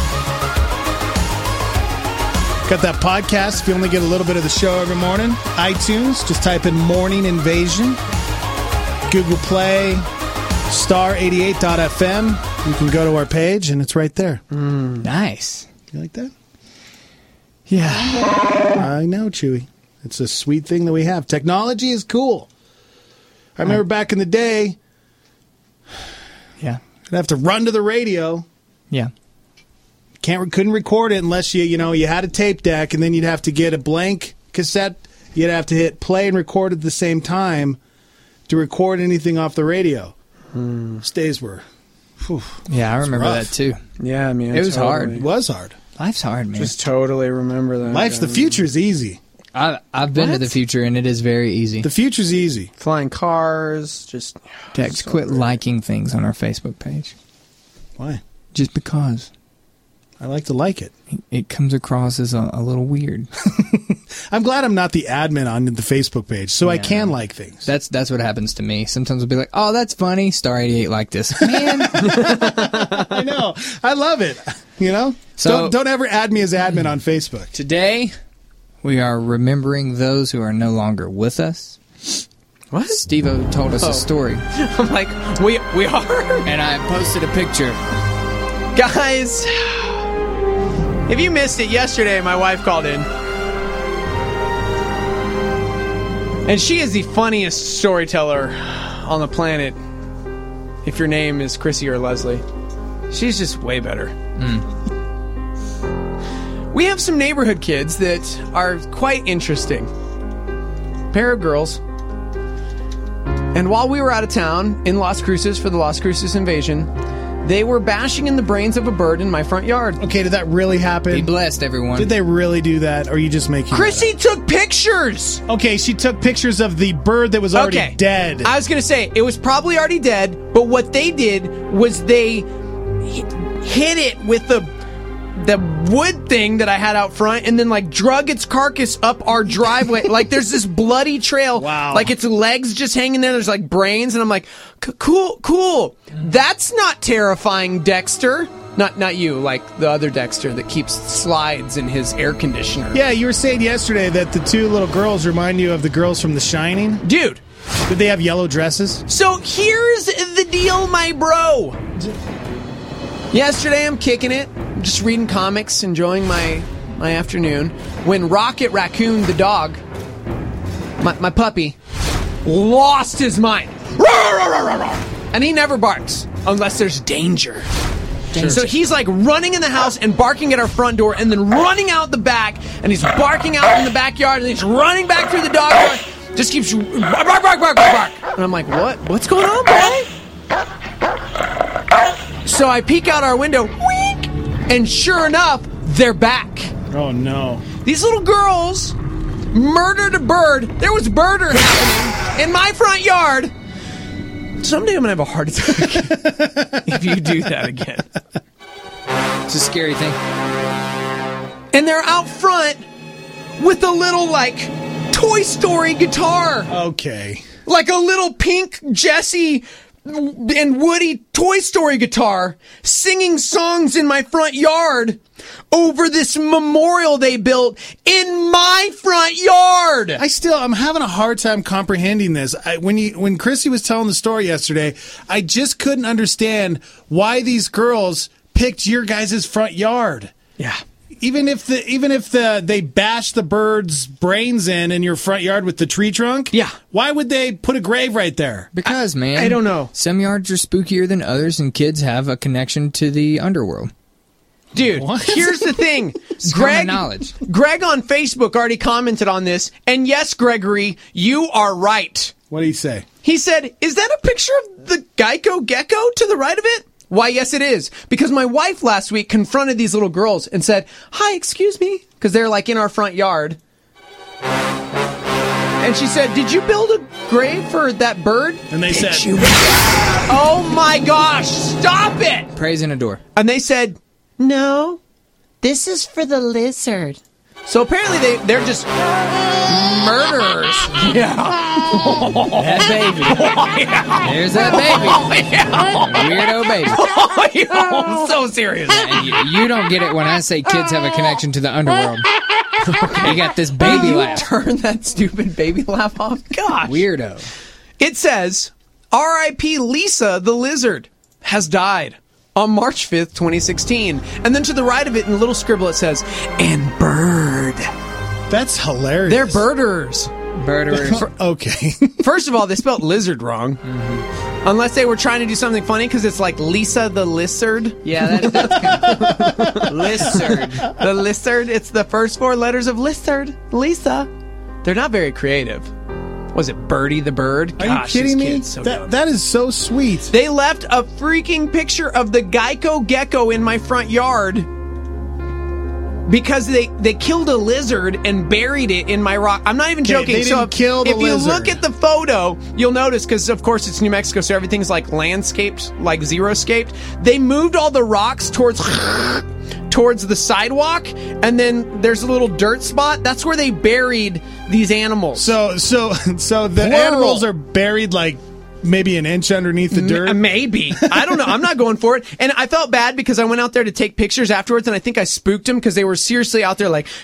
that podcast if you only get a little bit of the show every morning. iTunes, just type in Morning Invasion. Google Play, star eighty-eight dot f m. You can go to our page, and it's right there. Mm, nice. You like that? Yeah. I know, Chewy. It's a sweet thing that we have. Technology is cool. I remember right. back in the day, yeah, I'd have to run to the radio. Yeah. Can't couldn't record it unless you, you know, you had a tape deck, and then you'd have to get a blank cassette. You'd have to hit play and record at the same time to record anything off the radio. Mm. Those days were... Whew, yeah, I remember that too. Yeah, man. It was totally. hard. It was hard. Life's hard, man. Just totally remember that. Life's the future is easy. I, I've been What? to the future, and it is very easy. The future's easy. Flying cars, just... Dex, so quit great. liking things on our Facebook page. Why? Just because. I like to like it. It comes across as a, a little weird. I'm glad I'm not the admin on the Facebook page, so I Yeah. can like things. That's that's what happens to me. Sometimes I'll be like, oh, that's funny. Star eighty-eight like this. Man. I know. I love it. You know? So- don't, don't ever add me as admin on Facebook. Today, we are remembering those who are no longer with us. What? Steve-O told us Oh. a story. I'm like, we we are? And I posted a picture. Guys, if you missed it yesterday, my wife called in. And she is the funniest storyteller on the planet. If your name is Chrissy or Leslie. She's just way better. Mm. We have some neighborhood kids that are quite interesting. Pair of girls. And while we were out of town in Las Cruces for the Las Cruces invasion, they were bashing in the brains of a bird in my front yard. Okay, did that really happen? Be blessed, everyone. Did they really do that, or are you just making Chrissy took pictures! Okay, she took pictures of the bird that was already Okay. dead. I was going to say, it was probably already dead, but what they did was they hit, hit it with the the wood thing that I had out front and then, like, drug its carcass up our driveway. Like, there's this bloody trail. Wow. Like, its legs just hanging there. There's, like, brains. And I'm like, cool, cool. That's not terrifying, Dexter. Not not you, like the other Dexter that keeps slides in his air conditioner. Yeah, you were saying yesterday that the two little girls remind you of the girls from The Shining. Dude. Did they have yellow dresses? So here's the deal, my bro. Yesterday I'm kicking it, just reading comics, enjoying my my afternoon, when Rocket Raccoon, the dog, my, my puppy, lost his mind. And he never barks unless there's danger. Sure. So he's like running in the house and barking at our front door and then running out the back, and he's barking out in the backyard, and he's running back through the dog door. Just keeps bark, bark, bark, bark, bark. And I'm like, what? What's going on, boy? So I peek out our window, wink, and sure enough, they're back. Oh, no. These little girls murdered a bird. There was murder happening in my front yard. Someday I'm going to have a heart attack if you do that again. It's a scary thing. And they're out front with a little, like, Toy Story guitar. Okay. Like a little pink Jessie and Woody Toy Story guitar singing songs in my front yard over this memorial they built in my front yard. I still, I'm having a hard time comprehending this. I, when you, when Chrissy was telling the story yesterday, I just couldn't understand why these girls picked your guys' front yard. Yeah. Even if the even if the they bash the bird's brains in in your front yard with the tree trunk, yeah, why would they put a grave right there? Because, man, I don't know. Some yards are spookier than others, and kids have a connection to the underworld. Dude, what? Here's the thing. Greg, knowledge. Greg on Facebook already commented on this, and yes, Gregory, you are right. What did he say? He said, "Is that a picture of the Geico gecko to the right of it?" Why, yes, it is. Because my wife last week confronted these little girls and said, "Hi, excuse me," because they're like in our front yard. And she said, "Did you build a grave for that bird?" And they Did said, you? "Oh my gosh, stop it!" Praise in a door. And they said, "No, this is for the lizard." So apparently they, they're just murderers. Yeah. That baby. Oh, yeah. There's that baby. Oh, yeah. Weirdo baby. Oh, yeah. I'm so serious. And you, you don't get it when I say kids have a connection to the underworld. You got this baby you laugh. Turn that stupid baby laugh off. Gosh. Weirdo. It says, R I P Lisa the lizard has died on March fifth, twenty sixteen. And then to the right of it in a little scribble it says, "And bird." That's hilarious. They're birders. Birders. Okay. First of all, they spelled lizard wrong. Mm-hmm. Unless they were trying to do something funny because it's like Lisa the lizard. Yeah, that, that's kind of... Lizard. The lizard. It's the first four letters of lizard. Lisa. They're not very creative. Was it Birdie the bird? Are Gosh, you kidding this me? kid's so that, dumb. that is so sweet. They left a freaking picture of the Geico gecko in my front yard because they, they killed a lizard and buried it in my rock. I'm not even Okay, joking. they so didn't if, kill the if you lizard. look at the photo, you'll notice, because of course it's New Mexico, so everything's like landscaped, like zero-scaped. They moved all the rocks towards towards the sidewalk, and then there's a little dirt spot. That's where they buried these animals. So so so the Plural. animals are buried like maybe an inch underneath the dirt. M- maybe. I don't know. I'm not going for it. And I felt bad because I went out there to take pictures afterwards, and I think I spooked them because they were seriously out there like,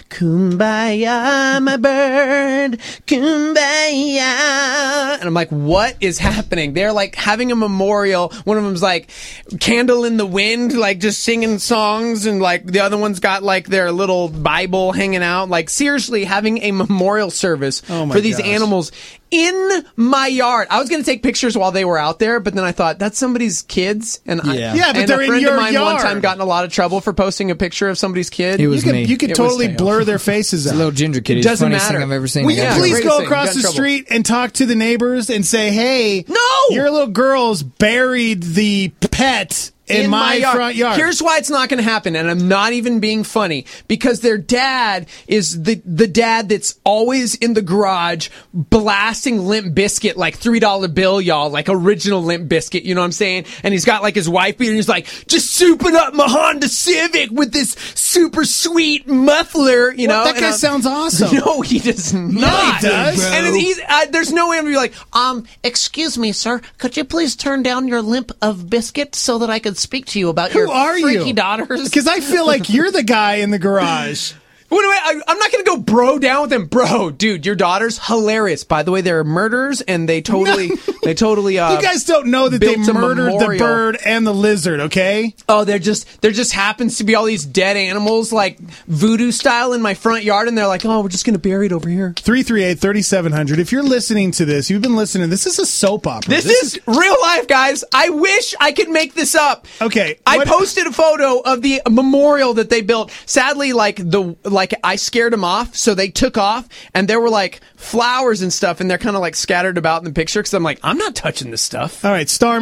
"Kumbaya, my bird, kumbaya." And I'm like, what is happening? They're like having a memorial. One of them's like candle in the wind, like just singing songs, and like the other one's got like their little Bible hanging out. Like seriously having a memorial service Oh my for these gosh. animals in my yard. I was going to take pictures while they were out there, but then I thought that's somebody's kids, and I, Yeah. Yeah, but and they're a in friend your of mine yard. one time got in a lot of trouble for posting a picture of somebody's kid. It was you could, me. you could It was totally Teo. blur their faces It's out. a little ginger kid. It's Doesn't the funniest matter. thing I've ever seen. Will in you my Yeah, life. please greatest go thing. across Got in the trouble. street and talk to the neighbors and say, "Hey, No! your little girl's buried the pet in, my, front yard." Here's why it's not going to happen, and I'm not even being funny, because their dad is the the dad that's always in the garage blasting Limp Bizkit, like three dollar bill, y'all, like original Limp Bizkit, you know what I'm saying? And he's got like his wife beater, and he's like, just souping up my Honda Civic with this super sweet muffler, you What? know? That And guy I'm- sounds awesome. No, he does not. he does. And it's easy, uh, there's no way I'm going to be like, um, excuse me, sir, could you please turn down your Limp of Biscuit so that I could speak to you about Who your are freaky you? daughters? Because I feel like you're the guy in the garage. What do I, I, I'm not going to go bro down with them. Bro, dude, your daughter's hilarious. By the way, they're murderers, and they totally, they totally, uh, You guys don't know that they built a murdered the memorial. bird and the lizard, okay? Oh, they're just, there just happens to be all these dead animals, like voodoo style in my front yard, and they're like, oh, we're just going to bury it over here. three three eight, three seven zero zero. If you're listening to this, you've been listening. This is a soap opera. This, is, real life, guys. I wish I could make this up. Okay. I what- posted a photo of the memorial that they built. Sadly, like the like I scared them off, so they took off, and there were like flowers and stuff, and they're kind of like scattered about in the picture because I'm like, I'm not touching this stuff. All right, Starmy,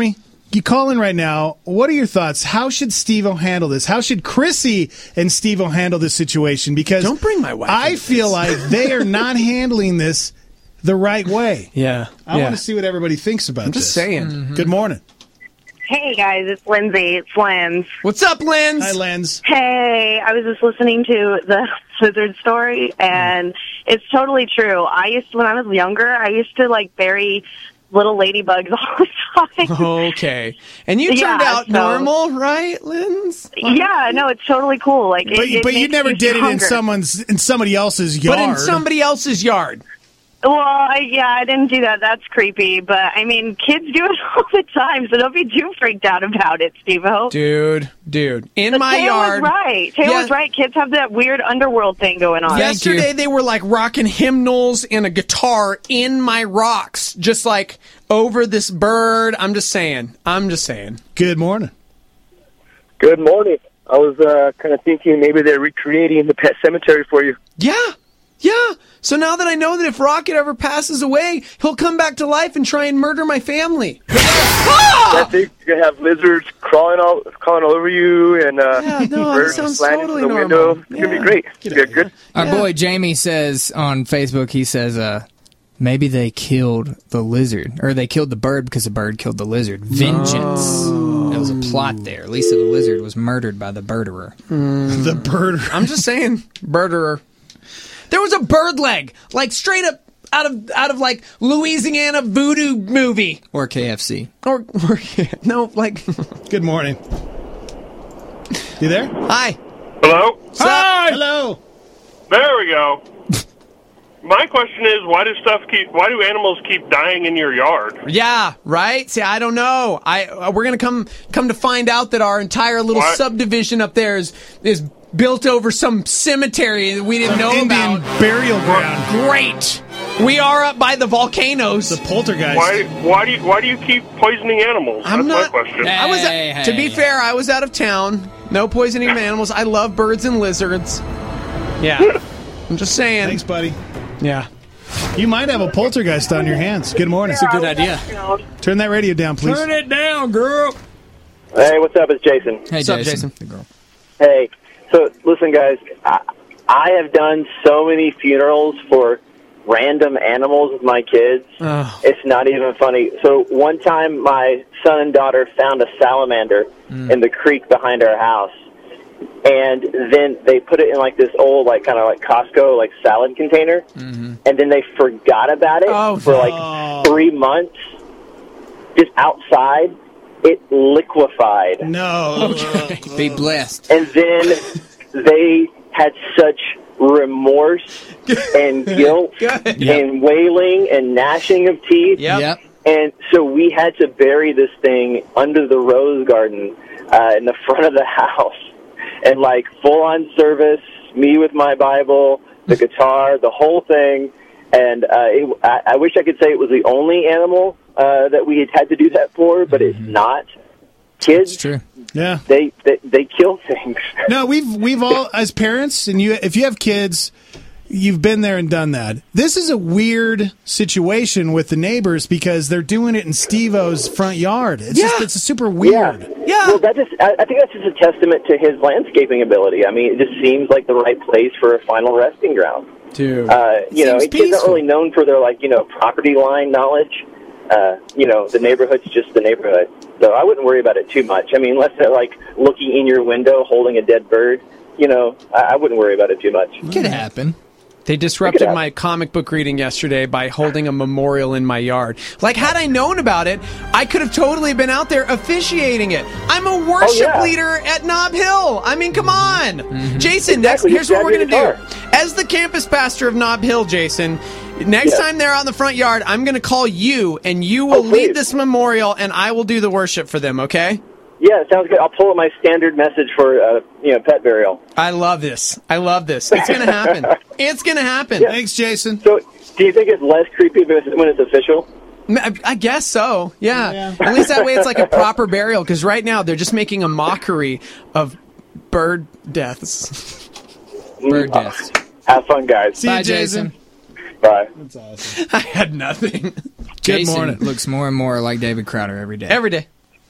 you call in right now. What are your thoughts? How should Steve-O handle this? How should Chrissy and Steve-O handle this situation? Because don't bring my wife. I feel this. like they are not handling this the right way. Yeah. I yeah. want to see what everybody thinks about I'm this. just saying. Mm-hmm. Good morning. Hey, guys, it's Lindsay. It's Lens. What's up, Lens? Hi, Lens. Hey, I was just listening to the lizard story, and it's totally true. I used to, when I was younger, I used to, like, bury little ladybugs all the time. Okay. And you turned Yeah, out so- normal, right, Lens? Yeah, no, it's totally cool. Like, But, it, it but you makes never you did it in stronger. someone's in somebody else's yard. But in somebody else's yard. Well, I, yeah, I didn't do that. That's creepy. But, I mean, kids do it all the time, so don't be too freaked out about it, Steve-O. Dude, dude. In But my Taylor yard. was right. Taylor Yeah. was right. Kids have that weird underworld thing going on. Yesterday they were like rocking hymnals and a guitar in my rocks, just like over this bird. I'm just saying. I'm just saying. Good morning. Good morning. I was uh, kind of thinking maybe they're recreating the pet cemetery for you. Yeah. Yeah. So now that I know that if Rocket ever passes away, he'll come back to life and try and murder my family. I think you're going to have lizards crawling all crawling all over you and uh, Yeah, no, that birds sounds flying totally into the normal. window. It's going to be great. It's gonna be good. Our boy Jamie says on Facebook, he says, uh, maybe they killed the lizard, or they killed the bird because the bird killed the lizard. Vengeance. There was a plot there. Lisa the lizard was murdered by the birderer. The birderer. I'm just saying, birderer. There was a bird leg, like straight up out of out of like Louisiana voodoo movie. Or K F C. Or, or no, like. Good morning. You there? Hi. Hello? Hi. Hello. There we go. My question is, why do stuff keep? Why do animals keep dying in your yard? Yeah, right. See, I don't know. I uh, we're gonna come come to find out that our entire little What? subdivision up there is is built over some cemetery that we didn't know Indian about. burial ground. Great. We are up by the volcanoes. The poltergeist. Why? Why do you? Why do you keep poisoning animals? I'm That's not. my question. I was. Hey, to be hey. fair, I was out of town. No poisoning of animals. I love birds and lizards. Yeah. I'm just saying. Thanks, buddy. Yeah. You might have a poltergeist on your hands. Good morning. It's a good idea. Turn that radio down, please. Turn it down, girl. Hey, what's up? It's Jason. Hey, What's up, Jason. Jason? Hey, so listen, guys. I, I have done so many funerals for random animals with my kids. Oh. It's not even funny. So one time, my son and daughter found a salamander Mm. in the creek behind our house, and then they put it in like this old, like kind of like Costco, like salad container, Mm-hmm. and then they forgot about it Oh, for like no. three months, just outside. It liquefied. No. Be blessed. And then they had such remorse and guilt Good. and wailing and gnashing of teeth. Yep. Yep. And so we had to bury this thing under the rose garden uh, in the front of the house. And like full on service, me with my Bible, the guitar, the whole thing. And uh, it, I, I wish I could say it was the only animal uh, that we had had to do that for, but it's not. Kids, It's true. Yeah. they, they they kill things. No, we've we've all as parents, and you if you have kids, you've been there and done that. This is a weird situation with the neighbors because they're doing it in Steve-O's front yard. It's just Yeah. it's super weird. Yeah. Yeah. Well, that just, I, I think that's just a testament to his landscaping ability. I mean, it just seems like the right place for a final resting ground. Dude. Uh, you know, Seems kids aren't peaceful. really known for their, like, you know, property line knowledge. Uh, you know, the neighborhood's just the neighborhood. So I wouldn't worry about it too much. I mean, unless they're, like, looking in your window holding a dead bird, you know, I, I wouldn't worry about it too much. Could happen. They disrupted Look at that. my comic book reading yesterday by holding a memorial in my yard. Like, had I known about it, I could have totally been out there officiating it. I'm a worship Oh, yeah. leader at Nob Hill. I mean, come on. Jason, Exactly. next, here's Just what we're grab going your to do. As the campus pastor of Nob Hill, Jason, next Yes. time they're out in the front yard, I'm going to call you, and you will Oh, please. lead this memorial, and I will do the worship for them, okay? Yeah, sounds good. I'll pull up my standard message for, uh, you know, pet burial. I love this. I love this. It's going to happen. It's going to happen. Yeah. Thanks, Jason. So, do you think it's less creepy when it's, when it's official? I I guess so. Yeah. Yeah. At least that way it's like a proper burial. Because right now they're just making a mockery of bird deaths. Bird deaths. Have fun, guys. See Bye, you, Jason. Jason. Bye. That's awesome. I had nothing. Good Jason morning. looks more and more like David Crowder every day. Every day.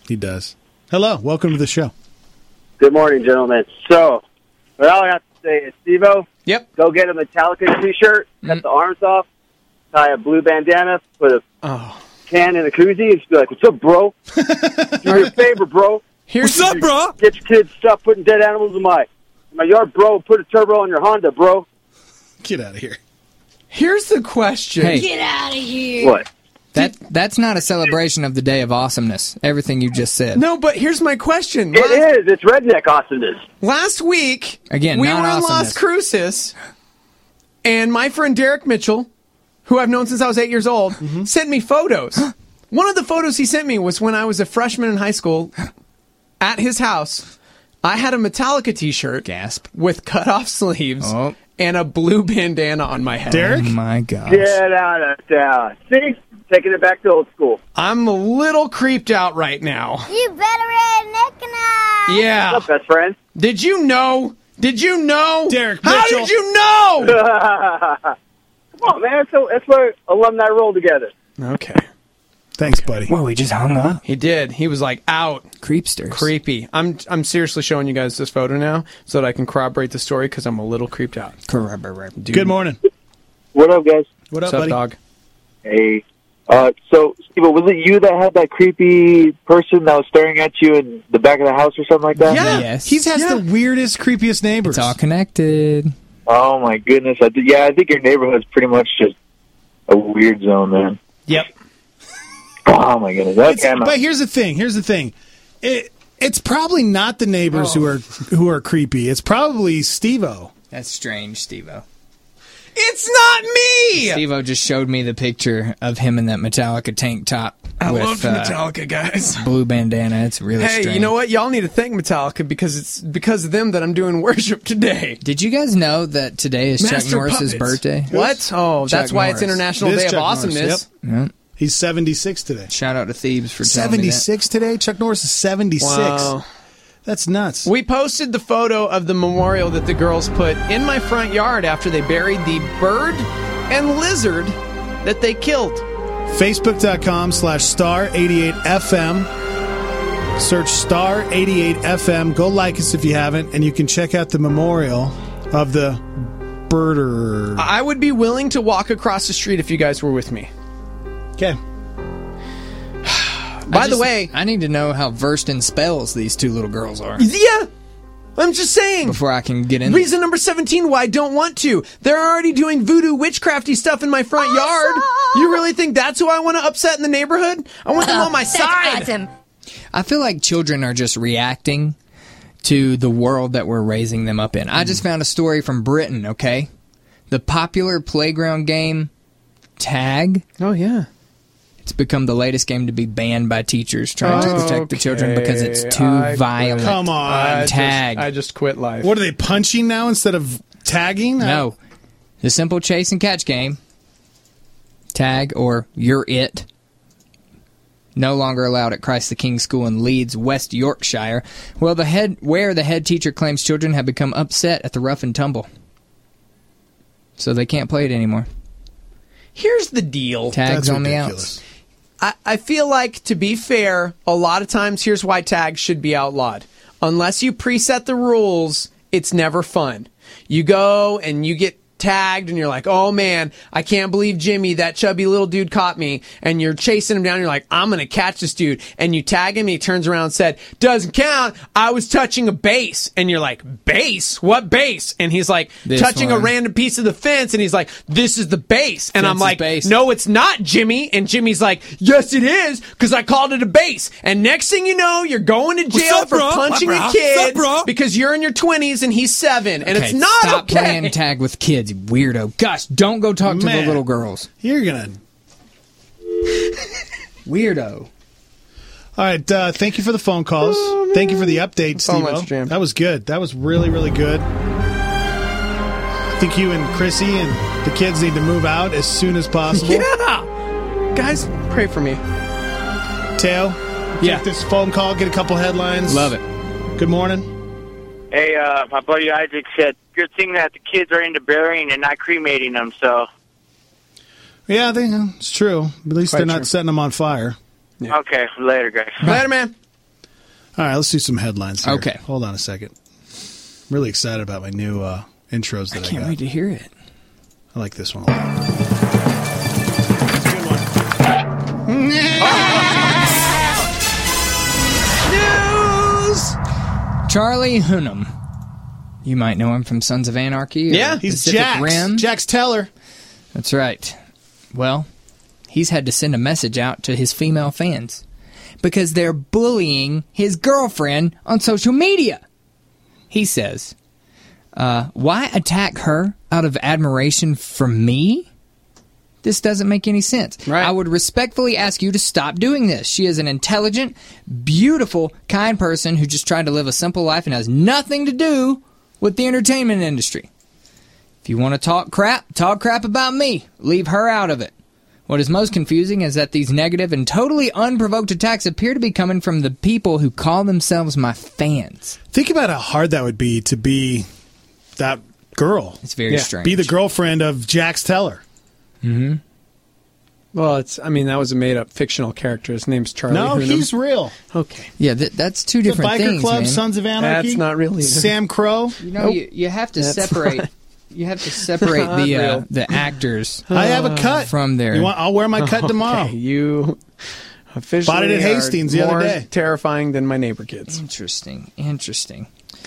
He does. Hello. Welcome to the show. Good morning, gentlemen. So, what all I have to say is, Steve-O, yep. go get a Metallica T-shirt, cut mm-hmm. the arms off, tie a blue bandana, put a oh. can in a koozie, and just be like, what's up, bro? Do me a favor, bro. Here's what's up, bro? Get your kids stop putting dead animals in my, in my yard, bro. Put a turbo on your Honda, bro. Get out of here. Here's the question. Hey. Get out of here. What? That That's not a celebration of the Day of Awesomeness, everything you just said. No, but here's my question. It last, is. It's redneck awesomeness. Last week, Again, we not were in awesomeness. Las Cruces, and my friend Derek Mitchell, who I've known since I was eight years old, mm-hmm. sent me photos. One of the photos he sent me was when I was a freshman in high school at his house. I had a Metallica T-shirt Gasp. with cut-off sleeves oh. and a blue bandana on my head. Derek? Oh, my gosh. Get out of town. See? Taking it back to old school. I'm a little creeped out right now. You better recognize. Yeah. What's up, best friend? Did you know? Did you know? Derek How Mitchell. did you know? Come on, man. So that's where alumni roll together. Okay. Thanks, buddy. Whoa, he just hung up. He did. He was like out. Creepsters. Creepy. I'm I'm seriously showing you guys this photo now so that I can corroborate the story because I'm a little creeped out. Corroborate. Dude. Good morning. What up, guys? What up, What's up, buddy? dog? Hey. Uh, so, Steve, was it you that had that creepy person that was staring at you in the back of the house or something like that? Yeah. Yes. He has Yeah. the weirdest, creepiest neighbors. It's all connected. Oh, my goodness. I th- yeah, I think your neighborhood's pretty much just a weird zone, man. Yep. Oh, my goodness. It's, Okay, but here's the thing. Here's the thing. It, it's probably not the neighbors Oh. who are who are creepy. It's probably Steve-O. That's strange, Steve-O. It's not me! Steve-O just showed me the picture of him in that Metallica tank top. I with, love uh, Metallica, guys. blue bandana. It's really Hey, strange. you know what? Y'all need to thank Metallica because it's because of them that I'm doing worship today. Did you guys know that today is Chuck Master Norris's Puppets. birthday? What? Oh, Chuck that's why it's Norris. International It is Day of Chuck Norris, Awesomeness. Yep. He's seventy-six today. Shout out to Thebes for telling me that. seventy-six today? Chuck Norris is seventy-six. Wow. That's nuts. We posted the photo of the memorial that the girls put in my front yard after they buried the bird and lizard that they killed. Facebook.com slash star 88FM. Search star 88FM. Go like us if you haven't, and you can check out the memorial of the birder. I would be willing to walk across the street if you guys were with me. Okay. By I the just- way, I need to know how versed in spells these two little girls are yeah, I'm just saying. before I can get in. Reason number seventeen why I don't want to. They're already doing voodoo witchcrafty stuff in my front yard. You really think that's who I want to upset in the neighborhood? I want them on my side. Awesome. I feel like children are just reacting to the world that we're raising them up in. I just found a story from Britain, okay? The popular playground game Tag. Oh, yeah. It's become the latest game to be banned by teachers trying to protect the children because it's too I violent. quit. Come on. I Tag. Just, I just quit life. What are they punching now instead of tagging? No. The simple chase and catch game, Tag, or You're It, no longer allowed at Christ the King School in Leeds, West Yorkshire. Well, the head where the head teacher claims children have become upset at the rough and tumble. So they can't play it anymore. Here's the deal. Tag's That's on the ridiculous. outs. I, I feel like, to be fair, a lot of times here's why tags should be outlawed. Unless you preset the rules, it's never fun. You go and you get tagged and you're like, oh man, I can't believe Jimmy, that chubby little dude, caught me. And you're chasing him down. And you're like, I'm going to catch this dude. And you tag him and he turns around and said, doesn't count. I was touching a base. And you're like, base? What base? And he's like, This touching one. a random piece of the fence. And he's like, this is the base. And Fence I'm is like, base. no, it's not, Jimmy. And Jimmy's like, yes, it is, because I called it a base. And next thing you know, you're going to jail up, for bro? punching What, a bro? kid What's up, bro? because you're in your twenties and he's seven. And Okay, it's not stop okay. playing tag with kids, you weirdo. Gosh, don't go talk to Man. the little girls. You're going to... Weirdo. All right, uh, thank you for the phone calls. Thank you for the update, Phone line's Steve-O. jammed. That was good. That was really, really good. I think you and Chrissy and the kids need to move out as soon as possible. Yeah. Guys, pray for me. Teo, Yeah. take this phone call, get a couple headlines. Love it. Good morning. Hey, uh, my buddy Isaac said, good thing that the kids are into burying and not cremating them, so... Yeah, I think uh, it's true. At least Quite they're not true. setting them on fire. Okay, later, guys. Later, man. All right, let's do some headlines here. Okay. Hold on a second. I'm really excited about my new uh, intros that I, I can't got. wait to hear it. I like this one a lot. News! Charlie Hunnam. You might know him from Sons of Anarchy. Or Yeah, he's Pacific Jax. Rim. Jax Teller. That's right. Well, he's had to send a message out to his female fans because they're bullying his girlfriend on social media. He says, uh, why attack her out of admiration for me? This doesn't make any sense. Right. I would respectfully ask you to stop doing this. She is an intelligent, beautiful, kind person who just tried to live a simple life and has nothing to do with the entertainment industry. If you want to talk crap, talk crap about me. Leave her out of it. What is most confusing is that these negative and totally unprovoked attacks appear to be coming from the people who call themselves my fans. Think about how hard that would be to be that girl. It's very Yeah. strange. Be the girlfriend of Jax Teller. Mm-hmm. Well, it's. I mean, that was a made-up fictional character. His name's Charlie No, Hunnam. he's real. Okay. Yeah, th- that's two The different Biker things, Club, man. Sons of Anarchy. That's not real either. Sam Crow. You know, Nope. you, you have to That's separate. not- You have to separate the uh, Unreal. the actors. I have a cut from their. You want? I'll wear my cut tomorrow. Okay, you officially Bought it at are Hastings the other more day. terrifying than my neighbor kids. Interesting. Interesting.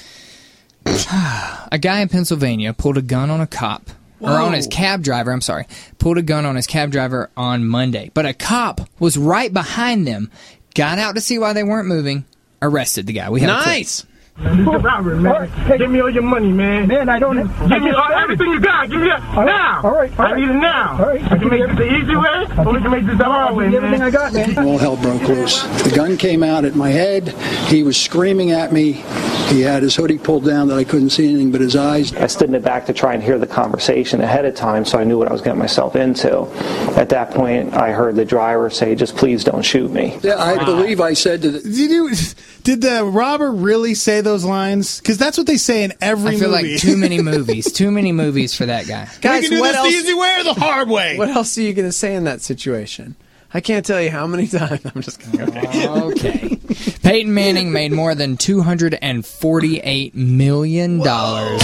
A guy in Pennsylvania pulled a gun on a cop. Or on his cab driver, I'm sorry. Pulled a gun on his cab driver on Monday. But a cop was right behind them, got out to see why they weren't moving, arrested the guy. We have a clip. Nice. He's a robber, man. Hey, give me all your money, man. Man, I don't. Give me all, everything you got. Give me that now. All right, all right. I need it now. All right. We can make this the easy way, or we can make this the hard way, man. Everything I got, man. All hell broke loose. The gun came out at my head. He was screaming at me. He had his hoodie pulled down that I couldn't see anything but his eyes. I stood in the back to try and hear the conversation ahead of time, so I knew what I was getting myself into. At that point, I heard the driver say, "Just please don't shoot me." Yeah, I believe I said to the... Did you? Did the robber really say those lines? Because that's what they say in every I feel movie. like too many movies. Too many movies for that guy. Guys, we can do what this else? the easy way or the hard way. What else are you going to say in that situation? I can't tell you how many times. I'm just going to go. Okay. Peyton Manning made more than two hundred forty-eight million dollars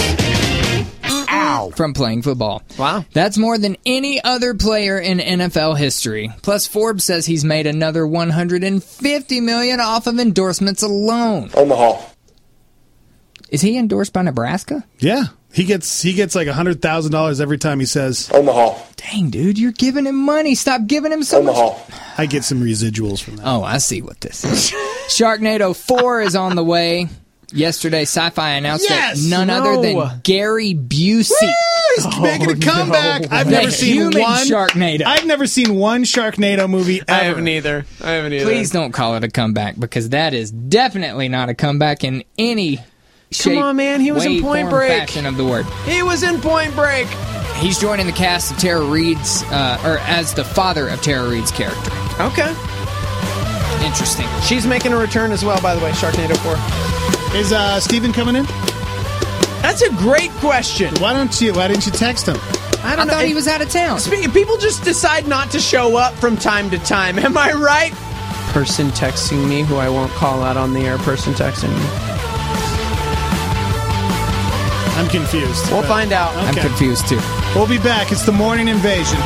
from playing football. Wow. That's more than any other player in N F L history. Plus, Forbes says he's made another one hundred fifty million dollars off of endorsements alone. Omaha. Is he endorsed by Nebraska? Yeah, he gets he gets like a hundred thousand dollars every time he says Omaha. Dang, dude, you're giving him money. Stop giving him so Omaha. much. I get some residuals from that. Oh, I see what this is. Sharknado four is on the way. Yesterday, Sci-Fi announced Yes! that none No! other than Gary Busey. He's making a comeback. no. I've The never seen human one Sharknado. I've never seen one Sharknado movie ever. I haven't either. I haven't either. Please don't call it a comeback because that is definitely not a comeback in any shape, Come on, man. He was way, in Point form, Break. fashion of the word. He was in Point Break. He's joining the cast of Tara Reid's, uh, or as the father of Tara Reid's character. Okay. Interesting. She's making a return as well, by the way, Sharknado four. Is uh, Steven coming in? That's a great question. Why don't you? Why didn't you text him? I I don't know. thought he was out of town. Speaking, people just decide not to show up from time to time. Am I right? Person texting me who I won't call out on the air. Person texting me. I'm confused. We'll but- find out. I'm Okay. confused too. We'll be back. It's the Morning Invasion.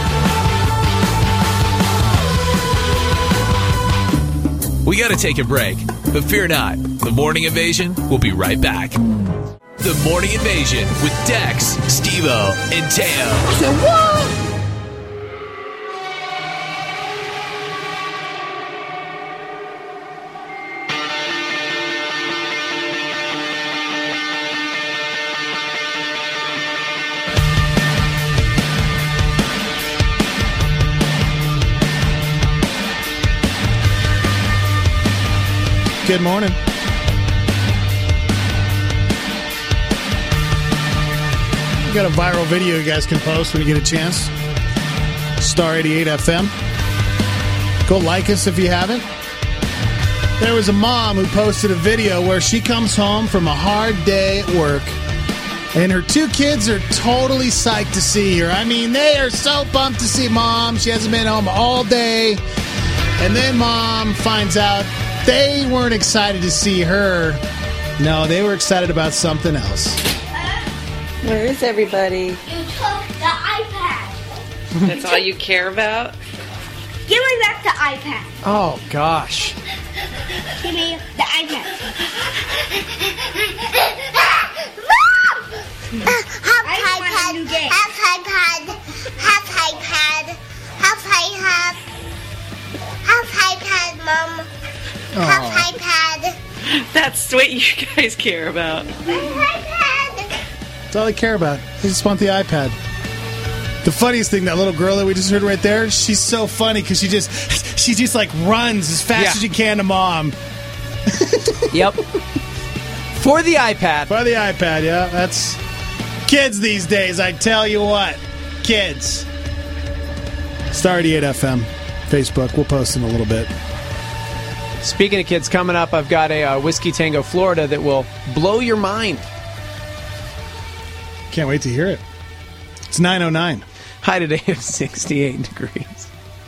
We got to take a break, but fear not. The Morning Invasion will be right back. The Morning Invasion with Dex, Steve-O, and Teo. So what? Good morning. We got a viral video you guys can post when you get a chance. Star eighty-eight F M. Go like us if you haven't. There was a mom who posted a video where she comes home from a hard day at work, and her two kids are totally psyched to see her. I mean, they are so pumped to see mom. She hasn't been home all day. And then mom finds out they weren't excited to see her. No, they were excited about something else. Where is everybody? You took the iPad. That's all you care about? Give me back the iPad. Oh, gosh. Give me the iPad. Have iPad. Have iPad. Have iPad. Have iPad. Have iPad, Mom. Have iPad. That's what you guys care about. That's all they care about. They just want the iPad. The funniest thing, that little girl that we just heard right there, she's so funny because she just she just like runs as fast Yeah. as she can to Mom. Yep. For the iPad. For the iPad, yeah. That's kids these days, I tell you what. Kids. Star eighty-eight F M. Facebook. We'll post in a little bit. Speaking of kids, coming up, I've got a uh, Whiskey Tango Florida that will blow your mind. Can't wait to hear it. It's nine oh nine. High today of sixty-eight degrees.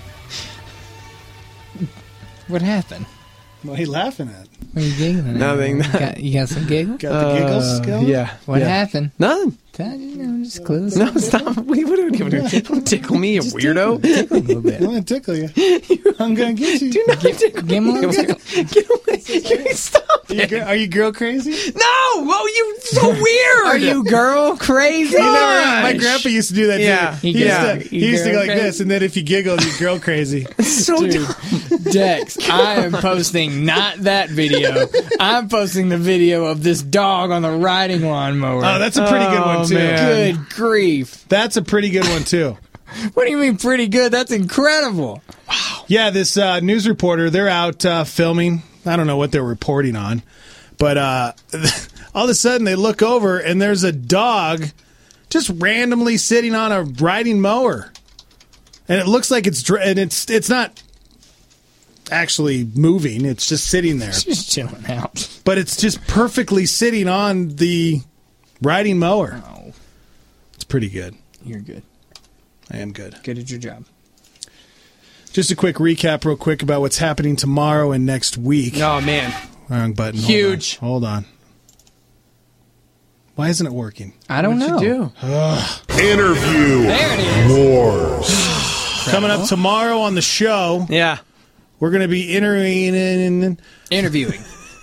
What happened? What are you laughing at? What are you giggling at? Nothing. You got, you got some giggles? Got the giggles Uh, going? yeah. What Yeah. happened? Nothing. That, you know, just close. No, stop. What are you doing? Don't tickle me, you weirdo. Tickle a little bit. I'm going to tickle you. I'm going to get you. Do not tickle Give him a little tickle. Get away. You stop Are you, it. gir- are you girl crazy? No! Oh, you so weird. Are you girl crazy? You never, my Gosh. grandpa used to do that. Yeah. Too. He, You used girl- to, he you used to go girl like this, and then if you giggle, you girl crazy. so Dude, Dex, I am posting not that video. I'm posting the video of this dog on the riding lawnmower. Oh, that's a pretty good Oh, one, too. man. Good grief. That's a pretty good one, too. What do you mean pretty good? That's incredible. Yeah, this uh, news reporter, they're out uh, filming. I don't know what they're reporting on. But uh, all of a sudden, they look over, and there's a dog just randomly sitting on a riding mower. And it looks like it's dr- and it's it's not actually moving. It's just sitting there. Just chilling out. But it's just perfectly sitting on the riding mower. Oh, It's pretty good. you're good. I am good. Good at your job. Just a quick recap real quick about what's happening tomorrow and next week. Oh, man. Wrong button. Hold Huge. on. Hold on. Why isn't it working? I don't What'd know. you do? Interview There it is. Wars. Coming up tomorrow on the show, Yeah. we're going to be interviewing. Interviewing.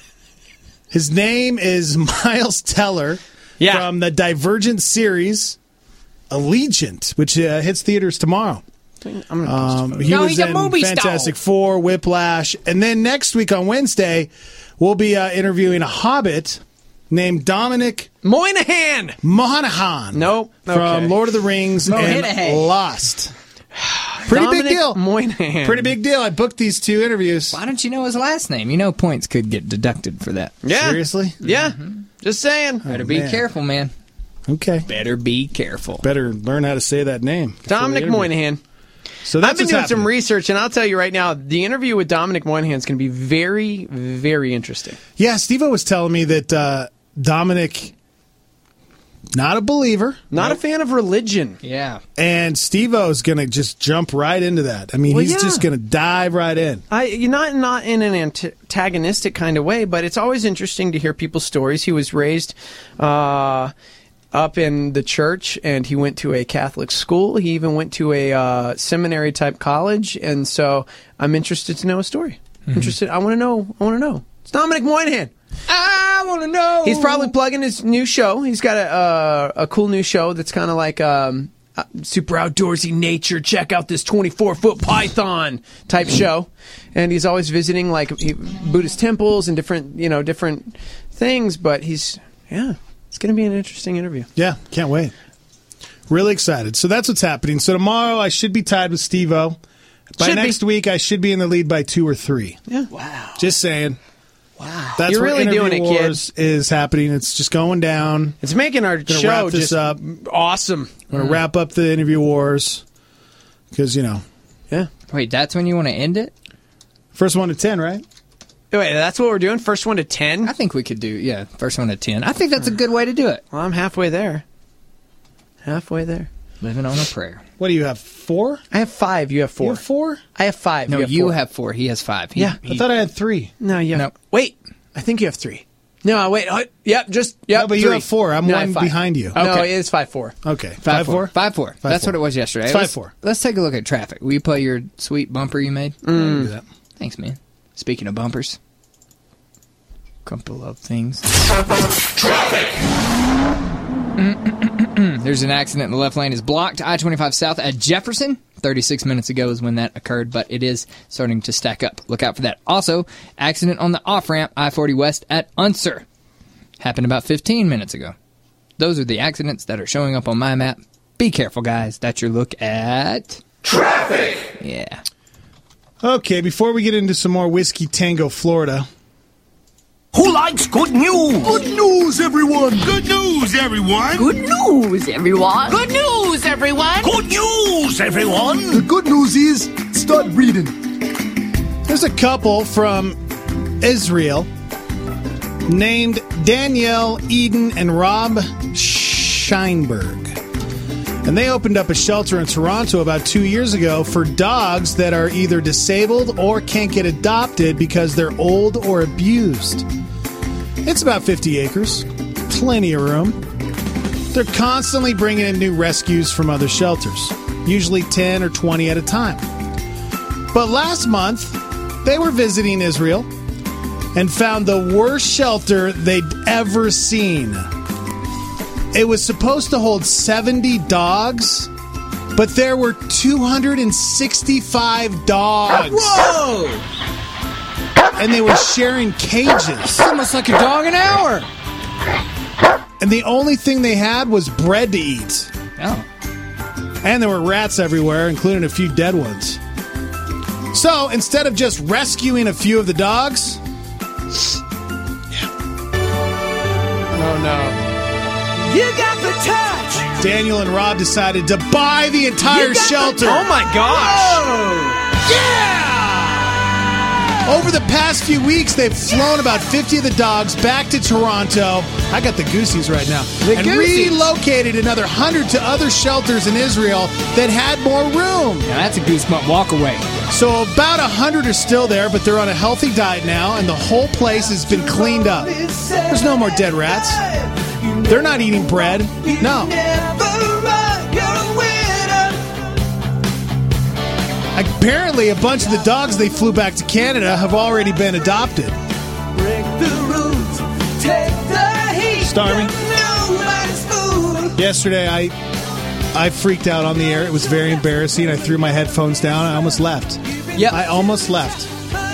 His name is Miles Teller Yeah. from the Divergent series Allegiant, which uh, hits theaters tomorrow. I'm gonna Um, he No, was he's a in movie star. Fantastic Four, Whiplash, and then next week on Wednesday, we'll be uh, interviewing a Hobbit named Dominic Moynihan. Monaghan. Nope. From Okay. Lord of the Rings Moynihan. and Lost. Pretty Dominic big deal. Moynihan. Pretty big deal. I booked these two interviews. Why don't you know his last name? You know points could get deducted for that. Yeah. Seriously? Yeah. Just saying. Better be man. careful, man. Okay. Better be careful. Better learn how to say that name. before Dominic the interview. Moynihan. So that's I've been what's doing some happening. research, and I'll tell you right now, the interview with Dominic Moynihan is going to be very, very interesting. Yeah, Steve-O was telling me that uh, Dominic, not a believer, Not a fan of religion. Yeah. and Steve-O is going to just jump right into that. I mean, Well, he's yeah. just going to dive right in. I you're not not in an antagonistic kind of way, but it's always interesting to hear people's stories. He was raised uh, up in the church, and he went to a Catholic school. He even went to a uh, seminary type college, and so I'm interested to know his story. Mm-hmm. Interested. I want to know. I want to know. It's Dominic Moynihan. I want to know. He's probably plugging his new show. He's got a uh, a cool new show that's kind of like um, uh, super outdoorsy nature. Check out this twenty-four foot python type show, and he's always visiting like he, Buddhist temples and different you know different things. But he's yeah, it's going to be an interesting interview. Yeah, can't wait. Really excited. So that's what's happening. So tomorrow I should be tied with Steve-O. By Should be. next week I should be in the lead by two or three. Yeah. Wow. Just saying. Wow. That's You're where really Interview doing it, kid. Wars is happening. It's just going down. It's making our Gonna show wrap this just up. awesome. I'm going to wrap up the Interview Wars because, you know, Yeah. Wait, that's when you want to end it? first one to ten, right? Wait, that's what we're doing. First one to ten. I think we could do, yeah, first one to ten. I think that's a good way to do it. Well, I'm halfway there. Halfway there. Living on a prayer. What do you have, four? I have five. You have four. You have four? I have five. No, you have you four. have four. He has five. He, Yeah. he- I thought I had three. No, you have... No. Wait. I think you have three. No, wait. Uh, yep, just... Yep, No, but you three. have four. I'm No, I one have five. behind you. No, Okay. it is five four. Okay. Five, Five, four. four? Five, four. Five, That's four. what it was yesterday. It's Let's- five, four. Let's take a look at traffic. Will you play your sweet bumper you made? Do that. Thanks, man. Speaking of bumpers, couple of things. There's an accident in the left lane is blocked. I twenty-five south at Jefferson. thirty-six minutes ago is when that occurred, but it is starting to stack up. Look out for that. Also, accident on the off-ramp I forty west at Unser. Happened about fifteen minutes ago. Those are the accidents that are showing up on my map. Be careful, guys. That's your look at... Traffic! Yeah. Okay, before we get into some more Whiskey Tango, Florida... Who likes good news? Good news, everyone! Good news, everyone! Good news, everyone. Good news, everyone. Good news, everyone! The good news is, start reading. There's a couple from Israel named Danielle Eden and Rob Scheinberg. And they opened up a shelter in Toronto about two years ago for dogs that are either disabled or can't get adopted because they're old or abused. It's about fifty acres, plenty of room. They're constantly bringing in new rescues from other shelters, usually ten or twenty at a time. But last month, they were visiting Israel and found the worst shelter they'd ever seen. It was supposed to hold seventy dogs, but there were two hundred sixty-five dogs. Whoa! And they were sharing cages. It's almost like a dog an hour. And the only thing they had was bread to eat. Oh. And there were rats everywhere, including a few dead ones. So instead of just rescuing a few of the dogs... Oh, no. You got the touch! Daniel and Rob decided to buy the entire You got the- shelter. Oh, my gosh. Yeah! Over the past few weeks, they've flown about fifty of the dogs back to Toronto. I got the goosies right now. The and goosies. relocated another one hundred to other shelters in Israel that had more room. Now that's a goosebump walk away. So about one hundred are still there, but they're on a healthy diet now, and the whole place has been cleaned up. There's no more dead rats. They're not eating bread. No. Apparently, a bunch of the dogs they flew back to Canada have already been adopted. Starmy. Yesterday, I I freaked out on the air. It was very embarrassing. I threw my headphones down. I almost left. Yep. I almost left.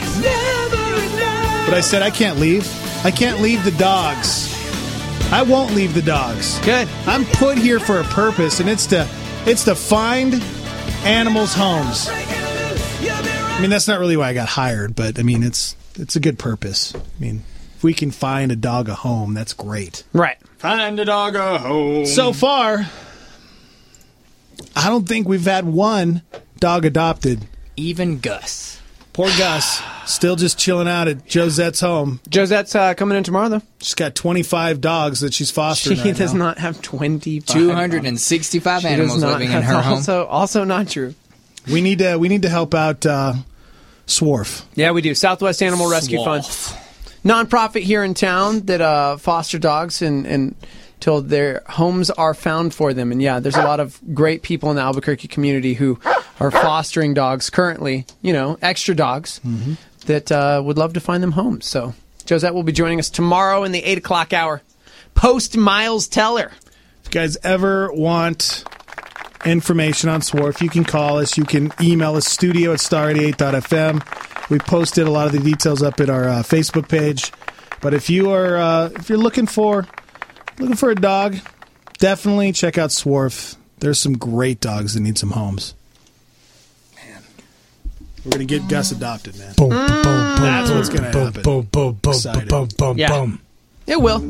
But I said, I can't leave. I can't leave the dogs. I won't leave the dogs. Good. I'm put here for a purpose, and it's to it's to find animals' homes. I mean, that's not really why I got hired, but I mean, it's it's a good purpose. I mean, if we can find a dog a home, that's great. Right. Find a dog a home. So far, I don't think we've had one dog adopted. Even Gus. Poor Gus, still just chilling out at Josette's home. Josette's uh, coming in tomorrow, though. She's got twenty-five dogs that she's fostering She right does now. not have twenty-five. two hundred sixty-five She does animals not. living in her That's home. Also, also not true. We need to we need to help out uh, Swarf. Yeah, we do. Southwest Animal Rescue Fund. Nonprofit here in town that uh, foster dogs and, and till their homes are found for them. And yeah, there's a lot of great people in the Albuquerque community who are fostering dogs currently, you know, extra dogs Mm-hmm. that uh, would love to find them homes. So Josette will be joining us tomorrow in the eight o'clock hour. Post Miles Teller. If you guys ever want information on Swarf, you can call us. You can email us, studio at star eighty-eight dot f m. We posted a lot of the details up at our uh, Facebook page. But if you are uh, if you're looking for looking for a dog, definitely check out Swarf. There's some great dogs that need some homes. Man, we're gonna get Gus adopted, man. Boom, boom, boom, That's what's gonna boom, happen. boom, boom, boom, Excited. boom, boom, Yeah. boom. It will.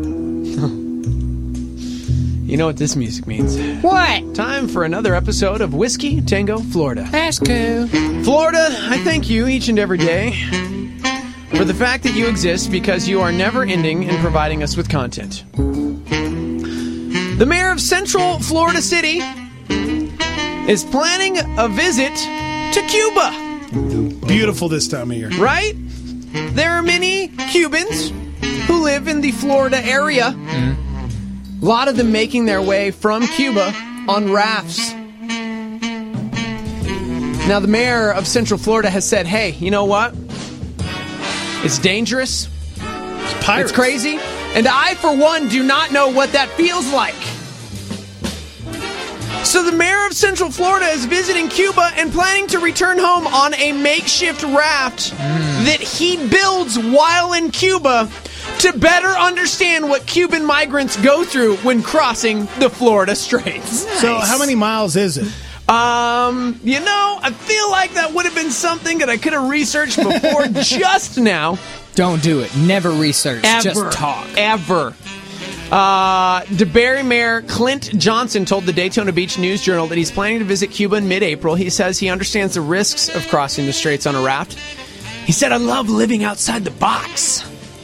You know what this music means. What? Time for another episode of Whiskey Tango Florida. That's cool. Florida, I thank you each and every day for the fact that you exist because you are never ending in providing us with content. The mayor of Central Florida City is planning a visit to Cuba. Beautiful this time of year. Right? There are many Cubans who live in the Florida area. Mm-hmm. A lot of them making their way from Cuba on rafts. Now, the mayor of Central Florida has said, hey, you know what? It's dangerous. It's pirates. It's crazy. And I, for one, do not know what that feels like. So the mayor of Central Florida is visiting Cuba and planning to return home on a makeshift raft mm. that he builds while in Cuba to better understand what Cuban migrants go through when crossing the Florida Straits. Nice. So how many miles is it? Um, you know, I feel like that would have been something that I could have researched before just now. Don't do it. Never research. Ever. Just talk. Ever. Uh, DeBerry Mayor Clint Johnson told the Daytona Beach News Journal that he's planning to visit Cuba in mid-April. He says he understands the risks of crossing the straits on a raft. He said, I love living outside the box.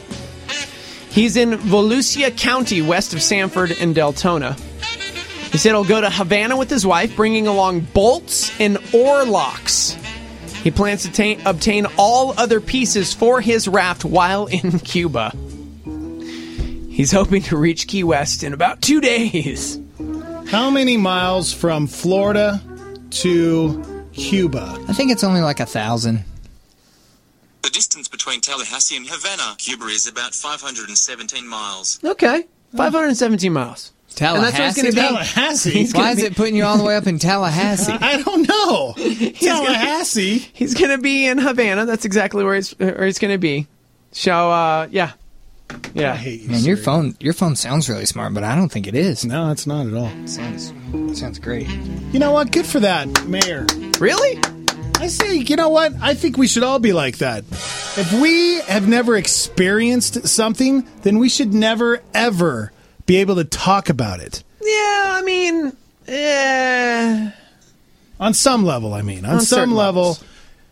He's in Volusia County, west of Sanford and Deltona. He said he'll go to Havana with his wife, bringing along bolts and oar locks. He plans to ta- obtain all other pieces for his raft while in Cuba. He's hoping to reach Key West in about two days. How many miles from Florida to Cuba? I think it's only like a thousand. The distance between Tallahassee and Havana, Cuba, is about five hundred seventeen miles. Okay, five hundred seventeen miles. Tallahassee? And that's what he's gonna be. Tallahassee? He's Why gonna is be- it putting you all the way up in Tallahassee? I don't know. He's Tallahassee? Gonna, he's going to be in Havana. That's exactly where he's, where he's going to be. So, uh, yeah. Yeah. I hate you, Man, your Siri. phone your phone sounds really smart, but I don't think it is. No, it's not at all. It sounds, it sounds great. You know what? Good for that, Mayor. Really? I say, you know what? I think we should all be like that. If we have never experienced something, then we should never, ever be able to talk about it. Yeah, I mean, eh. On some level, I mean. On, On some certain level. levels.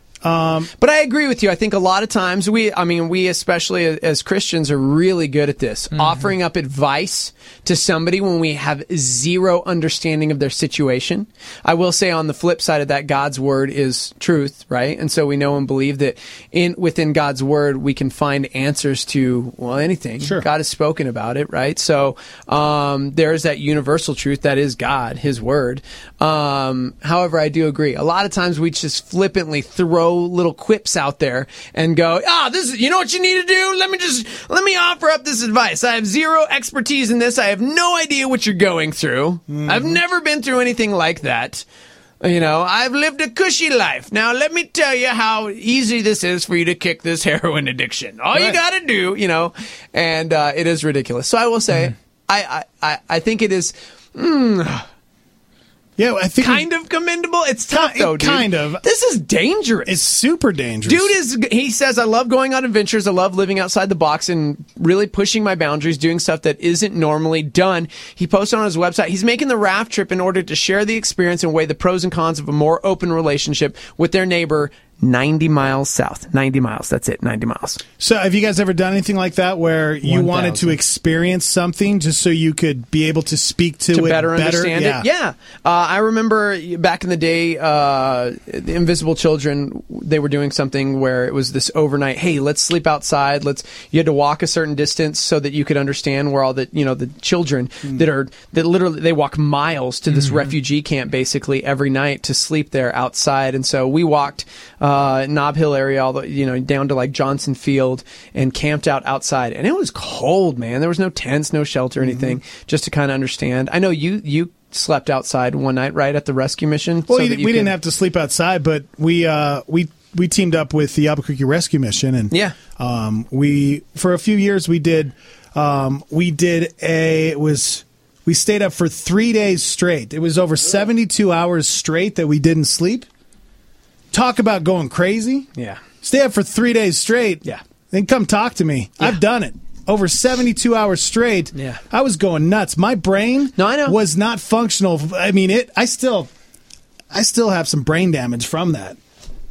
Um, but I agree with you. I think a lot of times we, I mean, we especially as Christians are really good at this, mm-hmm. offering up advice to somebody when we have zero understanding of their situation. I will say on the flip side of that, God's word is truth, right? And so we know and believe that in within God's word we can find answers to, well, anything. Sure. God has spoken about it, right? So um, there's that universal truth that is God, His word. Um, however, I do agree. A lot of times we just flippantly throw little quips out there and go, ah, oh, this is, you know what you need to do? Let me just, let me offer up this advice. I have zero expertise in this. I have no idea what you're going through. Mm-hmm. I've never been through anything like that. You know, I've lived a cushy life. Now, let me tell you how easy this is for you to kick this heroin addiction. All right. You got to do, you know, and uh, it is ridiculous. So I will say, mm-hmm. I, I, I think it is... Mm, Yeah, I think kind of commendable. It's tough though, dude. Kind of. This is dangerous. It's super dangerous. Dude is, he says, I love going on adventures. I love living outside the box and really pushing my boundaries, doing stuff that isn't normally done. He posted on his website, he's making the raft trip in order to share the experience and weigh the pros and cons of a more open relationship with their neighbor ninety miles south. ninety miles. That's it. ninety miles. So have you guys ever done anything like that where you one wanted to experience something just so you could be able to speak to, to it better understand yeah. it? Yeah. Uh, I remember back in the day, uh, the Invisible Children, they were doing something where it was this overnight, hey, let's sleep outside. Let's, you had to walk a certain distance so that you could understand where all the, you know, the children mm. that are, that literally, they walk miles to this mm-hmm. refugee camp basically every night to sleep there outside. And so we walked, uh, Uh, Nob Hill area, all the, you know, down to like Johnson Field and camped out outside. And it was cold, man. There was no tents, no shelter, anything, mm-hmm. just to kind of understand. I know you, you slept outside one night, right, at the rescue mission? Well, so you, that you we could... didn't have to sleep outside, but we, uh, we, we teamed up with the Albuquerque Rescue Mission. And yeah. um, we, for a few years, we did, um, we did a, it was, we stayed up for three days straight. It was over seventy-two hours straight that we didn't sleep. Talk about going crazy. Yeah. Stay up for three days straight. Yeah. Then come talk to me. Yeah. I've done it. Over seventy-two hours straight. Yeah. I was going nuts. My brain no, I know. was not functional. I mean, it. I still, I still have some brain damage from that.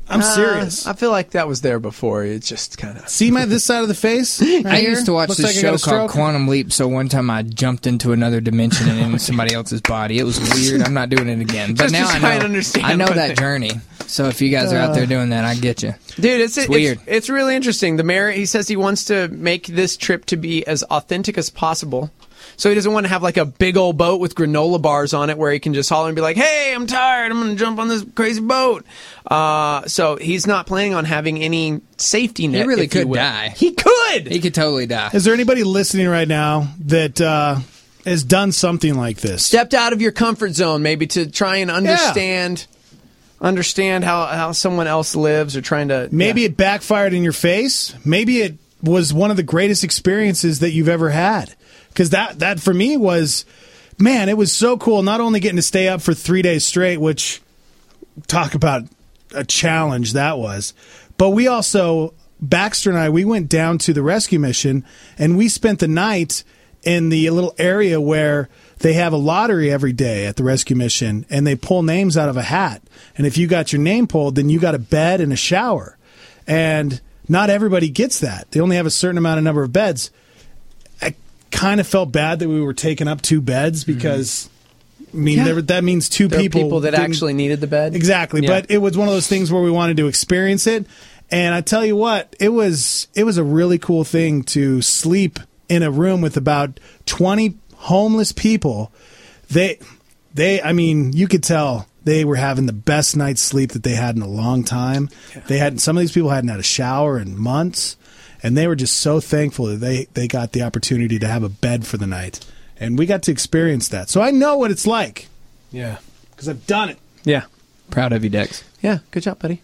I'm Uh, serious. I feel like that was there before. It's just kind of See my this side of the face? Right I here? used to watch Looks this like I got show a called stroke. Quantum Leap, so one time I jumped into another dimension and into somebody else's body. It was weird. I'm not doing it again. But Just to now I try and know, understand I know what that they- journey. So if you guys are out there doing that, I get you. Dude, it's, it's weird. It's, it's really interesting. The mayor, he says he wants to make this trip to be as authentic as possible. So he doesn't want to have like a big old boat with granola bars on it where he can just holler and be like, hey, I'm tired. I'm going to jump on this crazy boat. Uh, so he's not planning on having any safety net. He really if you could will. die. He could. He could totally die. Is there anybody listening right now that uh, has done something like this? Stepped out of your comfort zone maybe to try and understand understand how, how someone else lives or trying to... Maybe yeah. it backfired in your face. Maybe it was one of the greatest experiences that you've ever had. Because that, that, for me, was, man, it was so cool. Not only getting to stay up for three days straight, which, talk about a challenge that was, but we also, Baxter and I, we went down to the rescue mission, and we spent the night in the little area where they have a lottery every day at the rescue mission, and they pull names out of a hat. And if you got your name pulled, then you got a bed and a shower. And not everybody gets that. They only have a certain amount of number of beds. I kind of felt bad that we were taking up two beds because, I mean, Yeah. there, that means two There are people. people that didn't- actually needed the bed. Exactly. Yeah. But it was one of those things where we wanted to experience it. And I tell you what, it was it was a really cool thing to sleep in a room with about twenty homeless people. They they I mean, you could tell they were having the best night's sleep that they had in a long time. Yeah. They had some of these people hadn't had a shower in months, and they were just so thankful that they, they got the opportunity to have a bed for the night. And we got to experience that. So I know what it's like. Yeah. Because I've done it. Yeah. Proud of you, Dex. Yeah, good job, buddy.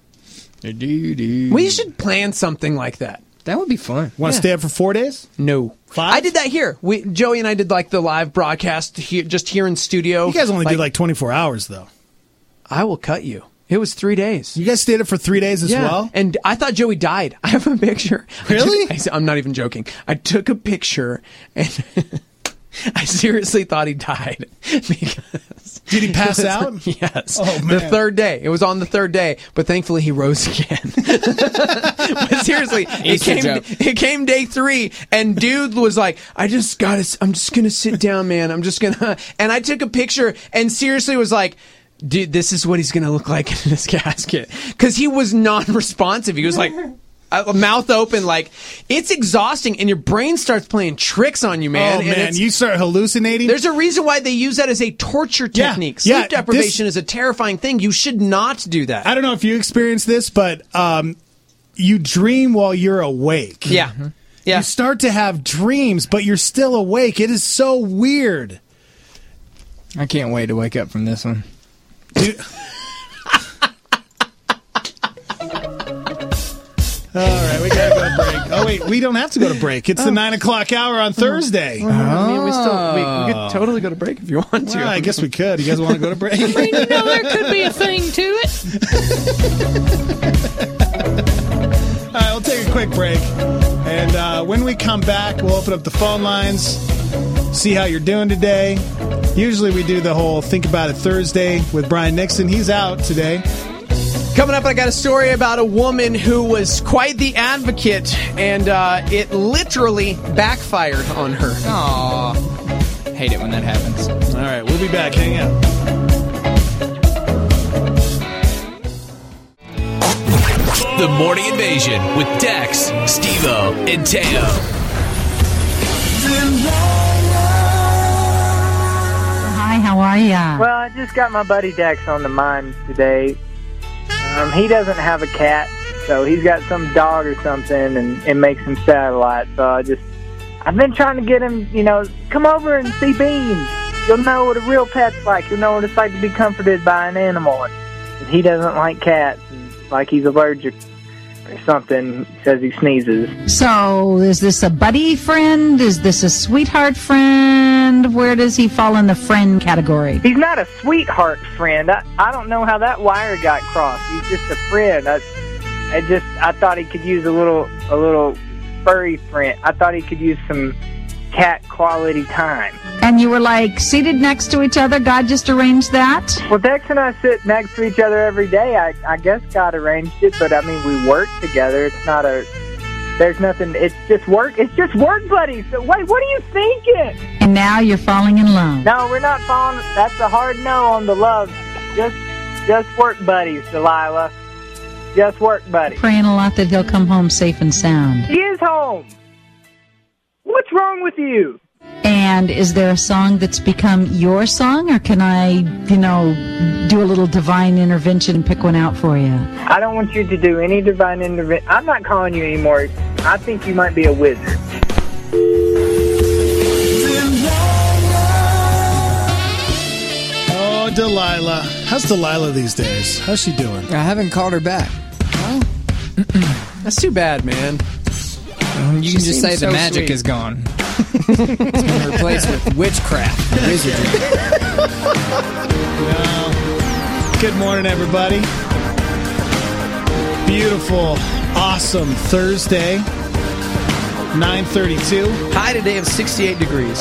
We should plan something like that. That would be fun. Want to Yeah. stay up for four days? No. Five? I did that here. We Joey and I did like the live broadcast here, just here in studio. You guys only did like twenty-four hours, though. I will cut you. It was three days. You guys stayed up for three days as yeah. well? And I thought Joey died. I have a picture. Really? I took, I, I'm not even joking. I took a picture and I seriously thought he died. Because Did he pass out? Yes. Oh, man. The third day. It was on the third day, but thankfully he rose again. But seriously, it Easter came, joke. it came day three, and dude was like, I just gotta, I'm just gonna sit down, man. I'm just gonna, and I took a picture and seriously was like, dude, this is what he's gonna look like in this casket. Because he was non-responsive. He was like, uh, mouth open, like, it's exhausting, and your brain starts playing tricks on you, man. Oh, And man. it's- You start hallucinating? there's a reason why they use that as a torture Yeah, technique. Sleep yeah, deprivation this- is a terrifying thing. You should not do that. I don't know if you experienced this, but um, you dream while you're awake. Yeah. Yeah. You start to have dreams, but you're still awake. It is so weird. I can't wait to wake up from this one. Dude. All right, we gotta go to break. Oh wait, we don't have to go to break. It's the nine o'clock hour on Thursday. I mean, we still we, we could totally go to break if you want to. Well, I guess we could. You guys want to go to break? You know, there could be a thing to it. All right, we'll take a quick break, and uh, when we come back, we'll open up the phone lines, see how you're doing today. Usually, we do the whole Think About It Thursday with Brian Nixon. He's out today. Coming up, I got a story about a woman who was quite the advocate, and uh, it literally backfired on her. Aw. Hate it when that happens. All right, we'll be back. Hang out. The Morning Invasion with Dex, Steve-O, and Teo. Hi, how are ya? Well, I just got my buddy Dex on the mind today. Um, he doesn't have a cat, so he's got some dog or something, and it makes him sad a lot. So I just, I've been trying to get him, you know, come over and see Beans. You'll know what a real pet's like. You'll know what it's like to be comforted by an animal. And he doesn't like cats, and like he's allergic or something. He says he sneezes. So, is this a buddy friend? Is this a sweetheart friend? Where does he fall in the friend category? He's not a sweetheart friend. I, I don't know how that wire got crossed. He's just a friend. I, I just I thought he could use a little a little furry friend. I thought he could use some cat quality time. And you were like seated next to each other. God just arranged that? Well, Dex and I sit next to each other every day. I, I guess God arranged it, but I mean, we work together. It's not a, there's nothing, it's just work. It's just work buddies. So wait, what are you thinking? And now you're falling in love. No, we're not falling. That's a hard no on the love. Just, just work buddies, Delilah. Just work buddies. Praying a lot that he'll come home safe and sound. He is home. What's wrong with you? And is there a song that's become your song, or can I, you know, do a little divine intervention and pick one out for you? I don't want you to do any divine intervention. I'm not calling you anymore. I think you might be a wizard. Oh, Delilah. How's Delilah these days? How's she doing? I haven't called her back. That's too bad, man. You She can just say seems the so magic sweet. is gone. It's been replaced with witchcraft, wizardry. Well, good morning, everybody. Beautiful, awesome Thursday, nine thirty-two. High today of sixty-eight degrees.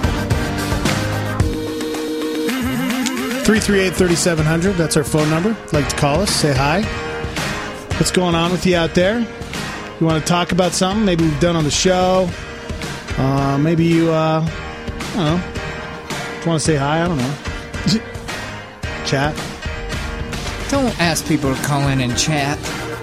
three three eight, three seven zero zero. That's our phone number. If you'd like to call us, say hi. What's going on with you out there? You want to talk about something maybe we've done on the show? Uh, maybe you, uh, I don't know. You want to say hi? I don't know. Chat? Don't ask people to call in and chat.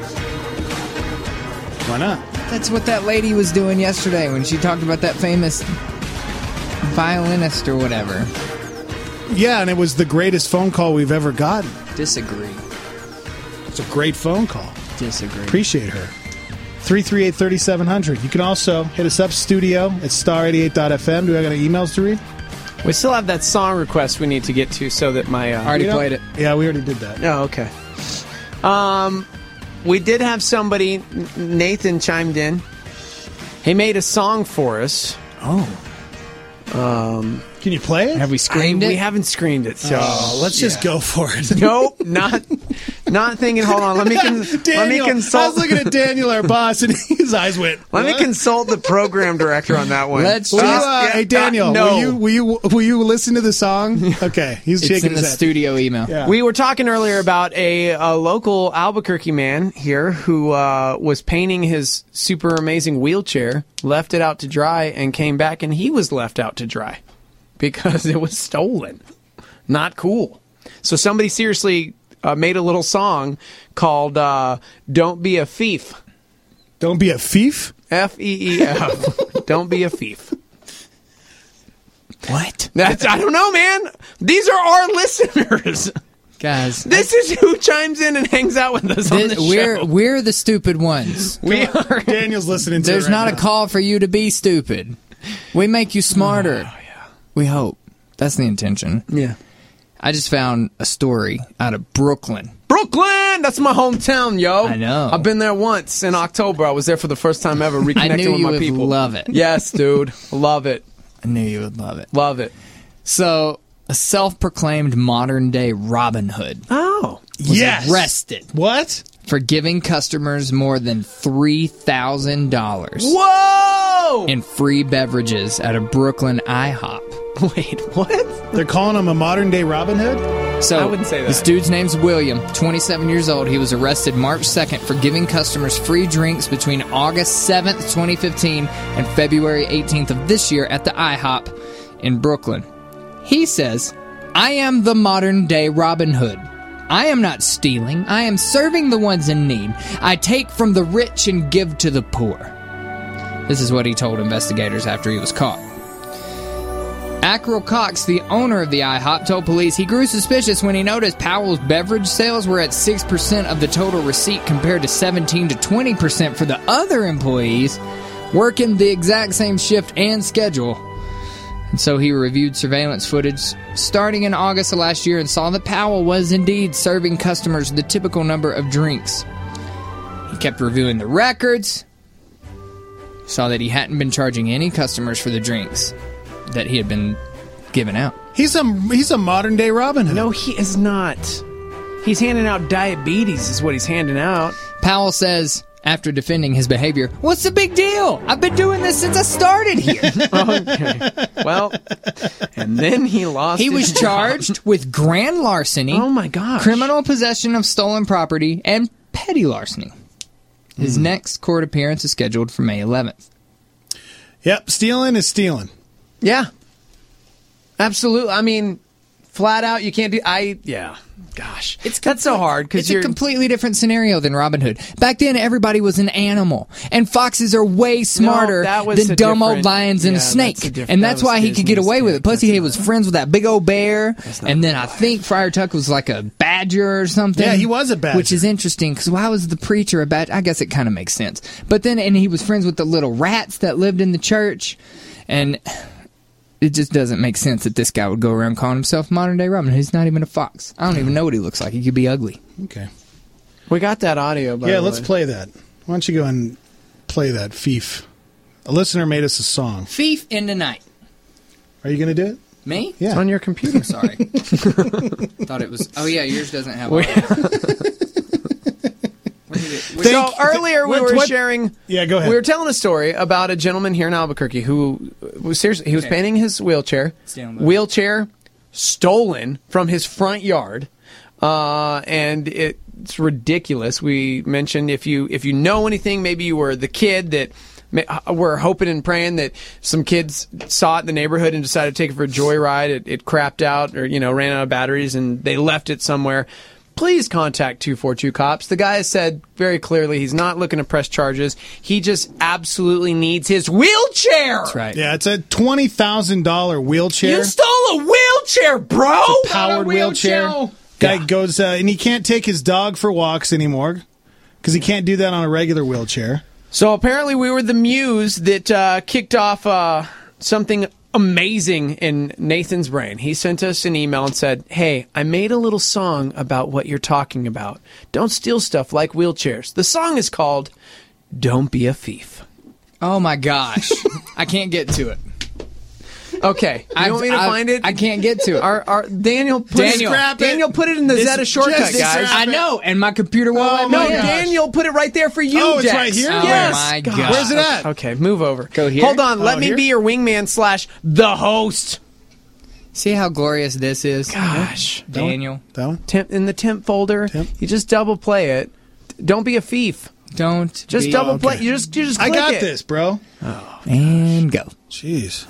Why not? That's what that lady was doing yesterday when she talked about that famous violinist or whatever. Yeah, and it was the greatest phone call we've ever gotten. Disagree. It's a great phone call. Disagree. Appreciate her. three three eight, three seven zero zero. You can also hit us up, studio at star eighty-eight dot f m. Do I got any emails to read? We still have that song request we need to get to so that my... Uh, Already you know- played it. Yeah, we already did that. Oh, okay. Um, we did have somebody, N- Nathan chimed in. He made a song for us. Oh. Um, Can you play it? Have we screened I- it? We haven't screened it, so... Oh, let's just yeah. go for it. Nope, not... Not thinking. Hold on. Let me con- let me Daniel, consult. I was looking at Daniel, our boss, and his eyes went. Let me "What?" consult the program director on that one. Let's Will you, just- uh, Yeah, hey Daniel, uh, no. will you will you will you listen to the song? Okay, he's It's shaking in the his head. studio email. Yeah. We were talking earlier about a, a local Albuquerque man here who uh, was painting his super amazing wheelchair, left it out to dry, and came back, and he was left out to dry because it was stolen. Not cool. So somebody seriously uh, made a little song called uh, "Don't Be a Thief." Don't be a thief. F E E F. Don't be a thief. What? That's I don't know, man. These are our listeners. Guys, This is who chimes in and hangs out with us on Th- the we're show. we're the stupid ones. We are. Daniel's listening to There's it right not now. a call for you to be stupid. We make you smarter. Oh, yeah. We hope. That's the intention. Yeah. I just found a story out of Brooklyn. Brooklyn! That's my hometown, yo. I know. I've been there once in October. I was there for the first time ever, reconnecting I knew with you my would people. love it. Yes, dude. Love it. I knew you would love it. Love it. So, a self-proclaimed modern-day Robin Hood Oh. was Yes. arrested What? for giving customers more than three thousand dollars Whoa! in free beverages at a Brooklyn IHOP. Wait, what? They're calling him a modern day Robin Hood? So, I wouldn't say that. This dude's name's William, twenty-seven years old. He was arrested March second for giving customers free drinks between August seventh, twenty fifteen and February eighteenth of this year at the IHOP in Brooklyn. He says, "I am the modern day Robin Hood. I am not stealing. I am serving the ones in need. I take from the rich and give to the poor." This is what he told investigators after he was caught. Ackrell Cox, the owner of the IHOP, told police he grew suspicious when he noticed Powell's beverage sales were at six percent of the total receipt compared to seventeen to twenty percent for the other employees working the exact same shift and schedule. And so he reviewed surveillance footage starting in August of last year and saw that Powell was indeed serving customers the typical number of drinks. He kept reviewing the records, saw that he hadn't been charging any customers for the drinks that he had been giving out. He's a he's a modern day Robin Hood. No, he is not. He's handing out diabetes is what he's handing out. Powell says, After defending his behavior, what's the big deal? I've been doing this since I started here. Okay. Well, and then he lost He his was job. charged with grand larceny. Oh, my gosh. Criminal possession of stolen property, and petty larceny. His Mm. next court appearance is scheduled for May eleventh. Yep, stealing is stealing. Yeah. Absolutely. I mean, flat out, you can't do... I, yeah. Gosh. It's That's so hard because It's you're... a completely different scenario than Robin Hood. Back then, everybody was an animal, and foxes are way smarter that was than a dumb old different- lions and yeah, a snake. that's a diff- and that that's was why he could get Disney's away with it. take. Plus, That's he was friends with that big old bear, and then I think Friar Tuck was like a badger or something. Yeah, he was a badger. Which is interesting, because why was the preacher a badger? I guess it kind of makes sense. But then, and he was friends with the little rats that lived in the church, and... It just doesn't make sense that this guy would go around calling himself modern day Robin Hood. He's not even a fox. I don't even know what he looks like. He could be ugly. Okay. We got that audio, by Yeah, the let's way. play that. Why don't you go and play that, Fief? A listener made us a song. Thief in the night. Are you going to do it? Me? Yeah. It's on your computer. Sorry. Thought it was. Oh, yeah, yours doesn't have audio. So earlier we what- were what- sharing. Yeah, go ahead. We were telling a story about a gentleman here in Albuquerque who was seriously. He was Okay. painting his wheelchair. Stay on the- Wheelchair stolen from his front yard, uh, and it, it's ridiculous. We mentioned if you if you know anything, maybe you were the kid that. ma- We're hoping and praying that some kids saw it in the neighborhood and decided to take it for a joyride. It, it crapped out, or you know, ran out of batteries, and they left it somewhere. Please contact two forty-two cops. The guy has said very clearly he's not looking to press charges. He just absolutely needs his wheelchair. That's right. Yeah, it's a twenty thousand dollars wheelchair. You stole a wheelchair, bro. It's a powered wheelchair. Guy Yeah. goes, uh, and he can't take his dog for walks anymore because he can't do that on a regular wheelchair. So apparently we were the muse that uh, kicked off uh, something amazing in Nathan's brain. He sent us an email and said, hey, I made a little song about what you're talking about. Don't steal stuff like wheelchairs. The song is called Don't Be a Thief. Oh, my gosh. I can't get to it. Okay. You I- want me to I- find it? I can't get to it. Our, our, Daniel, put Daniel. it, Daniel put it in the This- Zeta shortcut, just guys. scrap I know, and my computer won't Oh, let No, me. my gosh. Daniel put it right there for you, Oh, it's Dex. right here? Oh, Yes. my God. God. Where's it at? Okay, move over. Go here? Hold on. Let Oh, me here? be your wingman slash the host. See how glorious this is? Gosh. Daniel. That one? Temp, in the temp folder, Temp? you just double play it. Don't be a thief. Don't Just be- double play. okay. You just you just I click got it. this, bro. And go. Jeez.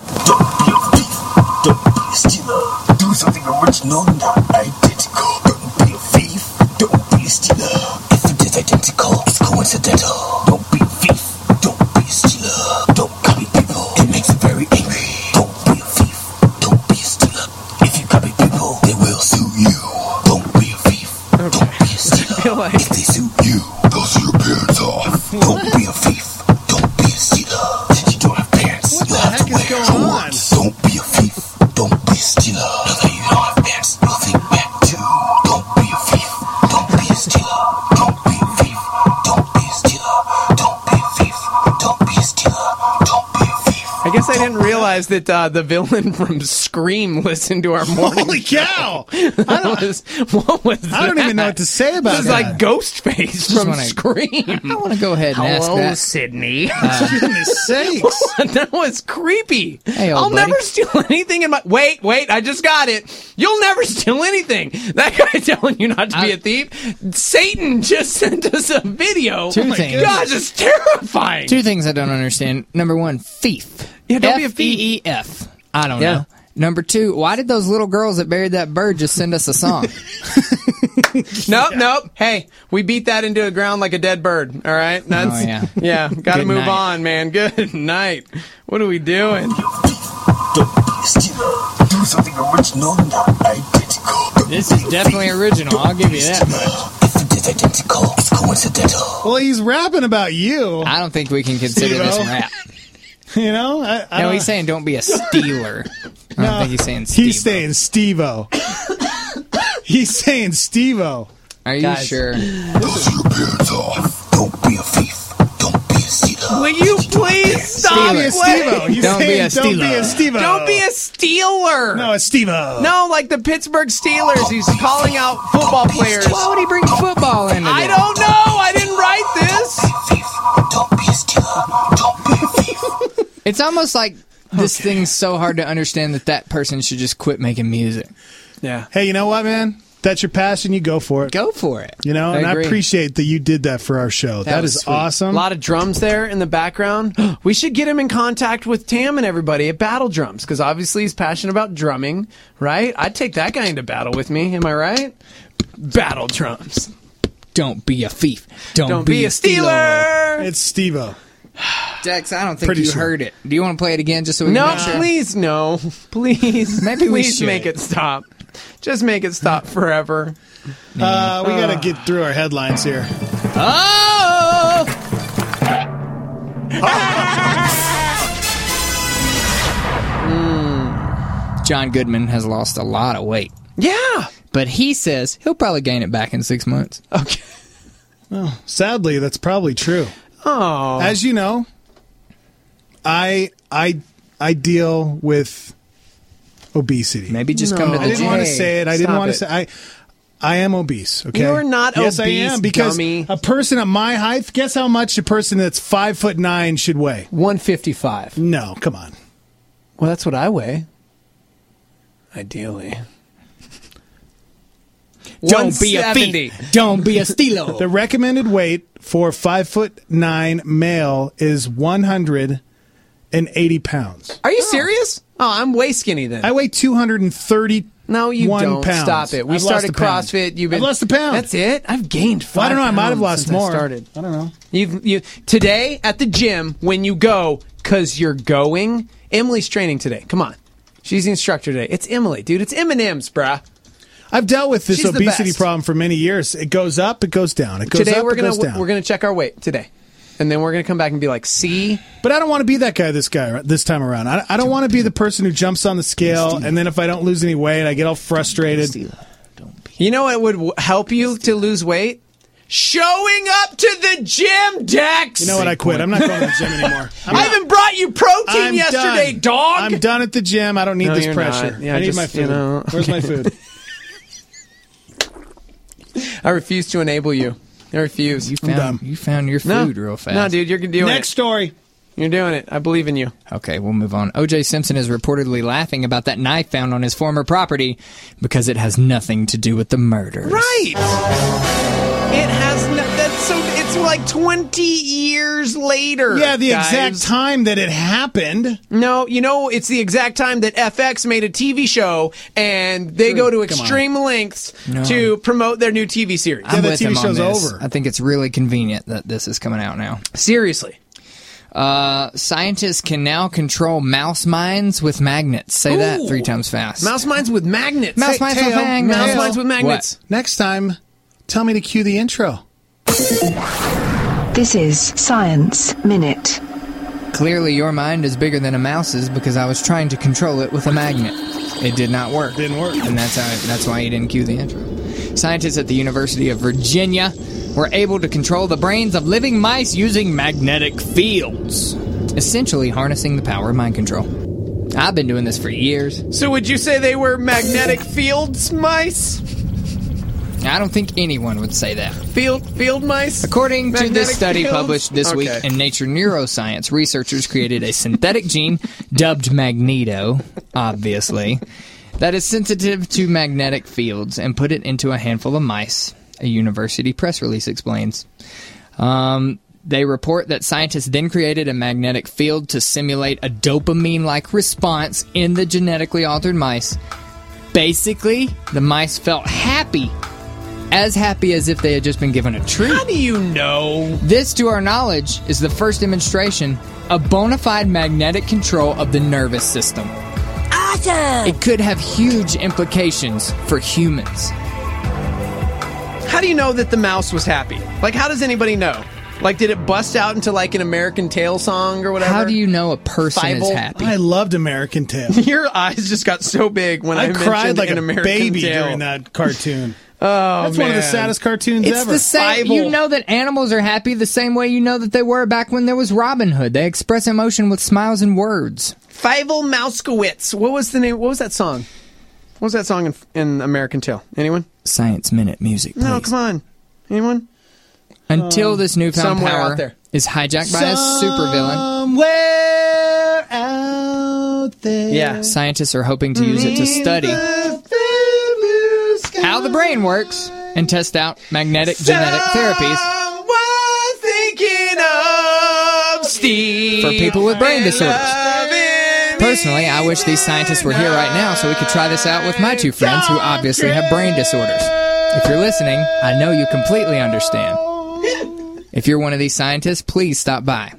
Stealer. Do something original, not identical. Don't be a thief. Don't be a stealer. If it is identical, it's coincidental. Don't be a thief. Don't be a stealer. Don't copy people. It makes them very angry. Don't be a thief. Don't be a stealer. If you copy people, they will sue you. Don't be a thief. Don't be a stealer. like- If they sue you, they'll sue your parents off. Don't be a thief. Don't be a stealer. Since you don't have parents, What you'll the have heck to is wear going on? shorts. Don't be a thief. Don't be a stealer. Now that you don't have pants, you'll think back too. Don't be a thief. Don't be a stealer. Don't be a thief. Don't be a stealer. Don't be a thief. Don't be a stealer. Don't be a thief. I guess I didn't realize that uh, the villain from Scream listened to our morning. Holy cow! What was, what was I don't that? even know what to say about This is that. like Ghostface from wanna- Scream. I want to go ahead and ask Hello, that. Sydney. Goodness sakes. That was creepy. Hey, old I'll buddy. never steal anything in my. Wait, wait, I just got it. You'll never steal anything. That guy telling you not to be I- a thief. Satan just sent us a video. Two things. Gosh, it's terrifying. Two things I don't understand. Number one, thief. Yeah, don't be a F E E F. I don't Yeah. know. Number two, why did those little girls that buried that bird just send us a song? Nope, nope. Hey, we beat that into the ground like a dead bird. All right, that's Oh, yeah. yeah. Got to Good move night. on, man. Good night. What are we doing? Don't be a stealer. Do something original, not identical. This is definitely original. I'll give you that much. If it is identical, it's coincidental. Well, he's rapping about you. I don't think we can consider this Steve-O. rap. You know? I, I No, don't- he's saying don't be a stealer. I don't No, think he's saying Steve. He's saying Steve-O. He's saying Steve-O. Are you Guys. sure? They'll sue your parents off. Don't be a thief. Don't be a stealer. Will you please stop Don't be a playing? Steve-O. He's Don't be saying a don't be a Steve-O. Steve-O. Don't be a stealer. No, it's Steve-O. No, like the Pittsburgh Steelers. He's calling out football players. Why would he bring football into I this? don't know. I didn't write this. Thief. Don't be a stealer. Don't be a thief. It's almost like this okay. thing's so hard to understand that that person should just quit making music. Yeah. Hey, you know what, man? That's your passion. You go for it. Go for it. You know, I and agree. I appreciate that you did that for our show. That, that was is sweet. awesome. A lot of drums there in the background. We should get him in contact with Tam and everybody at Battle Drums, because obviously he's passionate about drumming, right? I'd take that guy into battle with me. Am I right? Battle Drums. Don't be a thief. Don't, Don't be, be a a stealer. It's Steve-O. Dex, I don't think Pretty you sure. heard it. Do you want to play it again just so we No, can make sure? please, no. Please. Maybe we please should. make it stop. Just make it stop forever. Uh, we got to get through our headlines here. Oh! mm. John Goodman has lost a lot of weight. Yeah. But he says he'll probably gain it back in six months. Okay. Well, sadly, that's probably true. Oh. As you know, I I I deal with obesity. Maybe just No. come to the I didn't gym. want to say it. I didn't Stop want it. to say I I am obese, okay? You're not yes, obese, I am, because dummy. a person at my height, guess how much a person that's five foot nine should weigh? one fifty-five. No, come on. Well, that's what I weigh. Ideally. Don't be a one seventy. thief. Don't be a stealer. The recommended weight for five foot nine male is one hundred eighty pounds. Are you serious? Oh, I'm way skinny then. I weigh two hundred thirty. No, you One don't. pound. Stop it. We I've started lost a pound. CrossFit. You've been I've lost a pound. That's it. I've gained five. Well, I don't know. I might have pounds lost since more. I started. I don't know. You've you today at the gym when you go because you're going. Emily's training today. Come on, she's the instructor today. It's Emily, dude. It's M and M's, bruh. I've dealt with this She's the obesity best. problem for many years. It goes up, it goes down. It goes Today up, we're it gonna goes down. we're gonna check our weight today, and then we're gonna come back and be like, see. But I don't want to be that guy this guy this time around. I, I don't want to be the person who jumps on the scale, and then if I don't lose any weight, I get all frustrated. You know what would w- help you to lose weight? Showing up to the gym, Dex. You know what? I quit. I'm not going to the gym anymore. I'm I not- even brought you protein I'm yesterday, done. dog. I'm done at the gym. I don't need No, this you're pressure. not. Yeah, I need just, my food. you know, Where's my okay. food? I refuse to enable you. I refuse. You found, you found your food no. real fast. No, dude, you're doing it. Next story. You're doing it. I believe in you. Okay, we'll move on. O J Simpson is reportedly laughing about that knife found on his former property because it has nothing to do with the murder. Right. It has. No, that's so. It's like twenty years later. Yeah, the guys. exact time that it happened. No, you know, it's the exact time that F X made a T V show, and they go to Come extreme lengths No. to promote their new T V series. I'm the with T V him on show's this. over. I think it's really convenient that this is coming out now. Seriously. Uh, scientists can now control mouse minds with magnets. Say that Ooh. three times fast. Mouse minds with magnets. Mouse Hey, minds with Teo, magnets. Mouse Teo. minds with magnets. Next time, tell me to cue the intro. This is Science Minute. Clearly, your mind is bigger than a mouse's because I was trying to control it with a magnet. It did not work. Didn't work. And that's how. That's why you didn't cue the intro. Scientists at the University of Virginia were able to control the brains of living mice using magnetic fields, essentially harnessing the power of mind control. I've been doing this for years. So would you say they were magnetic fields mice? I don't think anyone would say that. Field field mice? According to Magnetic this study fields? published this Okay. week in Nature Neuroscience, researchers created a synthetic gene, dubbed Magneto, obviously, that is sensitive to magnetic fields and put it into a handful of mice, a university press release explains. Um, they report that scientists then created a magnetic field to simulate a dopamine-like response in the genetically altered mice. Basically, the mice felt happy. As happy as if they had just been given a treat. How do you know? This, to our knowledge, is the first demonstration of bona fide magnetic control of the nervous system. Awesome! It could have huge implications for humans. How do you know that the mouse was happy? Like, how does anybody know? Like, did it bust out into, like, an American Tail song or whatever? How do you know a person is Fievel? happy? I loved American Tail. Your eyes just got so big when I, I cried mentioned like an a American baby Tail. during that cartoon. Oh, That's man. one of the saddest cartoons It's ever. the same. Fievel. You know that animals are happy the same way you know that they were back when there was Robin Hood. They express emotion with smiles and words. Fievel Mouskowitz. What was the name? What was that song? What was that song in, in American Tail? Anyone? Science Minute music, please. No, come on. Anyone? Until this newfound Somewhere power out there. is hijacked by a supervillain. Somewhere out there. Yeah. Scientists are hoping to use it to study how the brain works and test out magnetic genetic therapies Thinking of Steve for people with brain disorders. Personally, I wish these scientists were here right now so we could try this out with my two friends who obviously have brain disorders. If you're listening, I know you completely understand. If you're one of these scientists, please stop by.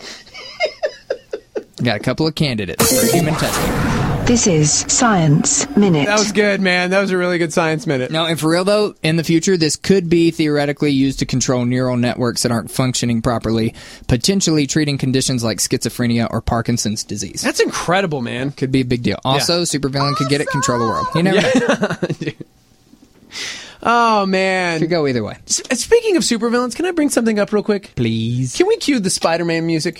Got a couple of candidates for human testing. This is Science Minute. That was good, man. That was a really good Science Minute. No, and for real, though, in the future, this could be theoretically used to control neural networks that aren't functioning properly, potentially treating conditions like schizophrenia or Parkinson's disease. That's incredible, man. Could be a big deal. Also, Yeah. supervillain could get it, control the world. You never know. Oh, man. Could go either way. S- Speaking of supervillains, can I bring something up real quick? Please. Can we cue the Spider-Man music?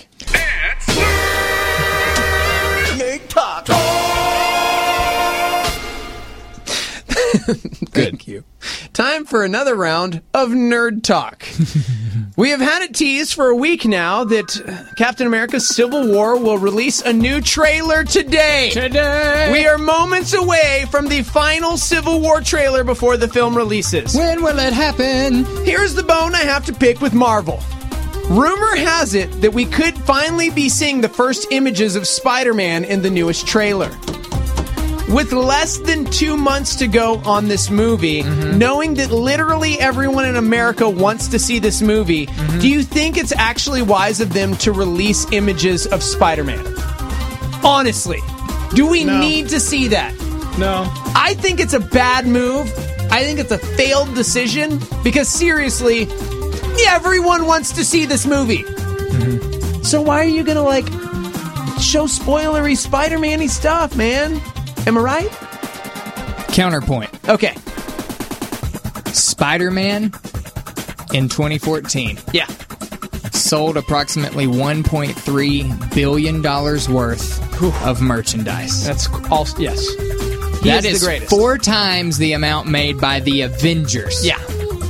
Thank you. Time for another round of Nerd Talk. We have had it teased for a week now that Captain America Civil War will release a new trailer today. Today! We are moments away from the final Civil War trailer before the film releases. When will it happen? Here's the bone I have to pick with Marvel. Rumor has it that we could finally be seeing the first images of Spider-Man in the newest trailer. With less than two months to go on this movie, mm-hmm. knowing that literally everyone in America wants to see this movie, mm-hmm. do you think it's actually wise of them to release images of Spider-Man? Honestly, do we No. need to see that? No. I think it's a bad move. I think it's a failed decision because seriously, everyone wants to see this movie. Mm-hmm. So why are you going to like show spoilery Spider-Man-y stuff, man? Am I right? Counterpoint. Okay. Spider-Man in twenty fourteen. Yeah. Sold approximately one point three billion dollars worth of merchandise. That's all. Yes. He That is is the greatest. four times the amount made by the Avengers. Yeah.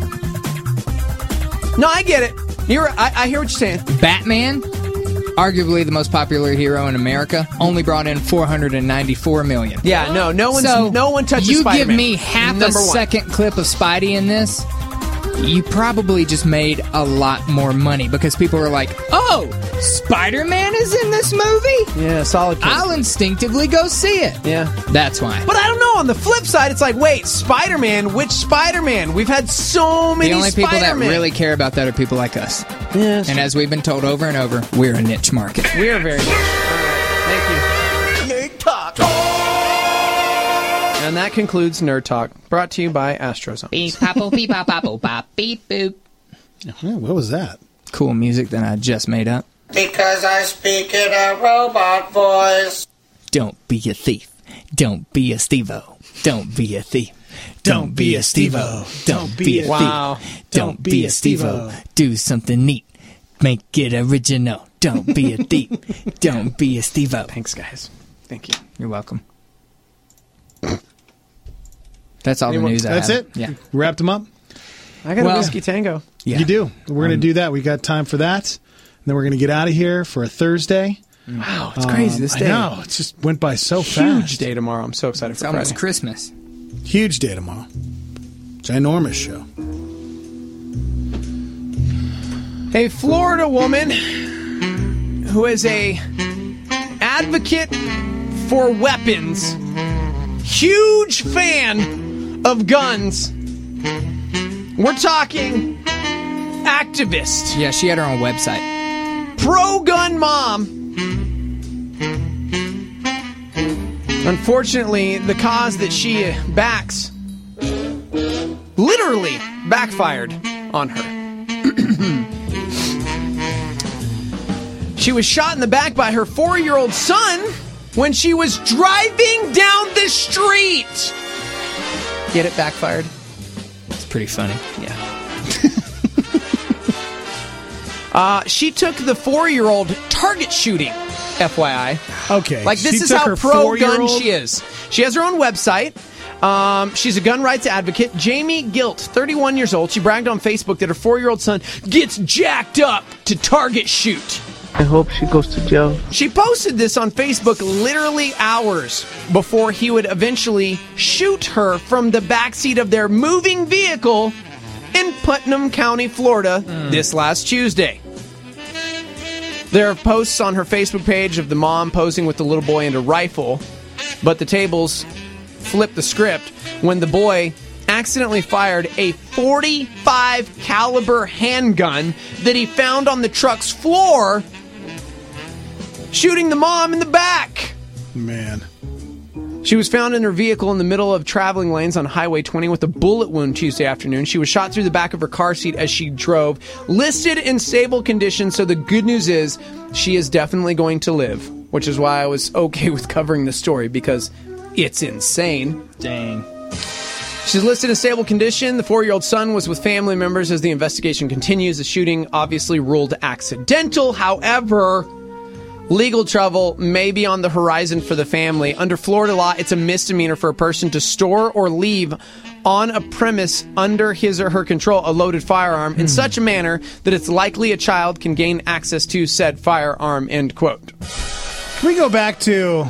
No, I get it. You're, I, I hear what you're saying. Batman, arguably the most popular hero in America, only brought in four hundred ninety-four million. Yeah, no, no one's, So, no one touches you Spider-Man. give me half a Number one. second clip of Spidey in this, you probably just made a lot more money because people are like, oh, Spider-Man is in this movie? Yeah, solid. Case. I'll instinctively go see it. Yeah. That's why. But I don't know. On the flip side, it's like, wait, Spider-Man? Which Spider-Man? We've had so many The only people that Spider-Man. really care about that are people like us. Yes. And as we've been told over and over, we're a niche market. We are very niche. All right. Thank you. Nerd Talk. And that concludes Nerd Talk, brought to you by Astrozone. Beep, pop, beep, pop, pop, pop, beep, boop. What was that? Cool music that I just made up. Because I speak in a robot voice. Don't be a thief. Don't be a Steve-O. Don't be a thief. Don't be a Steve-O. Don't be a thief. Wow. Don't be a Steve-O. Do something neat. Make it original. Don't be a thief. Don't be a Steve-O. Thanks, guys. Thank you. You're welcome. That's all the Anyone- news I That's have. it? Yeah. Wrapped them up? I got Well- a whiskey tango. Yeah. You do. We're going to do that. We got time for that. And then we're going to get out of here for a Thursday. Wow, it's crazy this Um, day. I know. It just went by so Huge fast. day tomorrow. I'm so excited It's for almost Friday. Christmas. Huge day tomorrow. Ginormous show. A Florida woman who is a advocate for weapons, huge fan of guns. We're talking activist, Yeah, she had her own website. pro-gun mom. Unfortunately, the cause that she backs literally backfired on her. She was shot in the back by her four-year-old son when she was driving down the street. Get it? Backfired? It's pretty funny. Yeah. uh, she took the four-year-old target shooting, F Y I. Okay. Like, this she is took how her pro-gun four-year-old- she is. She has her own website. Um, she's a gun rights advocate. Jamie Gilt, thirty-one years old. She bragged on Facebook that her four-year-old son gets jacked up to target shoot. I hope she goes to jail. She posted this on Facebook literally hours before he would eventually shoot her from the backseat of their moving vehicle in Putnam County, Florida, mm. this last Tuesday. There are posts on her Facebook page of the mom posing with the little boy and a rifle, but the tables flipped the script when the boy accidentally fired a forty-five caliber handgun that he found on the truck's floor, shooting the mom in the back. Man. She was found in her vehicle in the middle of traveling lanes on Highway twenty with a bullet wound Tuesday afternoon. She was shot through the back of her car seat as she drove, listed in stable condition, so the good news is she is definitely going to live, which is why I was okay with covering the story, because it's insane. Dang. She's listed in stable condition. The four-year-old son was with family members as the investigation continues. The shooting obviously ruled accidental. However, legal trouble may be on the horizon for the family. Under Florida law, it's a misdemeanor for a person to store or leave on a premise under his or her control a loaded firearm in such a manner that it's likely a child can gain access to said firearm, end quote. Can we go back to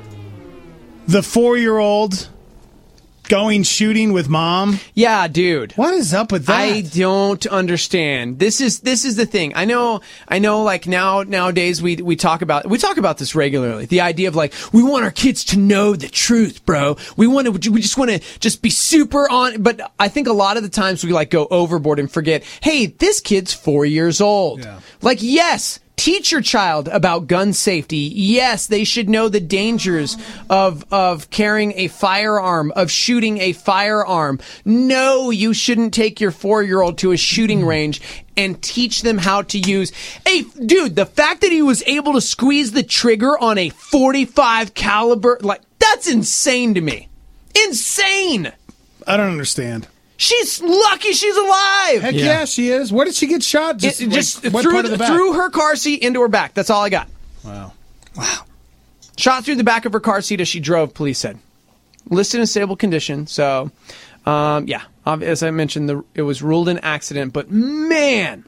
the four-year-old going shooting with mom? Yeah, dude. What is up with that? I don't understand. This is this is the thing. I know I know like now nowadays we we talk about we talk about this regularly. The idea of like, we want our kids to know the truth, bro. We want to we just want to just be super on, but I think a lot of the times we like go overboard and forget, hey, this kid's four years old. Yeah. Like, yes, teach your child about gun safety. Yes, they should know the dangers of of carrying a firearm, of shooting a firearm. No, you shouldn't take your four-year-old to a shooting range and teach them how to use a dude. The fact that he was able to squeeze the trigger on a forty-five caliber, like, that's insane to me. Insane. I don't understand. She's lucky she's alive. Heck yeah, yeah she is. Where did she get shot? Just, it, like, just through, the, through her car seat into her back. That's all I got. Wow. Wow. Shot through the back of her car seat as she drove, police said. Listed in stable condition. So, um, yeah, as I mentioned, the, it was ruled an accident. But, man,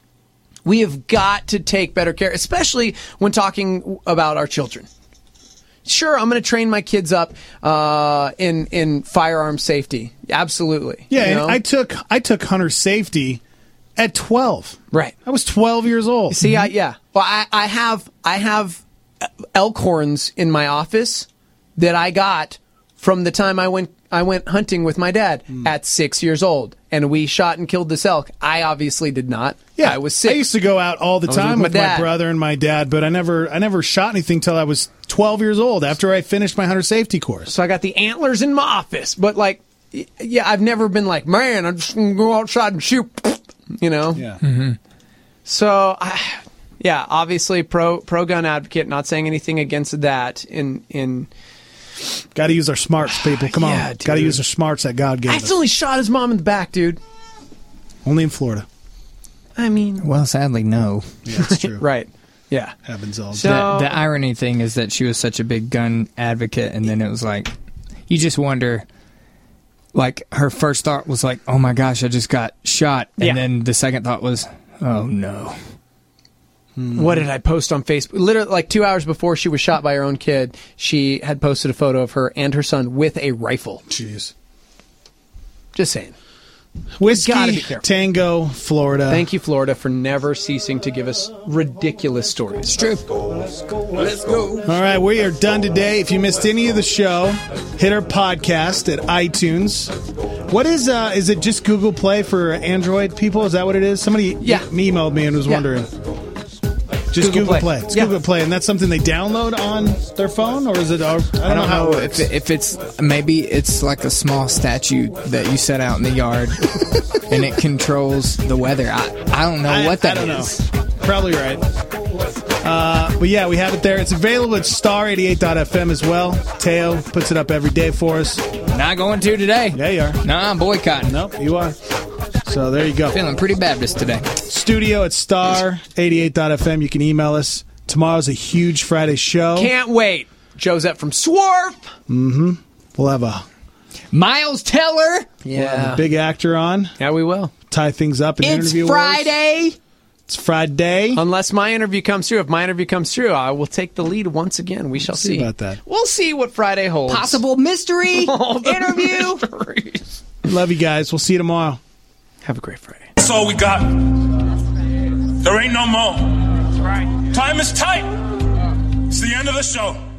we have got to take better care, especially when talking about our children. Sure, I'm going to train my kids up uh, in in firearm safety. Absolutely. Yeah, you know? and I took I took hunter safety at twelve. Right. I was twelve years old. See, mm-hmm. I, yeah. Well, I, I have I have elk horns in my office that I got from the time I went I went hunting with my dad mm. at six years old, and we shot and killed this elk. I obviously did not. Yeah, I was six. I used to go out all the time with, with my, my brother and my dad, but I never I never shot anything till I was twelve years old after I finished my hunter safety course. So I got the antlers in my office, but like, yeah, I've never been like, man, I'm just gonna go outside and shoot, you know. Yeah. Mm-hmm. So, I, yeah, obviously pro pro gun advocate. Not saying anything against that. In in. Got to use our smarts, people. Come yeah, on. Got to use our smarts that God gave I us. I accidentally shot his mom in the back, dude. Only in Florida. I mean... Well, sadly, no. Yeah, that's true. Right. Yeah. Happens all the so, time. The, the irony thing is that she was such a big gun advocate, and then it was like... You just wonder... Like, her first thought was like, oh my gosh, I just got shot. And yeah. then the second thought was, oh no. What did I post on Facebook? Literally, like two hours before she was shot by her own kid, she had posted a photo of her and her son with a rifle. Jeez. Just saying. Whiskey, Tango, Florida. Thank you, Florida, for never ceasing to give us ridiculous stories. It's true. Let's go. Let's go. All right, we are done today. If you missed any of the show, hit our podcast at iTunes. What is, uh, is it just Google Play for Android people? Is that what it is? Somebody yeah. emailed me and was yeah. wondering. Just Google, Google Play. Play. It's yeah. Google Play, and that's something they download on their phone, or is it? I don't, I don't know how know it if, if it's maybe it's like a small statue that you set out in the yard, and it controls the weather. I I don't know I, what that I don't is. Know. Probably right. Uh, but yeah, we have it there. It's available at star eighty-eight dot f m as well. Teo puts it up every day for us. Not going to today. Yeah, you are. No, I'm boycotting. Nope, you are. So there you go. Feeling pretty Baptist today. Studio at star eighty-eight dot f m. You can email us. Tomorrow's a huge Friday show. Can't wait. Josette from Swarf. Mm-hmm. We'll have a Miles Teller. We'll have a big actor on. Yeah, we will. Tie things up in It's interview Friday. Awards. It's Friday. Unless my interview comes through. If my interview comes through, I will take the lead once again. We shall We'll see see. about that. We'll see what Friday holds. Possible mystery interview. Love you guys. We'll see you tomorrow. Have a great Friday. That's all we got. There ain't no more. Time is tight. It's the end of the show.